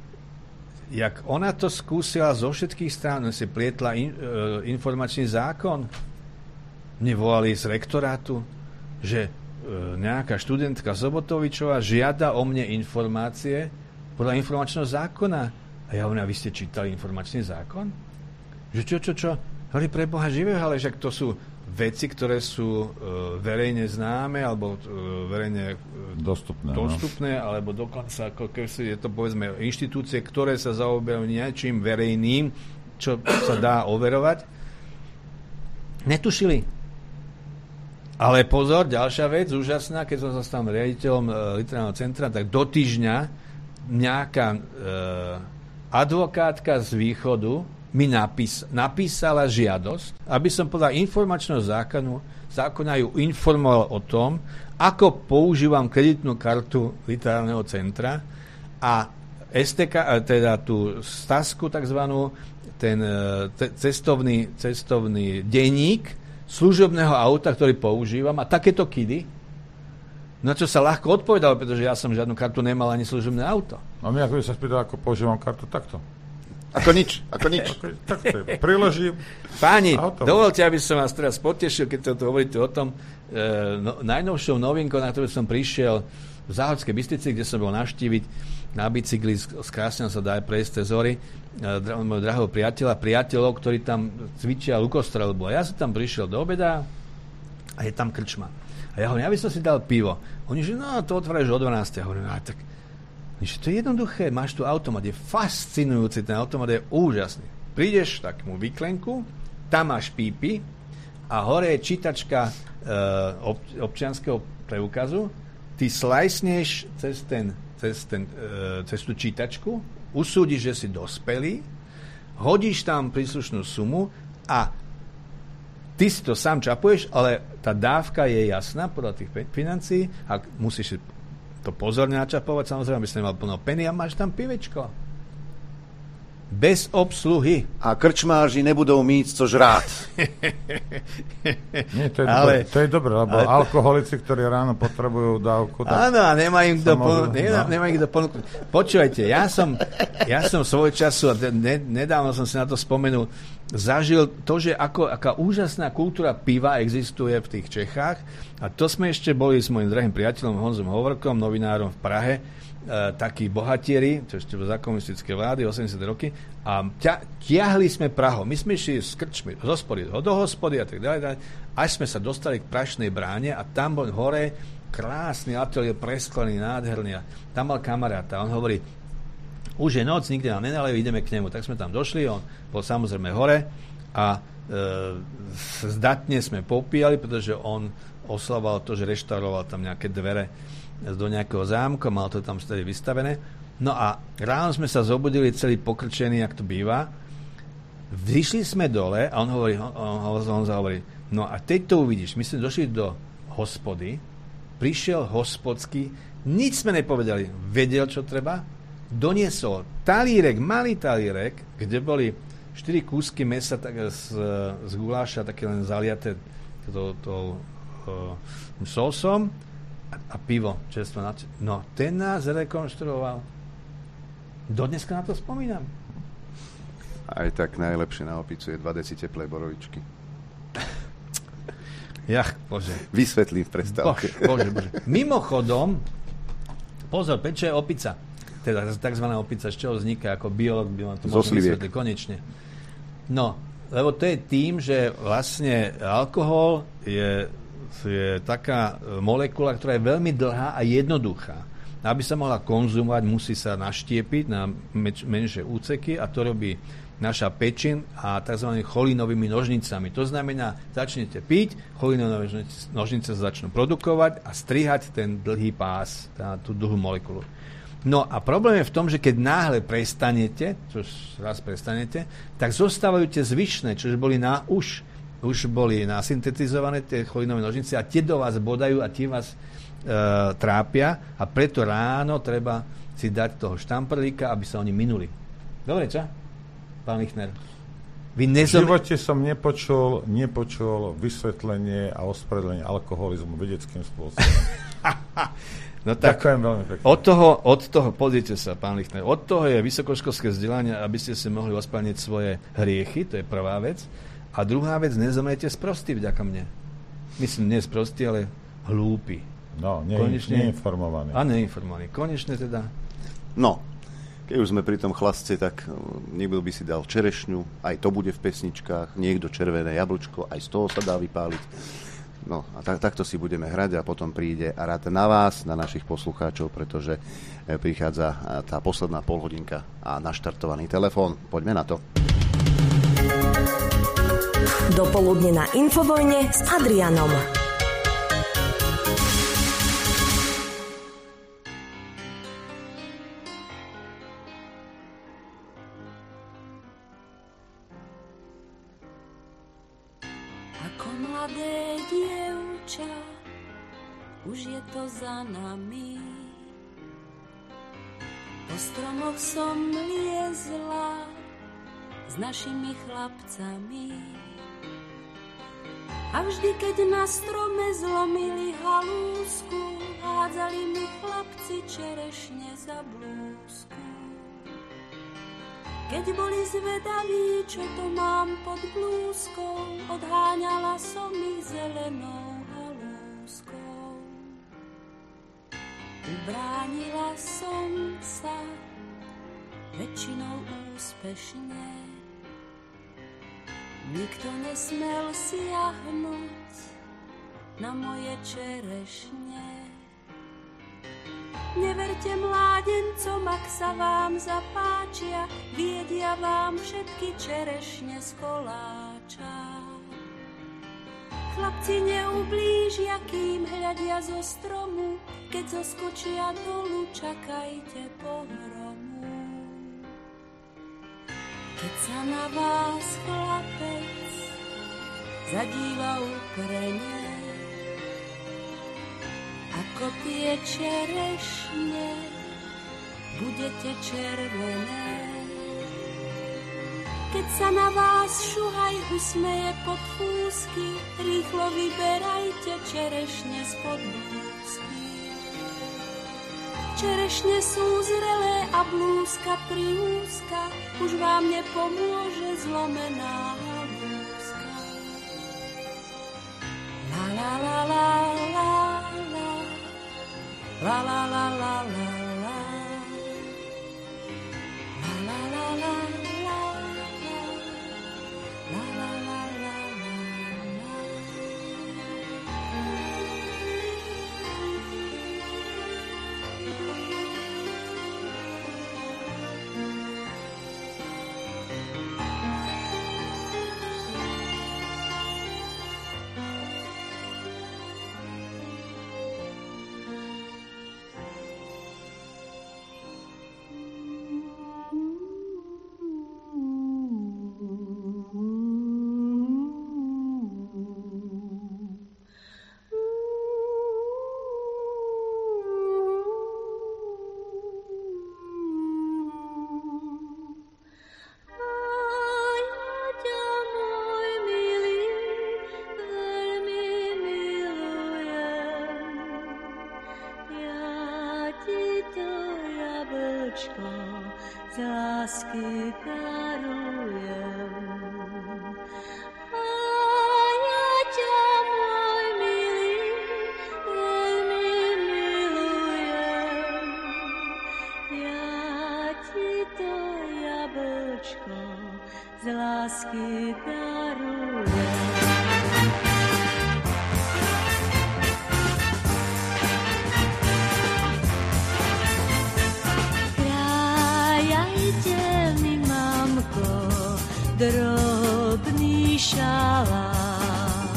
Jak ona to skúsila zo všetkých strán, si plietla informačný zákon. Mne volali z rektorátu, že nejaká študentka Sobotovičová žiada o mne informácie podľa informačného zákona. A ja hovorím, vy ste čítali informačný zákon? Že čo? Hovorí, pre Boha živého, ale však to sú veci, ktoré sú verejne známe alebo verejne dostupné alebo dokonca ako je to povedzme inštitúcie, ktoré sa zaoberajú niečím verejným, čo sa dá overovať. Netušili. Ale pozor, ďalšia vec, úžasná, keď som sa stal riaditeľom literárneho centra, tak do týždňa nejaká advokátka z východu mi napísala žiadosť, aby som podľa informačného zákona ju informoval o tom, ako používam kreditnú kartu literárneho centra a STK, teda tú stasku takzvanú, ten cestovný denník, služobného auta, ktorý používam a takéto kidy, na čo sa ľahko odpovedal, pretože ja som žiadnu kartu nemal ani služobné auto. A my ako by sa spýtal, ako používam kartu, takto. Ako nič. Takto, priložím. Páni, dovolte, aby som vás teraz potešil, keď to hovoríte o tom. Najnovšou novinkou, na ktorú som prišiel v Záhodskej Bystrici, kde som bol navštíviť na bicykli, skrásne sa dá prejsť cez hory, môjho drahého priateľov, ktorí tam cvičia lukostrelbu. A ja som tam prišiel do obeda a je tam krčma. A ja hovorím, ja by som si dal pivo. Oni že, no, to otváraš o 12. Ja hovorím, tak to je jednoduché, máš tu automat, je fascinujúci, ten automat je úžasný. Prídeš k takému výklenku, tam máš pípy a hore je čítačka občianskeho preukazu, ty slajsneš cez tú čítačku, usúdiš, že si dospelý, hodíš tam príslušnú sumu a ty si to sám čapuješ, ale tá dávka je jasná podľa tých financií a musíš si to pozorne načapovať, samozrejme, aby si nemal plno peny a máš tam pivečko. Bez obsluhy. A krčmáři nebudou mít co žrát. Nie, to je dobré, lebo alkoholici, ktorí ráno potrebujú dávku. Áno, a nemá im kto ponúknuť. Počúvajte, ja som svojho času, a nedávno som si na to spomenul, zažil to, že aká úžasná kultúra piva existuje v tých Čechách. A to sme ešte boli s mojím drahým priateľom Honzom Hovorkom, novinárom v Prahe, takí bohatieri, čo ešte za komunistické vlády, 80 roky, a tiahli sme Prahou. My sme išli z krčmy z hospody do hospody a tak ďalej, až sme sa dostali k Prašnej bráne a tam bol hore krásny ateliér, presklený, nádherný. A tam mal kamaráta. On hovorí, už je noc, nikde nám nenalejú, ideme k nemu. Tak sme tam došli, on bol samozrejme hore a zdatne sme popíjali, pretože on oslavoval to, že reštauroval tam nejaké dvere do nejakého zámka, mal to tam vtedy vystavené. No a ráno sme sa zobudili celý pokrčený, jak to býva. Vyšli sme dole a on hovorí, no a teď to uvidíš. My sme došli do hospody, prišiel hospodský, nič sme nepovedali, vedel, čo treba, doniesol talírek, malý talírek, kde boli 4 kúsky mesa tak z guláša, také len zaliaté sósom a pivo čerstvo. No, ten nás rekonštruoval. Dodneska na to spomínam. Aj tak najlepšie na opicu je 2 deci teplej borovičky. Bože. Vysvetlím v prestávke. Bože. Mimochodom, pozor, prečo je opica? Teda takzvaná opica, z čoho vzniká, ako biológ by to mohol vysvetliť konečne. No, lebo to je tým, že vlastne alkohol je taká molekula, ktorá je veľmi dlhá a jednoduchá. Aby sa mohla konzumovať, musí sa naštiepiť na menšie úseky a to robí naša pečeň a tzv. Cholinovými nožnicami. To znamená, začnete piť, cholinové nožnice sa začnú produkovať a strihať ten dlhý pás, tú dlhú molekulu. No a problém je v tom, že keď náhle prestanete, tak zostávajú tie zvyšné, čože boli už boli nasyntetizované tie cholinové nožnice a tie do vás bodajú a tie vás trápia a preto ráno treba si dať toho štamprlíka, aby sa oni minuli. Dobre, čo? Pán Lichner. V živote som nepočul vysvetlenie a ospravedlenie alkoholizmu vedeckým spôsobom. No tak, ďakujem veľmi pekne. Od toho, pozrite sa, pán Lichner, od toho je vysokoškolské vzdelanie, aby ste si mohli ospravedlniť svoje hriechy, to je prvá vec. A druhá vec, nezomrejte sprostí vďaka mne. Myslím, nie sprostí, ale hlúpi. No, neinformovaný. A neinformovaný. Konečne teda. No, keď už sme pri tom chlastce, tak niekto by si dal čerešňu, aj to bude v pesničkách, niekto červené jablčko, aj z toho sa dá vypáliť. No a takto si budeme hrať a potom príde rád na vás, na našich poslucháčov, pretože prichádza tá posledná polhodinka a naštartovaný telefón. Poďme na to. Dopoludne na Infovojne s Adrianom. Ako mladé dievča, už je to za nami. Po stromoch som liezla s našimi chlapcami. A vždy, keď na strome zlomili halúsku, hádzali mi chlapci čerešne za blúzku. Keď boli zvedaví, čo to mám pod blúzkou, odháňala som ich zelenou halúskou. Ubránila som sa väčšinou úspešne. Nikto nesmel siahnuť na moje čerešne. Neverte mládencom, ak sa vám zapáčia, viedia vám všetky čerešne z koláča. Chlapci neublížia, kým hľadia zo stromu, keď zoskočia dolu, čakajte pohromu. Keď sa na vás chlapec zadíva uprene, ako tie čerešne budete červené. Keď sa na vás šuhaj usmeje pod fúsky, rýchlo vyberajte čerešne spod blúzky. Čerešne sú zrelé a blúzka priúzka, už vám nepomôže zlomená halúska. La la la la la la, la la la la la la, la la la la la. Drobný šalát,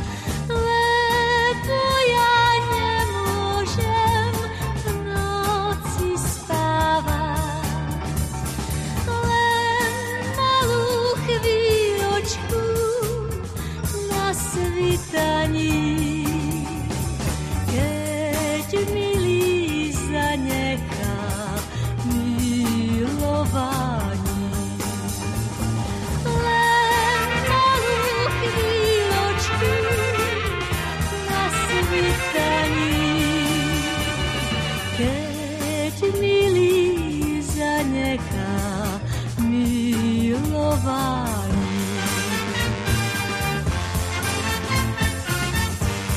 lebo ja nemôžem v noci spávať. Len malú chvíľočku na svitaní, keď milý zanechá milovanie. Keď milý zanechá milovanie.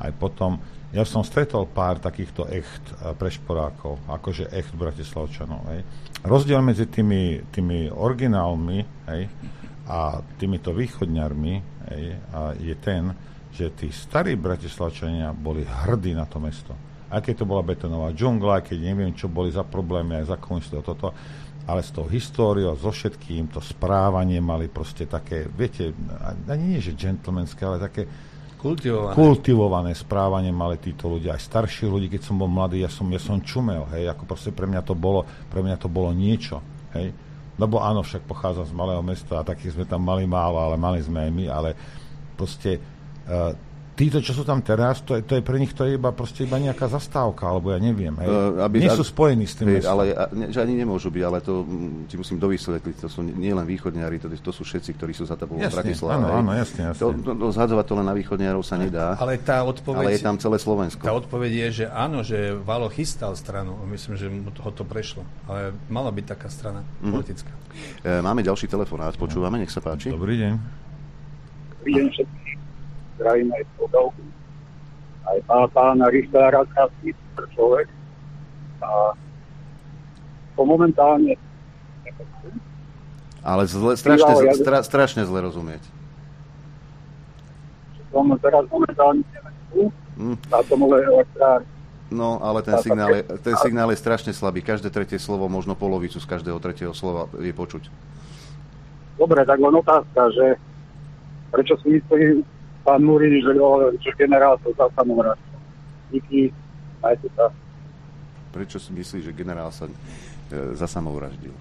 aj potom. Ja som stretol pár takýchto echt prešporákov, akože echt Bratislavčanov. Hej. Rozdiel medzi tými originálmi, hej, a týmito východňarmi, hej, a je ten, že tí starí Bratislavčania boli hrdí na to mesto. Aj keď to bola betonová džungla, keď neviem, čo boli za problémy, aj za komunistov, toto, ale s tou históriou, so všetkým, to správanie mali proste také, viete, ani nie, že gentlemanské, ale také kultivované správanie mali títo ľudia, aj starší ľudí, keď som bol mladý, ja som čumel, hej, ako proste pre mňa to bolo niečo, hej, lebo áno, však pochádzam z malého mesta a takých sme tam mali málo, ale mali sme aj my, ale proste títo, čo sú tam teraz, to je pre nich to je iba nejaká zastávka, alebo ja neviem. Nie sú spojení s tým mestom. Ale že ani nemôžu byť, ale to ti musím dovysvetliť, to sú nie len východňári, to sú všetci, ktorí sú za tabulou Bratislava. Áno, jasne. Zhadzovať to len na východňárov sa nedá, ale je tam celé Slovensko. Tá odpoveď je, že áno, že Valo chystal stranu, myslím, že ho to prešlo, ale mala byť taká strana politická. Máme ďalší telefonát, počúvame, nech sa páči. Dobrý deň. Dobrý deň všetkým. Zdravím aj Spodovku, aj pána Richtára, krásny človek. A to momentálne... Ale strašne zle rozumieť. Som teraz momentálne na tomhle elektrárne. No, ale ten signál je strašne slabý. Každé tretie slovo, možno polovicu z každého tretieho slova je počuť. Dobre, tak len otázka, že prečo si myslí pán Murín, že generál to za samovraždil. Díky, majte sa. Prečo si myslí, že generál sa za samovraždil?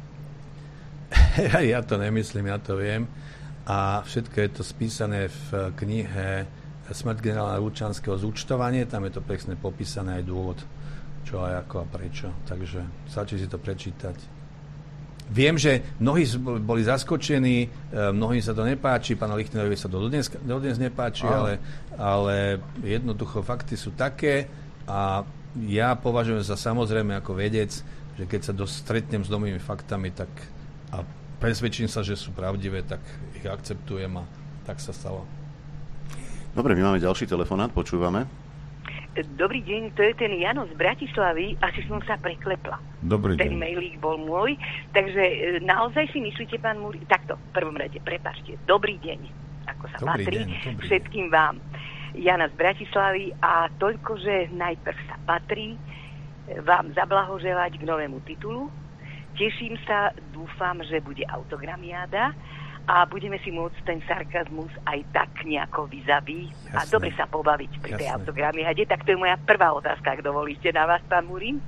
Ja to nemyslím, ja to viem. A všetko je to spísané v knihe Smrť generála Lučanského zúčtovanie. Tam je to presne popísané aj dôvod, čo aj ako a prečo. Takže stačí si to prečítať. Viem, že mnohí boli zaskočení, mnohým sa to nepáči, pána Lichtnerovi sa to dodnes nepáči, ale jednoducho fakty sú také a ja považujem za samozrejme ako vedec, že keď sa stretnem s novými faktami tak a presvedčím sa, že sú pravdivé, tak ich akceptujem a tak sa stalo. Dobre, my máme ďalší telefonát, počúvame. Dobrý deň, to je ten Jano z Bratislavy, asi som sa preklepla. Dobrý deň. Ten mailík bol môj, takže naozaj si myslíte, pán Múri, takto, v prvom rade, prepáčte, dobrý deň, ako sa patrí všetkým vám. Jana z Bratislavy a toľko, že najprv sa patrí vám zablahoželať k novému titulu. Teším sa, dúfam, že bude autogramiáda a budeme si môcť ten sarkazmus aj tak nejako vyzabiť a dobre sa pobaviť pri tej autogramiáde. Tak to je moja prvá otázka, ak dovolíte, na vás, pán Murín.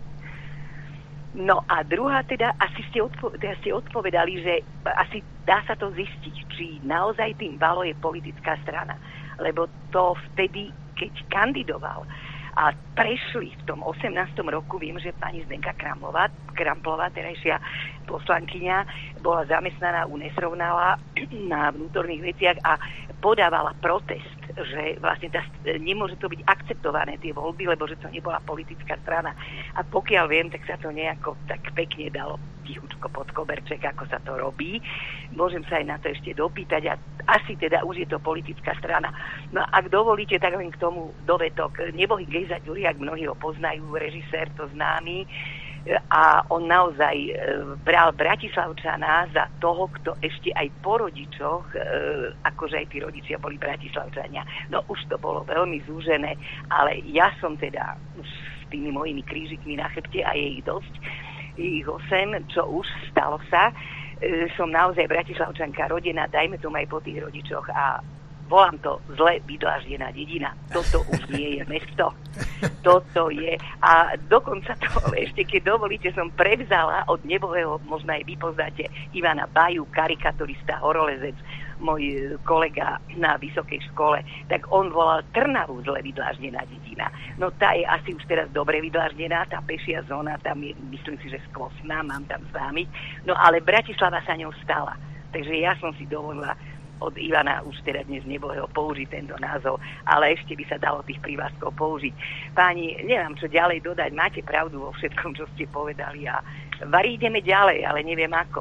No a druhá teda, asi ste odpovedali, že asi dá sa to zistiť, či naozaj tým Valo je politická strana. Lebo to vtedy, keď kandidoval a prešli v tom 18. roku, viem, že pani Zdenka Kramplová, terajšia poslankyňa, bola zamestnaná u Nesrovnala na vnútorných veciach a podávala protest, že vlastne nemôže to byť akceptované tie voľby, lebo že to nebola politická strana. A pokiaľ viem, tak sa to nejako tak pekne dalo tichučko pod koberček, ako sa to robí. Môžem sa aj na to ešte dopýtať a asi teda už je to politická strana. No ak dovolíte, tak len k tomu dovetok. Nebohý Gejza Ďuriak, mnohí ho poznajú, režisér to známy, a on naozaj bral Bratislavčana za toho, kto ešte aj po rodičoch, akože aj tí rodičia boli Bratislavčania. No už to bolo veľmi zúžené, ale ja som teda s tými mojimi krížikmi na chrbte a je ich dosť, je ich 8, čo už stalo sa. Som naozaj Bratislavčanka rodená, dajme tomu aj po tých rodičoch a volám to zle vydláždená dedina. Toto už nie je mesto. Toto je. A dokonca to ešte, keď dovolíte, som prevzala od nebohého, možno aj vy poznáte, Ivana Baju, karikaturista, horolezec, môj kolega na vysokej škole, tak on volal Trnavu zle vydláždená dedina. No tá je asi už teraz dobre vydláždená, tá pešia zóna, tam je, myslím si, že skvostná, mám tam známy. No ale Bratislava sa ňou stala. Takže ja som si dovolila od Ivana už teda dnes nebohého použiť tento názov, ale ešte by sa dalo tých prívlastkov použiť. Páni, neviem, čo ďalej dodať, máte pravdu vo všetkom, čo ste povedali a ideme ďalej, ale neviem ako.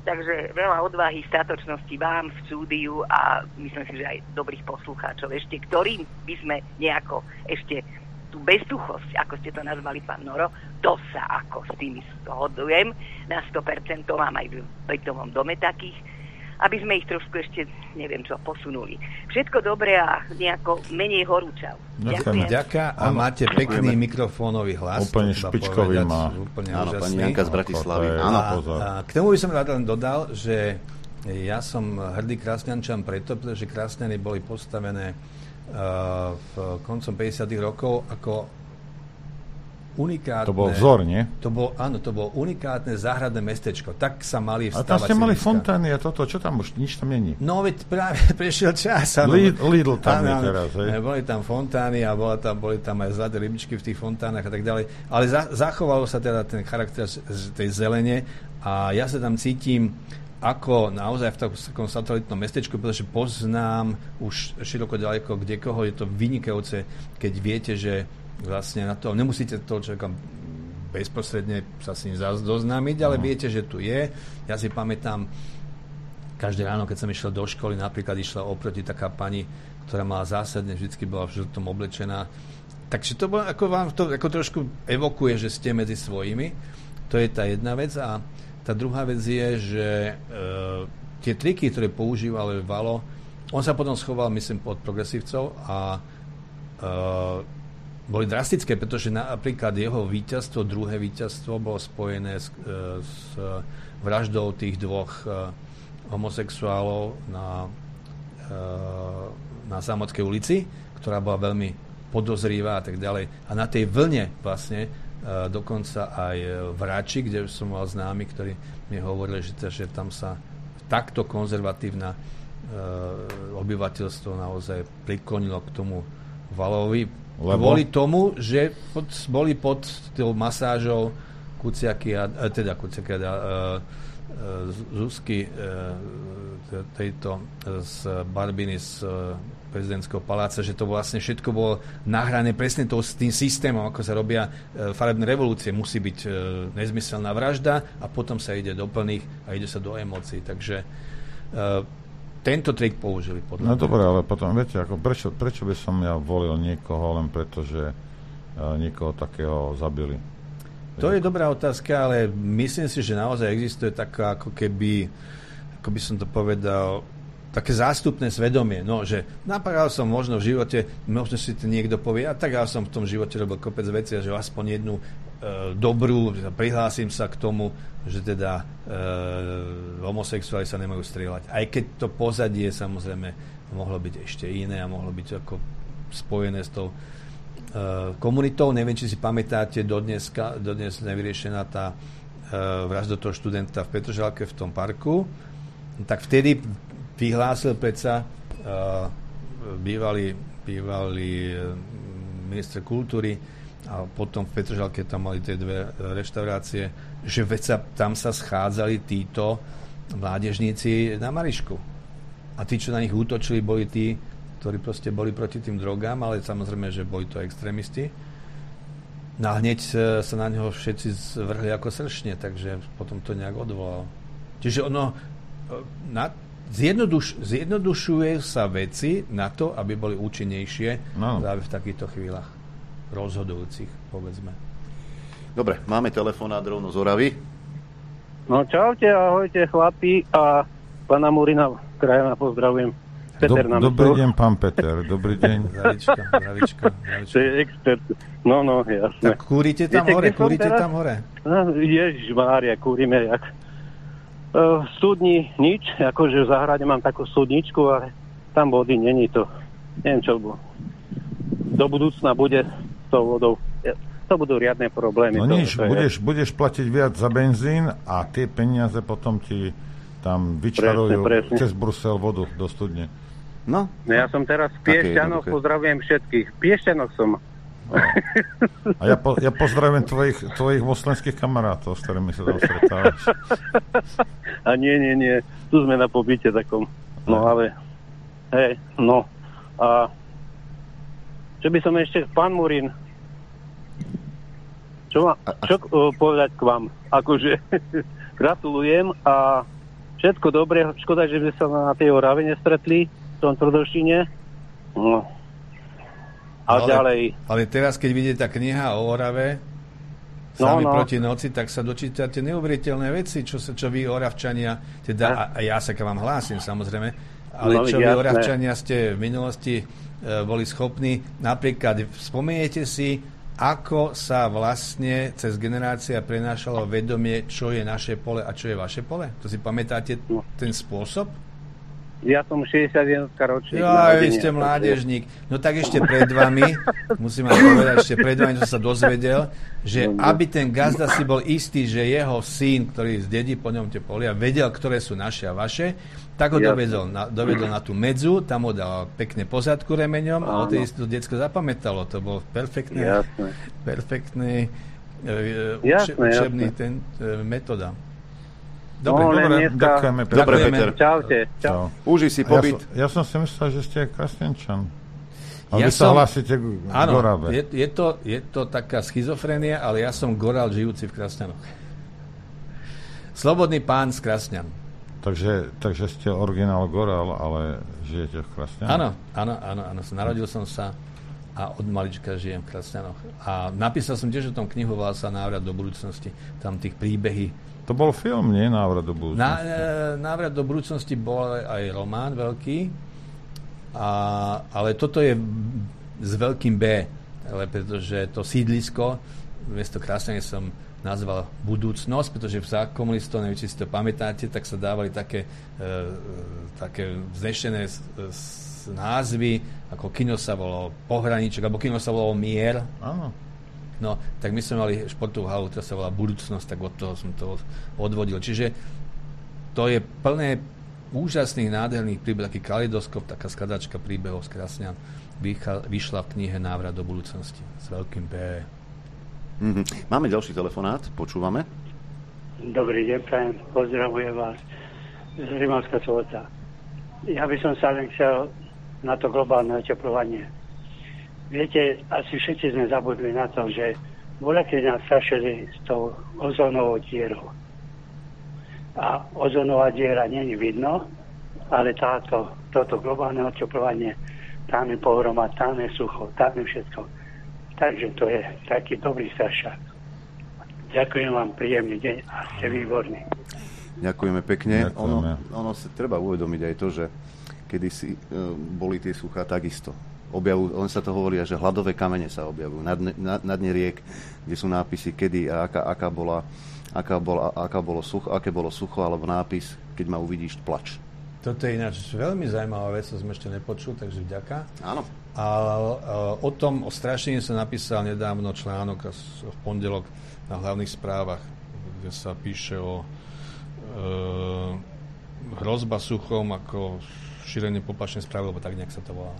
Takže veľa odvahy, statočnosti vám v štúdiu a myslím si, že aj dobrých poslucháčov ešte, ktorým by sme nejako ešte tú bezduchosť, ako ste to nazvali, pán Noro, to sa ako s tými zhodujem na 100%, mám aj v bytovom dome takých, aby sme ich trošku ešte, neviem čo, posunuli. Všetko dobré a nejako menej horúčav. Ďakujem. Ďakujem a máte pekný mikrofónový hlas. Úplne špičkový má. Úplne áno, úžasný. Pani Janka z Bratislavy. Áno, a k tomu by som rád len dodal, že ja som hrdý Krásňančan preto, pretože Krásňany boli postavené v koncom 50. rokov ako unikátne... To bol vzor, nie? To bolo unikátne záhradné mestečko. Tak sa mali vstávať. A tam ste mali fontány a toto, čo tam už, nič tam není? No veď práve prešiel čas. Lidl tam je teraz, hej? Boli tam fontány a boli tam aj zlaté rybičky v tých fontánach a tak ďalej. Ale zachovalo sa teda ten charakter z tej zelene a ja sa tam cítim ako naozaj v takom satelitnom mestečku, pretože poznám už široko ďaleko kdekoho, je to vynikajúce, keď viete, že vlastne na to, nemusíte toho človeka bezprostredne sa s ním doznámiť, ale viete, že tu je. Ja si pamätám, každé ráno, keď som išiel do školy, napríklad išla oproti taká pani, ktorá mala zásadne, vždycky bola v žltom oblečená. Takže to bolo, ako vám to ako trošku evokuje, že ste medzi svojimi. To je tá jedna vec. A tá druhá vec je, že tie triky, ktoré používal Valo, on sa potom schoval, myslím, pod progresívcov a boli drastické, pretože napríklad jeho víťazstvo, druhé víťazstvo bolo spojené s vraždou tých dvoch homosexuálov na Zámodskej ulici, ktorá bola veľmi podozrivá a tak ďalej. A na tej vlne vlastne dokonca aj v Rači, kde som mal známy, ktorí mi hovorili, že tam sa takto konzervatívne obyvateľstvo naozaj priklonilo k tomu Valovi, kvôli tomu, že boli pod tou masážou Zuzky tejto z Barbiny z prezidentského paláca, že to vlastne všetko bolo nahrané presne s tým systémom, ako sa robia farebné revolúcie. Musí byť nezmyselná vražda a potom sa ide do plných a ide sa do emócií. Takže tento trik použili podľa mňa. No dobré, ale potom viete, ako prečo by som ja volil niekoho len preto, že niekoho takého zabili? To je dobrá otázka, ale myslím si, že naozaj existuje taká ako keby, ako by som to povedal, také zástupné svedomie, no, že napadal som možno v živote, možno si to niekto povie, a tak ja som v tom živote robil kopec veci, a že aspoň jednu dobrú, prihlásim sa k tomu, že teda homosexuáli sa nemajú strieľať. Aj keď to pozadie samozrejme mohlo byť ešte iné a mohlo byť ako spojené s tou komunitou. Neviem, či si pamätáte, dodnes nevyriešená tá vražda toho študenta v Petržalke v tom parku. Tak vtedy vyhlásil predsa bývalý minister kultúry a potom v Petržalke tam mali tie dve reštaurácie, že tam sa schádzali títo mládežníci na Marišku. A tí, čo na nich útočili, boli tí, ktorí proste boli proti tým drogám, ale samozrejme, že boli to extrémisti. No a hneď sa na neho všetci zvrhli ako sršne, takže potom to nejak odvolal. Čiže ono zjednodušuje sa veci na to, aby boli účinnejšie práve v takýchto chvíľach rozhodujúcich, povedzme. Dobre, máme telefonát rovno z Oravy. No čaute, ahojte chlapi a pána Murina krajana pozdravujem. Peter Dobrý deň, pán Peter, dobrý deň. Zdravička. To je expert. No, jasne. Tak kúrite tam hore? No, Ježišmária, kúrime jak. V studni nič, akože v záhrade mám takú studničku, ale tam vody není to. Neviem, čo do budúcna bude s tou vodou. To budú riadne problémy. No nič, budeš platiť viac za benzín a tie peniaze potom ti tam vyčarujú cez Brusel vodu do studne. No, ja som teraz v Piešťanoch, pozdravujem všetkých. V Piešťanoch som. A ja pozdravujem tvojich moslenských kamarátov, s ktorými sa tam stretávaš. A nie. Tu sme na pobyte takom. No ale, hej, no. A čo by som ešte, pán Murín, čo povedať k vám? Akože gratulujem a Všetko dobre, škoda, že sme sa na tej Orave nestretli, v tom Tvrdošine. No. Ďalej. Ale teraz, keď vidíte tá kniha o Orave, Sami proti noci, tak sa dočítate neuveriteľné veci, čo vy Oravčania, teda, a ja sa k vám hlásim samozrejme, ale čo vy Oravčania ste v minulosti boli schopní, napríklad spomeniete si, ako sa vlastne cez generácia prenášalo vedomie, čo je naše pole a čo je vaše pole? To si pamätáte ten spôsob? Ja som 61 ročník. Ja, vy ste mládežník. No tak ešte pred vami, musím vám povedať, ešte pred vami som sa dozvedel, že aby ten gazda si bol istý, že jeho syn, ktorý zdedí po ňom tie polia, vedel, ktoré sú naše a vaše, tak ho dovedol na tú medzu, tam ho dal pekne pozadku remeňom a od tej to decko zapamätalo. To bol perfektný učebný metóda. Dobre, ďakujeme. Dobre, Peter. Čaute. Čau. Uži si pobyt. Ja som si myslel, že ste Krasňančan. A vy sa hlásite k Gorábe. Je to taká schizofrenia, ale ja som Gorál žijúci v Krasňanoch. Slobodný pán z Krasňan. Takže ste originál Gorál, ale žijete v Krasňanoch? Áno. Narodil som sa a od malička žijem v Krasňanoch. A napísal som tiež o tom knihu, volá sa Návrat do budúcnosti. Tam tých príbehy. To bol film, nie? Návrat do budúcnosti. Návrat do budúcnosti bol aj román veľký, ale toto je s veľkým B, pretože to sídlisko, miesto Krasňany som nazval Budúcnosť, pretože za komunistov, neviem, či si to pamätáte, tak sa dávali také vznešené názvy, ako kino sa volalo Pohraniček, alebo kino sa volalo Mier. Áno. No, tak my sme mali športovú halu, ktorá sa volá Budúcnosť, tak od toho som to odvodil. Čiže to je plné úžasných, nádherných príbehov, taký kaleidoskop, taká skladačka príbehov z Krasňan vyšla v knihe Návrat do budúcnosti s veľkým B. Máme ďalší telefonát, počúvame. Dobrý deň, prajem, pozdravujem vás z Rimavska Sobota. Ja by som sa len chcel na to globálne oteplovanie. Viete, asi všetci sme zabudli na to, že bola, keď nás strašili s tou ozónovou dierou. A ozónová diera nie je vidno, ale toto globálne oteplovanie, tam je pohroma, tam je sucho, tam je všetko. Takže to je taký dobrý strašák. Ďakujem vám, príjemný deň a ste výborní. Ďakujeme pekne. Ono si treba uvedomiť aj to, že kedysi boli tie suchá takisto. Len sa to hovorí, že hladové kamene sa objavujú na dne riek, kde sú nápisy kedy a aké bolo sucho, alebo nápis keď ma uvidíš, plač. Toto je ináč veľmi zaujímavá vec, to sme ešte nepočul, takže vďaka. Áno. A o strašení som napísal nedávno článok v pondelok na Hlavných správach, kde sa píše o hrozba suchom ako šírenie poplašnej správy, lebo tak nejak sa to volá.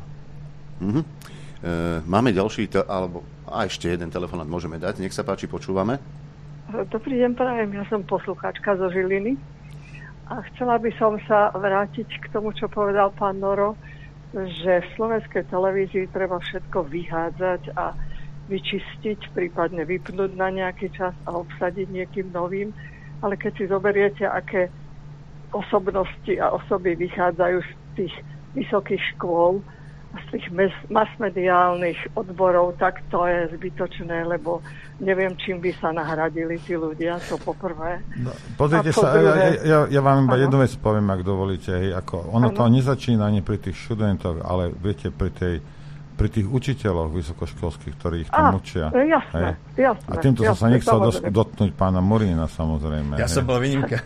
Máme ďalší, ešte jeden telefonát môžeme dať. Nech sa páči, počúvame. Dobrý deň, prajem. Ja som poslucháčka zo Žiliny a chcela by som sa vrátiť k tomu, čo povedal pán Noro, že v slovenskej televízii treba všetko vyhádzať a vyčistiť, prípadne vypnúť na nejaký čas a obsadiť niekým novým. Ale keď si zoberiete, aké osobnosti a osoby vychádzajú z tých vysokých škôl, z tých masmediálnych odborov, tak to je zbytočné, lebo neviem, čím by sa nahradili tí ľudia, to poprvé. No, pozrite sa, ja vám iba jednu vec poviem, ak dovolíte. Ono to nezačína ani pri tých študentoch, ale viete, pri tých učiteľoch vysokoškolských, ktorých tam učia. Jasné. A týmto som sa nechcel dotknúť pána Morína, samozrejme. Ja som bol výnimka.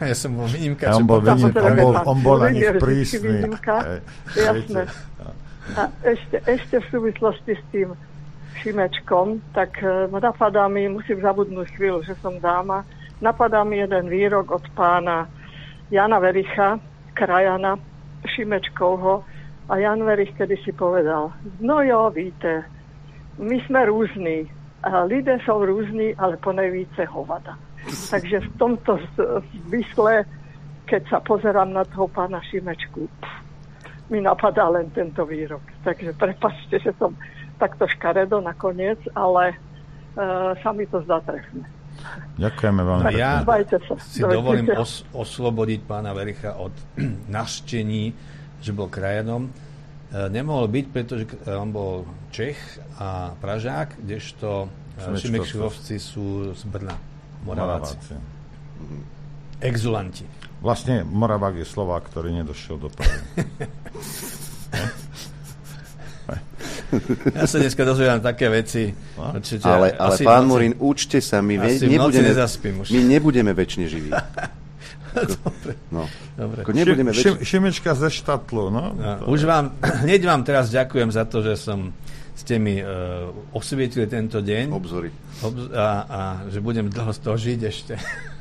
On bol na nich prísny. Jasné. A ešte v súvislosti s tým Šimečkom, tak napadá mi, musím zabudnúť chvíľu, že som dáma, napadá mi jeden výrok od pána Jana Vericha, krajana Šimečkovho, a Jan Verich kedy si povedal, no jo, víte, my sme rúzni, a lidé sú rúzni, ale ponajvíce hovada. Takže v tomto zmysle, keď sa pozerám na toho pána Šimečku, mi napadá len tento výrok. Takže prepáčte, že som takto škaredo nakoniec, ale sa mi to zdá trefné. Ďakujeme veľmi pekne. Ja si dovolím oslobodiť pána Vericha od naštení, že bol krajanom. Nemohol byť, pretože on bol Čech a Pražák, kdežto Šimečkovci sú z Brna, Moraváci. Exulanti. Vlastne Moravák je Slovák, ktorý nedošiel do Prahy. Ja sa dneska dozvedám také veci. Určite, ale pán Murín, učte sa, my nebudeme väčšine živí. Dobre. Šimečka ze Štatlu. No? Hneď vám teraz ďakujem za to, že ste mi osvietili tento deň. Obzory. A že budem dlho z toho žiť ešte.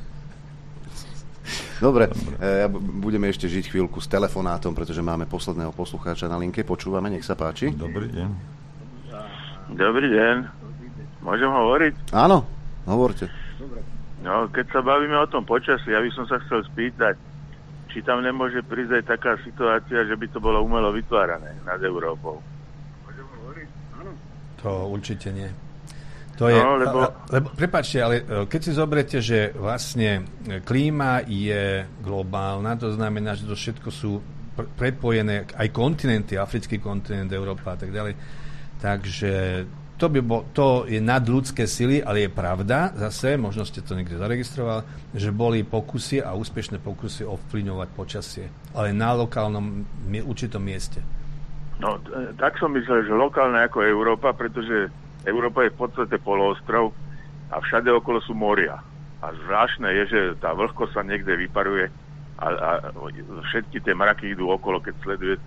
Dobre, budeme ešte žiť chvíľku s telefonátom, pretože máme posledného poslucháča na linke. Počúvame, nech sa páči. Dobrý deň. Dobrý deň. Môžem hovoriť? Áno, hovorte. No, keď sa bavíme o tom počasí, ja by som sa chcel spýtať, či tam nemôže prísť aj taká situácia, že by to bolo umelo vytvárané nad Európou. Môžem hovoriť? Áno. To určite nie. To je, lebo prepáčte, ale keď si zoberiete, že vlastne klíma je globálna, to znamená, že to všetko sú prepojené, aj kontinenty, africký kontinent, Európa a tak ďalej. Takže to je nad ľudské sily, ale je pravda, zase, možno ste to niekde zaregistroval, že boli pokusy a úspešné pokusy ovplyvňovať počasie, ale na lokálnom určitom mieste. No, tak som myslel, že lokálne ako Európa, pretože Európa je v podstate poloostrov a všade okolo sú moria. A zvláštne je, že tá vlhkosť sa niekde vyparuje a všetky tie mraky idú okolo, keď sledujete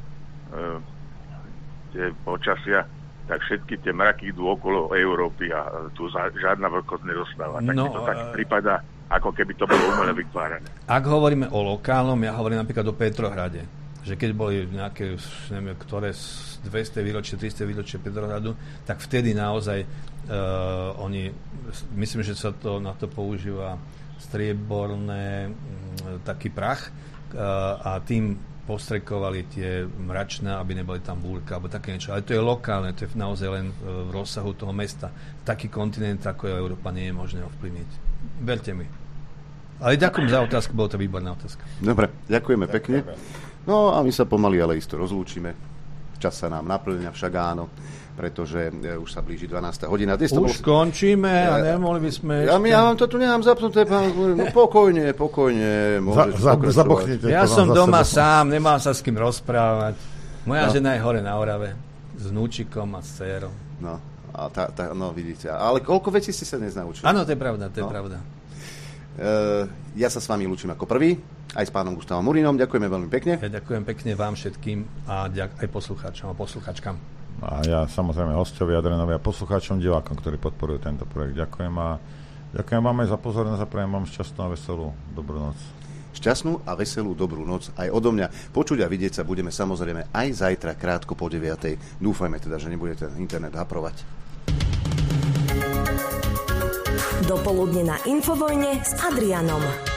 tie počasia, tak všetky tie mraky idú okolo Európy a tu žiadna vlhkosť nedostáva. Tak to tak prípada, ako keby to bolo umele vytvárané. Ak hovoríme o lokálnom, ja hovorím napríklad o Petrohrade, že keď boli nejaké, neviem, ktoré 200 výročie, 300 výročie Petrohradu, tak vtedy naozaj oni, myslím, že sa to na to používa strieborné taký prach a tým postrekovali tie mračná, aby neboli tam búrka alebo také niečo. Ale to je lokálne, to je naozaj len v rozsahu toho mesta. Taký kontinent, ako je Európa, nie je možné ovplyvniť. Verte mi. Ale ďakujem za otázku, bola to výborná otázka. Dobre, ďakujeme pekne. No a my sa pomaly, ale isto rozlúčime. Čas sa nám naplňa, však áno, pretože už sa blíži 12. hodina. Už skončíme a nemohli by sme ešte... Ja vám to tu nemám zapnuté, pán, no pokojne, môžeš pokračovať. Ja som doma sám, nemám sa s kým rozprávať. Moja žena je hore na Orave s vnúčikom a s dcérou. No, no vidíte. Ale koľko vecí ste sa dnes naučili? Áno, to je pravda, to je pravda. Ja sa s vami lúčim ako prvý, aj s pánom Gustavom Murínom. Ďakujeme veľmi pekne. Ja ďakujem pekne vám všetkým a aj poslucháčom a poslucháčkam. A ja samozrejme hostovi, Adrianovi a poslucháčom, divákom, ktorí podporujú tento projekt. Ďakujem a ďakujem vám aj za pozornosť a prajem vám šťastnú a veselú dobrú noc. Šťastnú a veselú dobrú noc aj odo mňa. Počuť a vidieť sa budeme samozrejme aj zajtra krátko po 9:00. Dúfajme teda, že nebudete internet haprovať. Dopoludne na Infovojne s Adrianom.